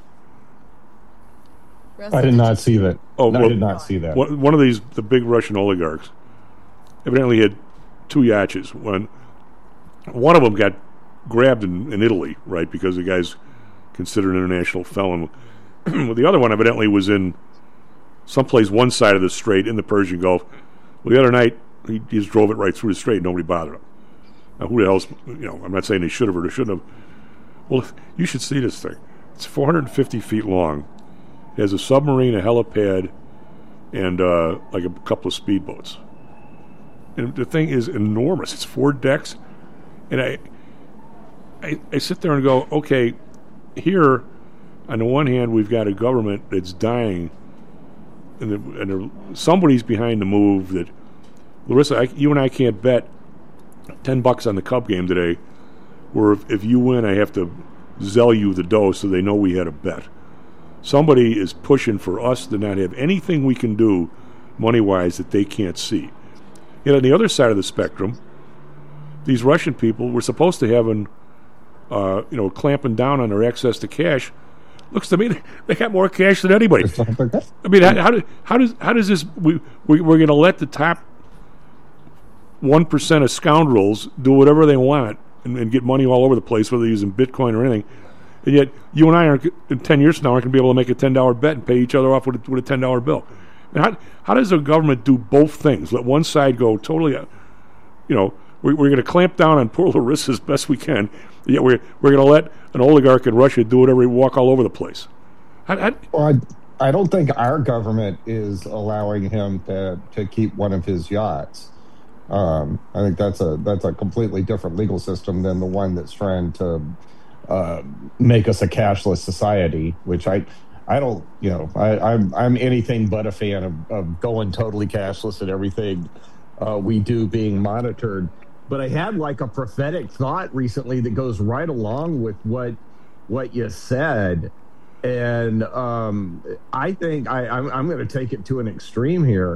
I did not see that. Oh, no, well, I did not see that. One, one of these, the big Russian oligarchs, evidently had two yachts. One, one of them got grabbed in, in Italy, right, because the guy's considered an international felon. Well, the other one evidently was in someplace one side of the strait in the Persian Gulf. Well, the other night, he, he just drove it right through the strait. Nobody bothered him. Now, who the hell's, you know, I'm not saying they should have or they shouldn't have. Well, you should see this thing. It's four hundred fifty feet long. It has a submarine, a helipad, and uh, like a couple of speedboats. And the thing is enormous. It's four decks. And I, I, I sit there and go, okay, here, on the one hand, we've got a government that's dying, and, the, and there, somebody's behind the move that, Larissa, I, you and I can't bet ten bucks on the Cub game today, where if, if you win, I have to zell you the dough so they know we had a bet. Somebody is pushing for us to not have anything we can do money-wise that they can't see. Yet on the other side of the spectrum, these Russian people were supposed to have an, uh, you know, clamping down on their access to cash. Looks to me they got more cash than anybody. I mean, how, how, do, how does how does this? We, we we're going to let the top one percent of scoundrels do whatever they want and, and get money all over the place, whether they're using Bitcoin or anything. And yet, you and I aren't in ten years from now aren't going to be able to make a ten dollar bet and pay each other off with a, with a ten dollar bill. And how how does a government do both things? Let one side go totally, uh, you know, we're, we're going to clamp down on poor Larissa as best we can. Yet we're we're going to let an oligarch in Russia do whatever he walk all over the place. How, how, well, I, I don't think our government is allowing him to, to keep one of his yachts. Um, I think that's a that's a completely different legal system than the one that's trying to uh, make us a cashless society. Which I I don't you know I, I'm I'm anything but a fan of, of going totally cashless and everything uh, we do being monitored. But I had like a prophetic thought recently that goes right along with what what you said, and um, I think I, I'm, I'm going to take it to an extreme here.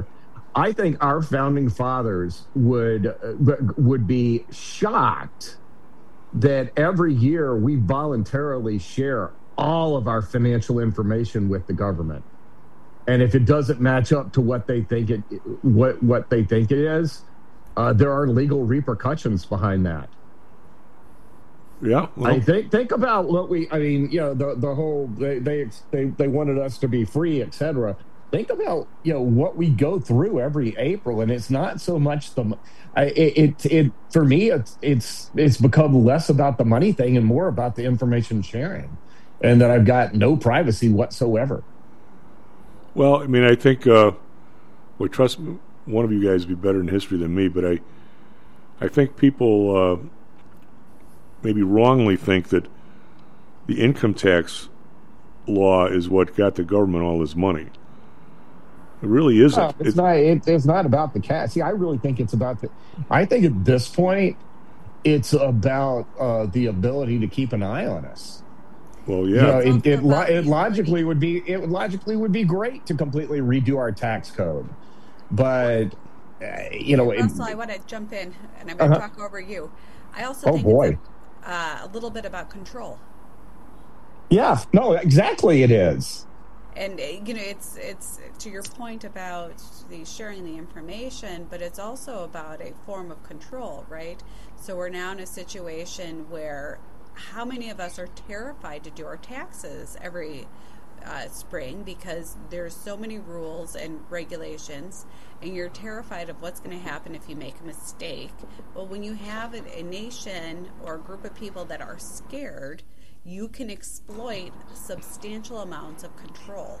I think our founding fathers would uh, would be shocked that every year we voluntarily share all of our financial information with the government, and if it doesn't match up to what they think it what what they think it is, uh, there are legal repercussions behind that. Yeah, well. I think think about what we. I mean, you know, the the whole they they they, they wanted us to be free, et cetera. Think about, you know, what we go through every April, and it's not so much the. I, it, it it for me it's it's it's become less about the money thing and more about the information sharing, and that I've got no privacy whatsoever. Well, I mean, I think. Uh, well, trust me, one of you guys would be better in history than me, but I, I think people uh, maybe wrongly think that the income tax law is what got the government all this money. It really isn't. No, it's, it's not. It, it's not about the cat. See, I really think it's about the. I think at this point, it's about uh, the ability to keep an eye on us. Well, You yeah. know, it, it, lo- it logically would be. It would logically would be great to completely redo our tax code, but uh, you know, it, Russell, I want to jump in, and I'm going to Uh-huh. talk over you. I also Oh, think boy. it's a, uh, a little bit about control. yeah, no, exactly, it is. And uh, you know, it's it's to your point about the sharing the information, but it's also about a form of control, right? So we're now in a situation where how many of us are terrified to do our taxes every uh, spring because there's so many rules and regulations, and you're terrified of what's going to happen if you make a mistake. Well, when you have a, a nation or a group of people that are scared, you can exploit substantial amounts of control.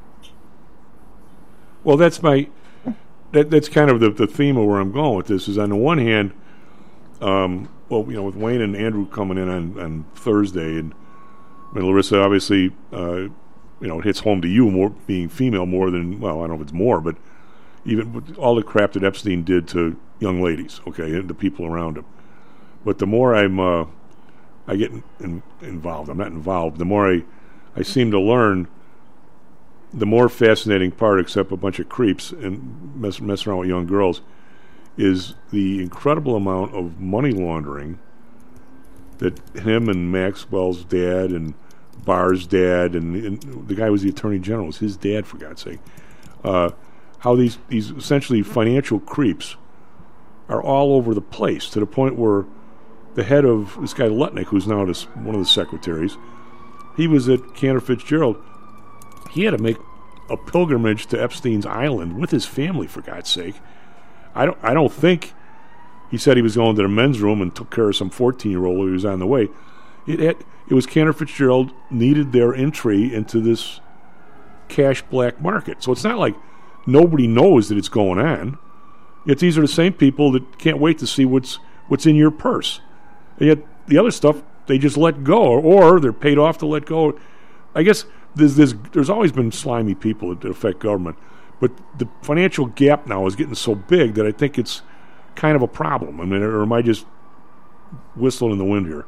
Well, that's my that that's kind of the, the theme of where I'm going with this. Is on the one hand, um, well, you know, with Wayne and Andrew coming in on, on Thursday, and I mean, Larissa, obviously, uh, you know, it hits home to you more being female more than well, I don't know if it's more, but even with all the crap that Epstein did to young ladies, okay, and the people around him. But the more I'm uh, I get in, in, involved. I'm not involved. The more I, I seem to learn, the more fascinating part, except a bunch of creeps and mess, mess around with young girls, is the incredible amount of money laundering that him and Maxwell's dad and Barr's dad and, and the guy who was the attorney general was his dad, for God's sake. Uh, how these, these essentially financial creeps are all over the place to the point where the head of this guy Lutnick, who's now this, one of the secretaries, he was at Cantor Fitzgerald. He had to make a pilgrimage to Epstein's Island with his family, for God's sake. I don't. I don't think he said he was going to the men's room and took care of some fourteen-year-old who was on the way. It had, it was Cantor Fitzgerald needed their entry into this cash black market. So it's not like nobody knows that it's going on. Yet these are the same people that can't wait to see what's what's in your purse. And yet the other stuff they just let go, or, or they're paid off to let go. I guess there's there's, there's always been slimy people that affect government, but the financial gap now is getting so big that I think it's kind of a problem. I mean, or am I just whistling in the wind here?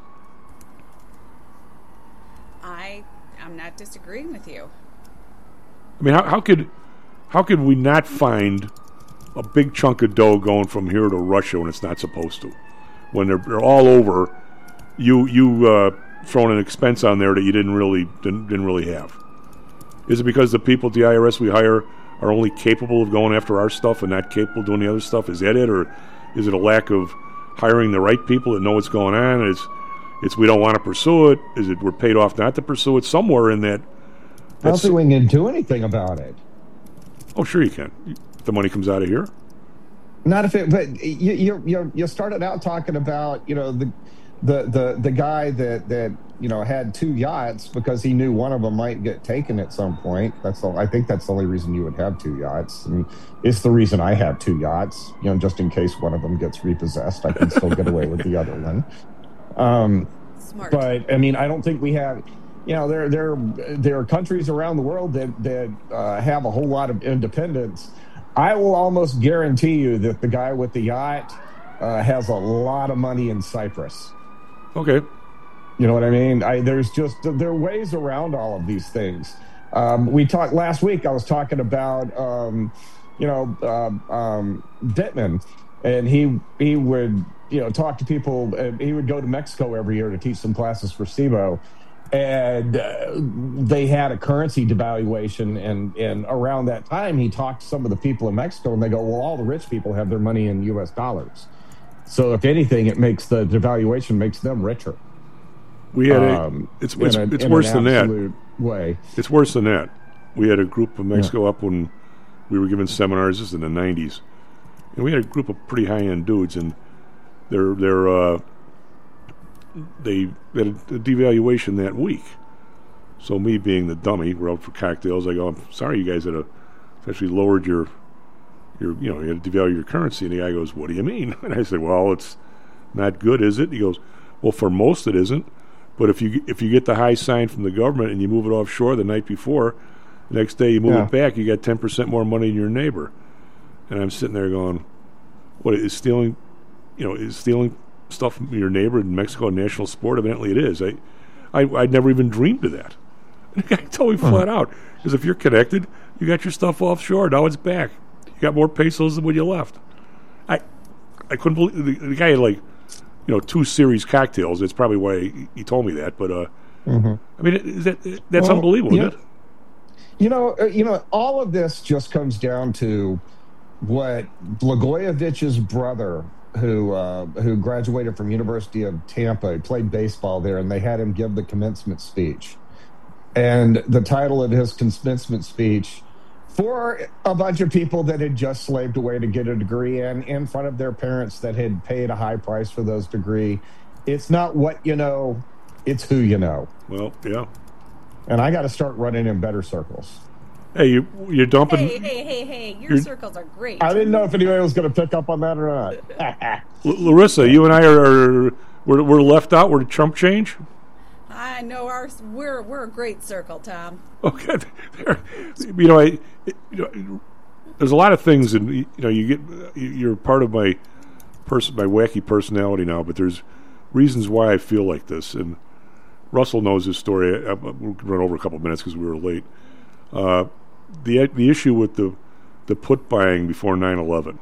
I I'm not disagreeing with you. I mean, how, how could how could we not find a big chunk of dough going from here to Russia when it's not supposed to? When they're, they're all over, you you uh, throwing an expense on there that you didn't really didn't, didn't really have. Is it because the people at the I R S we hire are only capable of going after our stuff and not capable of doing the other stuff? Is that it, or is it a lack of hiring the right people that know what's going on? It's it's we don't want to pursue it. Is it we're paid off not to pursue it? Somewhere in that. I don't think we can do anything about it. Oh, sure you can. The money comes out of here. Not if it, but you you you you started out talking about, you know, the the the the guy that that you know had two yachts because he knew one of them might get taken at some point. That's all. I think that's the only reason you would have two yachts, and it's the reason I have two yachts. You know, just in case one of them gets repossessed, I can still get away with the other one. Um, Smart. But I mean, I don't think we have. You know, there there there are countries around the world that that uh, have a whole lot of independence. I will almost guarantee you that the guy with the yacht uh, has a lot of money in Cyprus. Okay. You know what I mean? I, there's just, there are ways around all of these things. Um, we talked last week, I was talking about, um, you know, uh, um, Dittman, and he he would you know talk to people. And he would go to Mexico every year to teach some classes for SIBO, and uh, they had a currency devaluation. And and around that time, he talked to some of the people in Mexico, and they go, "Well, all the rich people have their money in U S dollars. So if anything, it makes the devaluation makes them richer." We had Um, a, it's it's, in a- it's in worse an than that. absolute way. It's worse than that. We had a group of Mexico up when we were giving seminars. This is in the nineties, and we had a group of pretty high end dudes, and they're they're uh, they had a devaluation that week. So me being the dummy, we're out for cocktails. I go, "I'm sorry, you guys had a actually lowered your your you know you had to devalue your currency." And the guy goes, "What do you mean?" And I said, "Well, it's not good, is it?" He goes, "Well, for most it isn't. But if you if you get the high sign from the government and you move it offshore the night before, the next day you move Yeah. it back, you got ten percent more money than your neighbor." And I'm sitting there going, "What is stealing? You know, is stealing stuff from your neighbor in Mexico a national sport? Evidently, it is. I, I I'd never even dreamed of that." And the guy told me flat out, because if you're connected, you got your stuff offshore. Now it's back. You got more pesos than when you left. I I couldn't believe the, the guy had like. You know, two series cocktails. That's probably why he, he told me that. But uh, Mm-hmm. I mean, is that that's Well, unbelievable, yeah. isn't it? You know, uh, you know, all of this just comes down to what Blagojevich's brother, who uh, who graduated from University of Tampa, he played baseball there, and they had him give the commencement speech. And the title of his commencement speech, for a bunch of people that had just slaved away to get a degree in, in front of their parents that had paid a high price for those degree, it's not what you know, it's who you know. Well, yeah. And I got to start running in better circles. Hey, you, you're dumping. Hey, hey, hey, hey! Your You're- circles are great. I didn't know if anybody was going to pick up on that or not. L- Larissa, you and I are, are we're, we're left out. We're chump change. I know ours. We're we're a great circle, Tom. Okay, there, you know, I, you know, there's a lot of things, and you know, you get you're part of my person, my wacky personality now. But there's reasons why I feel like this, and Russell knows this story. I, I, we'll run over a couple of minutes because we were late. Uh, the the issue with the the put buying before nine eleven,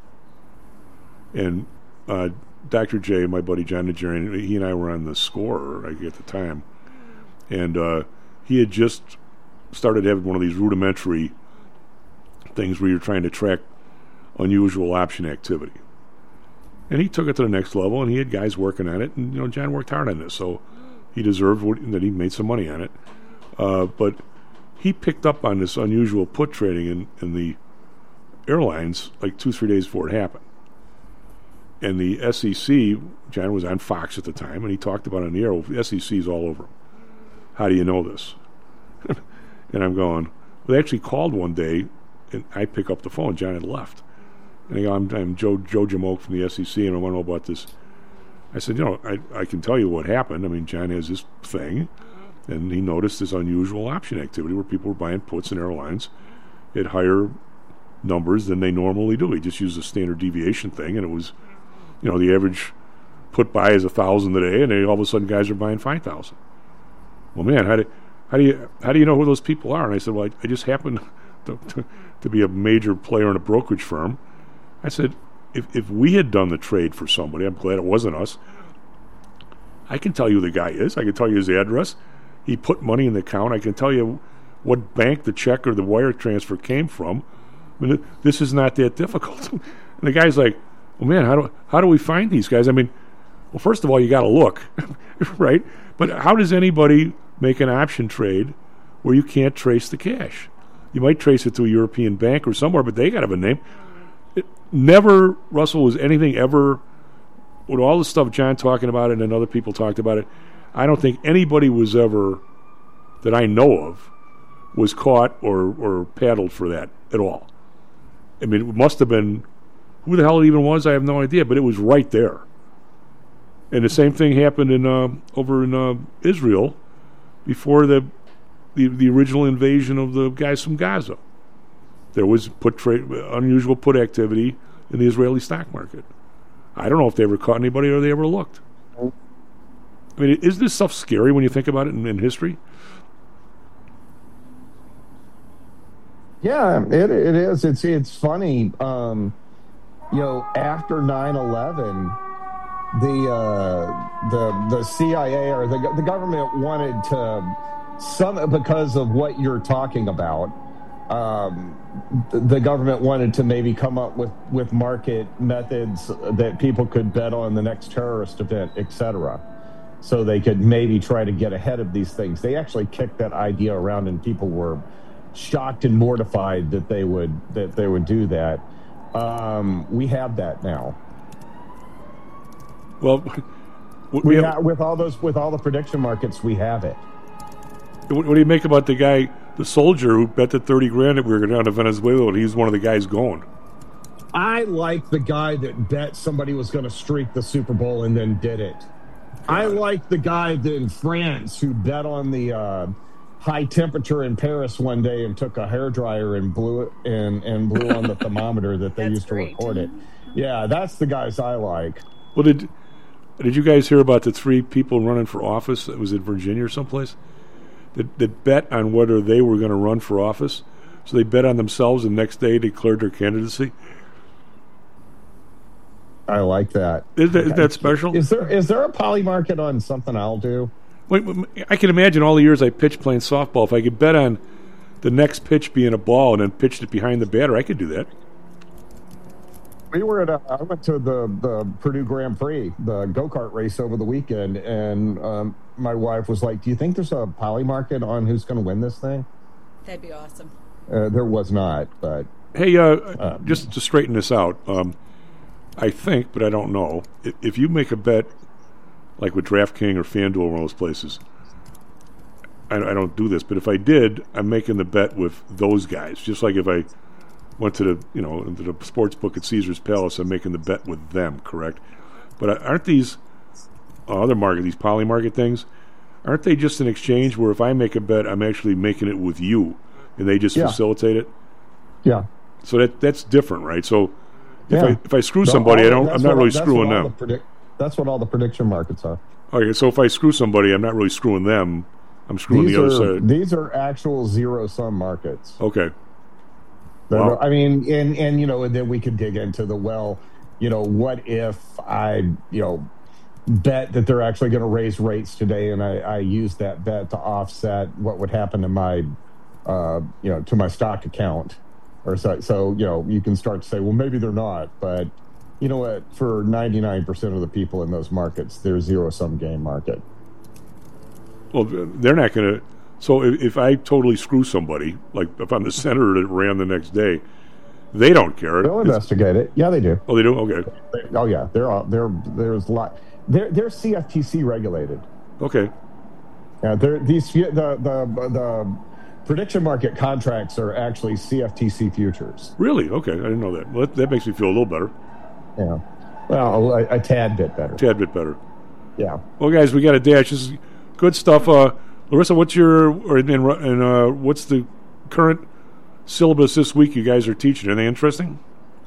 and uh, Doctor J, my buddy John Nigerian, he and I were on the score at the time, and uh, he had just started having one of these rudimentary things where you're trying to track unusual option activity. And he took it to the next level, and he had guys working on it, and you know John worked hard on this, so he deserved what, that he made some money on it. Uh, but he picked up on this unusual put trading in, in the airlines like two, three days before it happened. And the S E C, John was on Fox at the time, and he talked about it on the air. Well, the S E C's all over him. How do you know this? And I'm going, well, they actually called one day, and I pick up the phone. John had left. And I go, I'm, I'm Joe Joe Jamoke from the S E C, and I want to know about this. I said, you know, I, I can tell you what happened. I mean, John has this thing, and he noticed this unusual option activity where people were buying puts in airlines at higher numbers than they normally do. He just used a standard deviation thing, and it was, you know, the average put buy is a thousand a day, and they, all of a sudden guys are buying five thousand. Well, man, how do how do you how do you know who those people are? And I said, well, I, I just happen to, to to be a major player in a brokerage firm. I said, if if we had done the trade for somebody, I'm glad it wasn't us. I can tell you who the guy is. I can tell you his address. He put money in the account. I can tell you what bank the check or the wire transfer came from. I mean, this is not that difficult. And the guy's like, well, man, how do how do we find these guys? I mean, well, first of all, you got to look, right? But how does anybody make an option trade where you can't trace the cash? You might trace it to a European bank or somewhere, but they got to have a name. It never, Russell, was anything ever, with all the stuff John talking about it and other people talked about it, I don't think anybody was ever, that I know of, was caught or, or paddled for that at all. I mean, it must have been, who the hell it even was, I have no idea, but it was right there. And the same thing happened in uh, over in uh, Israel before the, the the original invasion of the guys from Gaza. There was put trade, unusual put activity in the Israeli stock market. I don't know if they ever caught anybody or they ever looked. I mean, is this stuff scary when you think about it in, in history? Yeah, it it is. It's it's funny. Um, you know, after nine eleven, the uh, the the C I A or the the government wanted to some because of what you're talking about. Um, the government wanted to maybe come up with, with market methods that people could bet on the next terrorist event, et cetera. So they could maybe try to get ahead of these things. They actually kicked that idea around, and people were shocked and mortified that they would that they would do that. Um, we have that now. Well, we, we have, have, with all those with all the prediction markets, we have it. What, what do you make about the guy, the soldier who bet the thirty grand that we were going down to Venezuela, and he's one of the guys going? I like the guy that bet somebody was going to streak the Super Bowl and then did it. I like the guy that in France who bet on the uh, high temperature in Paris one day and took a hairdryer and blew it and, and blew on the thermometer that they used to great. record it. Yeah, that's the guys I like. Well, did did you guys hear about the three people running for office that was in Virginia or someplace? That, that bet on whether they were going to run for office. So they bet on themselves, and the next day declared their candidacy. I like that. Is that, is that special? Is there is there a poly market on something I'll do? Wait, I can imagine all the years I pitched playing softball. If I could bet on the next pitch being a ball and then pitched it behind the batter, I could do that. We were at a, I went to the, the Purdue Grand Prix, the go-kart race over the weekend, and um, my wife was like, do you think there's a poly market on who's going to win this thing? That'd be awesome. Uh, there was not, but... Hey, uh, um, just to straighten this out, um, I think, but I don't know, if, if you make a bet, like with DraftKings or FanDuel or one of those places, I, I don't do this, but if I did, I'm making the bet with those guys, just like if I... went to the, you know, into the sports book at Caesar's Palace, I'm making the bet with them, correct? But aren't these uh, other market, these poly market things, aren't they just an exchange where if I make a bet, I'm actually making it with you, and they just yeah. facilitate it? Yeah. So that that's different, right? So if yeah. I if I screw No, somebody, all, I don't. I'm not what, really that's screwing what all them. The predict, that's what all the prediction markets are. Okay, so if I screw somebody, I'm not really screwing them. I'm screwing these the are, other side. These are actual zero sum markets. Okay. Wow. I mean, and, and, you know, and then we could dig into the, well, you know, what if I, you know, bet that they're actually going to raise rates today, and I, I use that bet to offset what would happen to my, uh, you know, to my stock account. Or so, so, you know, you can start to say, well, maybe they're not. But you know what? For ninety-nine percent of the people in those markets, they're zero-sum game market. Well, they're not going to... So if, if I totally screw somebody, like if I'm the senator that ran the next day, they don't care. They'll It's, investigate it. Yeah, they do. oh, they do? Okay. They, oh, yeah. They're all, they're, there's a lot. They're, they're C F T C regulated. Okay. Yeah, they're, these, the, the, the prediction market contracts are actually C F T C futures. Really? Okay. I didn't know that. Well, that, that makes me feel a little better. Yeah. Well, a, a tad bit better. A tad bit better. Yeah. Well, guys, we got a dash. This is good stuff. Uh, Larissa, what's your or and, and uh, what's the current syllabus this week you guys are teaching? Are they interesting?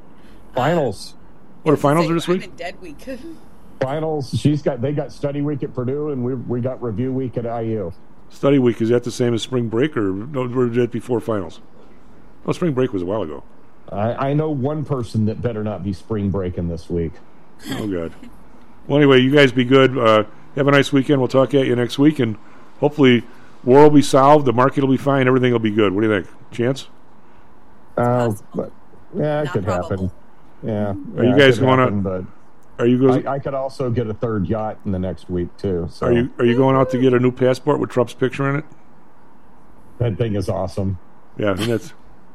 Finals. What are finals are this week? I'm in dead week. Finals. She's got. They got study week at Purdue, and we we got review week at I U. Study week, is that the same as spring break, or no, or did it before finals? Oh, spring break was a while ago. I, I know one person that better not be spring breaking this week. Oh God. Well, anyway, you guys be good. Uh, have a nice weekend. We'll talk at you next week, and hopefully, war will be solved. The market will be fine. Everything will be good. What do you think? Chance? Uh, but, yeah, it Not could probable. happen. Yeah. Are yeah, you it guys could going happen, out? But Are you going? I, I could also get a third yacht in the next week too. So Are you Are you going out to get a new passport with Trump's picture in it? that thing is awesome. Yeah, and that's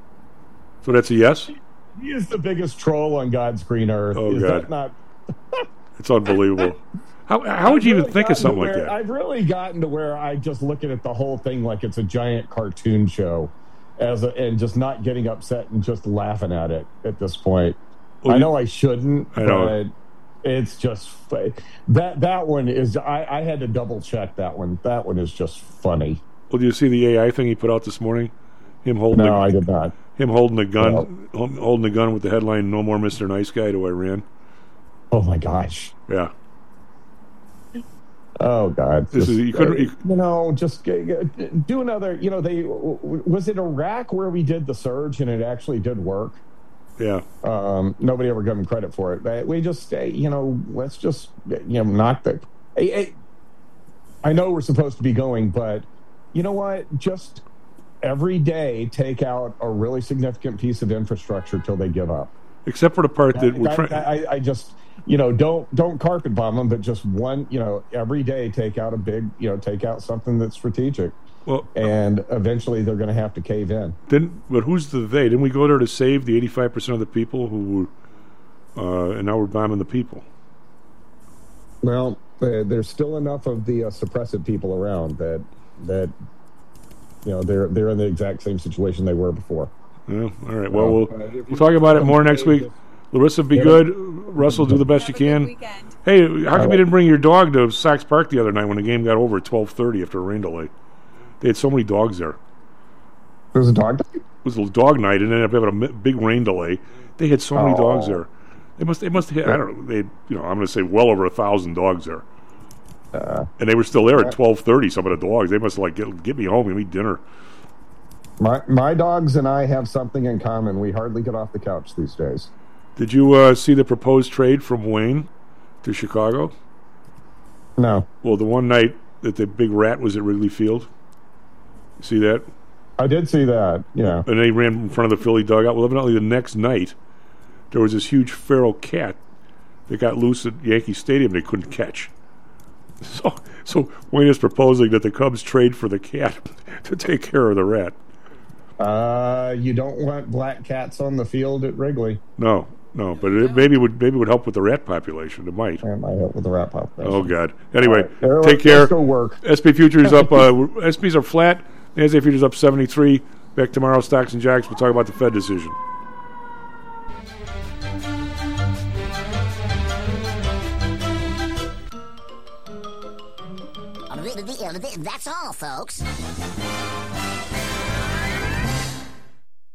so. That's a yes. He is the biggest troll on God's green earth. Oh, is God. that not? It's unbelievable. How How would you even really think of gotten to something like where- that? I've really gotten to where I just looking at the whole thing like it's a giant cartoon show, as a, and just not getting upset and just laughing at it at this point. Well, I you- know I shouldn't, I know. but it's just fu- that that one is. I, I had to double check that one. That one is just funny. Well, do you see the A I thing he put out this morning? Him holding No, the, I did not. him holding the gun, hol- holding the gun with the headline "No more Mister Nice Guy" to Iran. Oh my gosh! Yeah. Oh God! This Just, is you couldn't. uh, You, you know, just uh, do another. You know, they was it Iraq where we did the surge and it actually did work. yeah. Um, nobody ever gave them credit for it. But we just, uh, you know, let's just, you know, knock the. Hey, hey, I know we're supposed to be going, but you know what? Just every day, take out a really significant piece of infrastructure till they give up. Except for the part that we're I, trying. I, I just, you know, don't don't carpet bomb them, but just one, you know, every day take out a big, you know, take out something that's strategic. Well, and eventually they're going to have to cave in. Didn't, but who's the they? Didn't we go there to save the eighty-five percent of the people who were, uh, and now we're bombing the people? Well, uh, there's still enough of the uh, suppressive people around that that you know they're they're in the exact same situation they were before. Yeah, all right. Well, we'll we'll talk about it more next week. Larissa, be good. Russell, do the best you can. Hey, how come you didn't bring your dog to Sox Park the other night when the game got over at twelve thirty after a rain delay? They had so many dogs there. There was a dog night? It was a dog night and ended up having a mi- big rain delay. They had so many Oh. dogs there. They must. They must have. I don't know. They. You know. I'm going to say well over a thousand dogs there. Uh, and they were still there at twelve thirty. Some of the dogs. They must like get get me home and eat dinner. My my dogs and I have something in common. We hardly get off the couch these days. Did you uh, see the proposed trade from Wayne to Chicago? No. Well, the one night that the big rat was at Wrigley Field. See that? I did see that. Yeah. And they ran in front of the Philly dugout. Well, evidently the next night there was this huge feral cat that got loose at Yankee Stadium. They couldn't catch. So, so Wayne is proposing that the Cubs trade for the cat to take care of the rat. Uh, you don't want black cats on the field at Wrigley. No, no, but it maybe would maybe would help with the rat population. It might. It might help with the rat population. Oh God. Anyway, All right. take Let's care. go work. S P futures up. Uh, S Ps are flat. NASDAQ futures up seventy-three. Back tomorrow. Stocks and Jacks. We'll talk about the Fed decision. That's all, folks.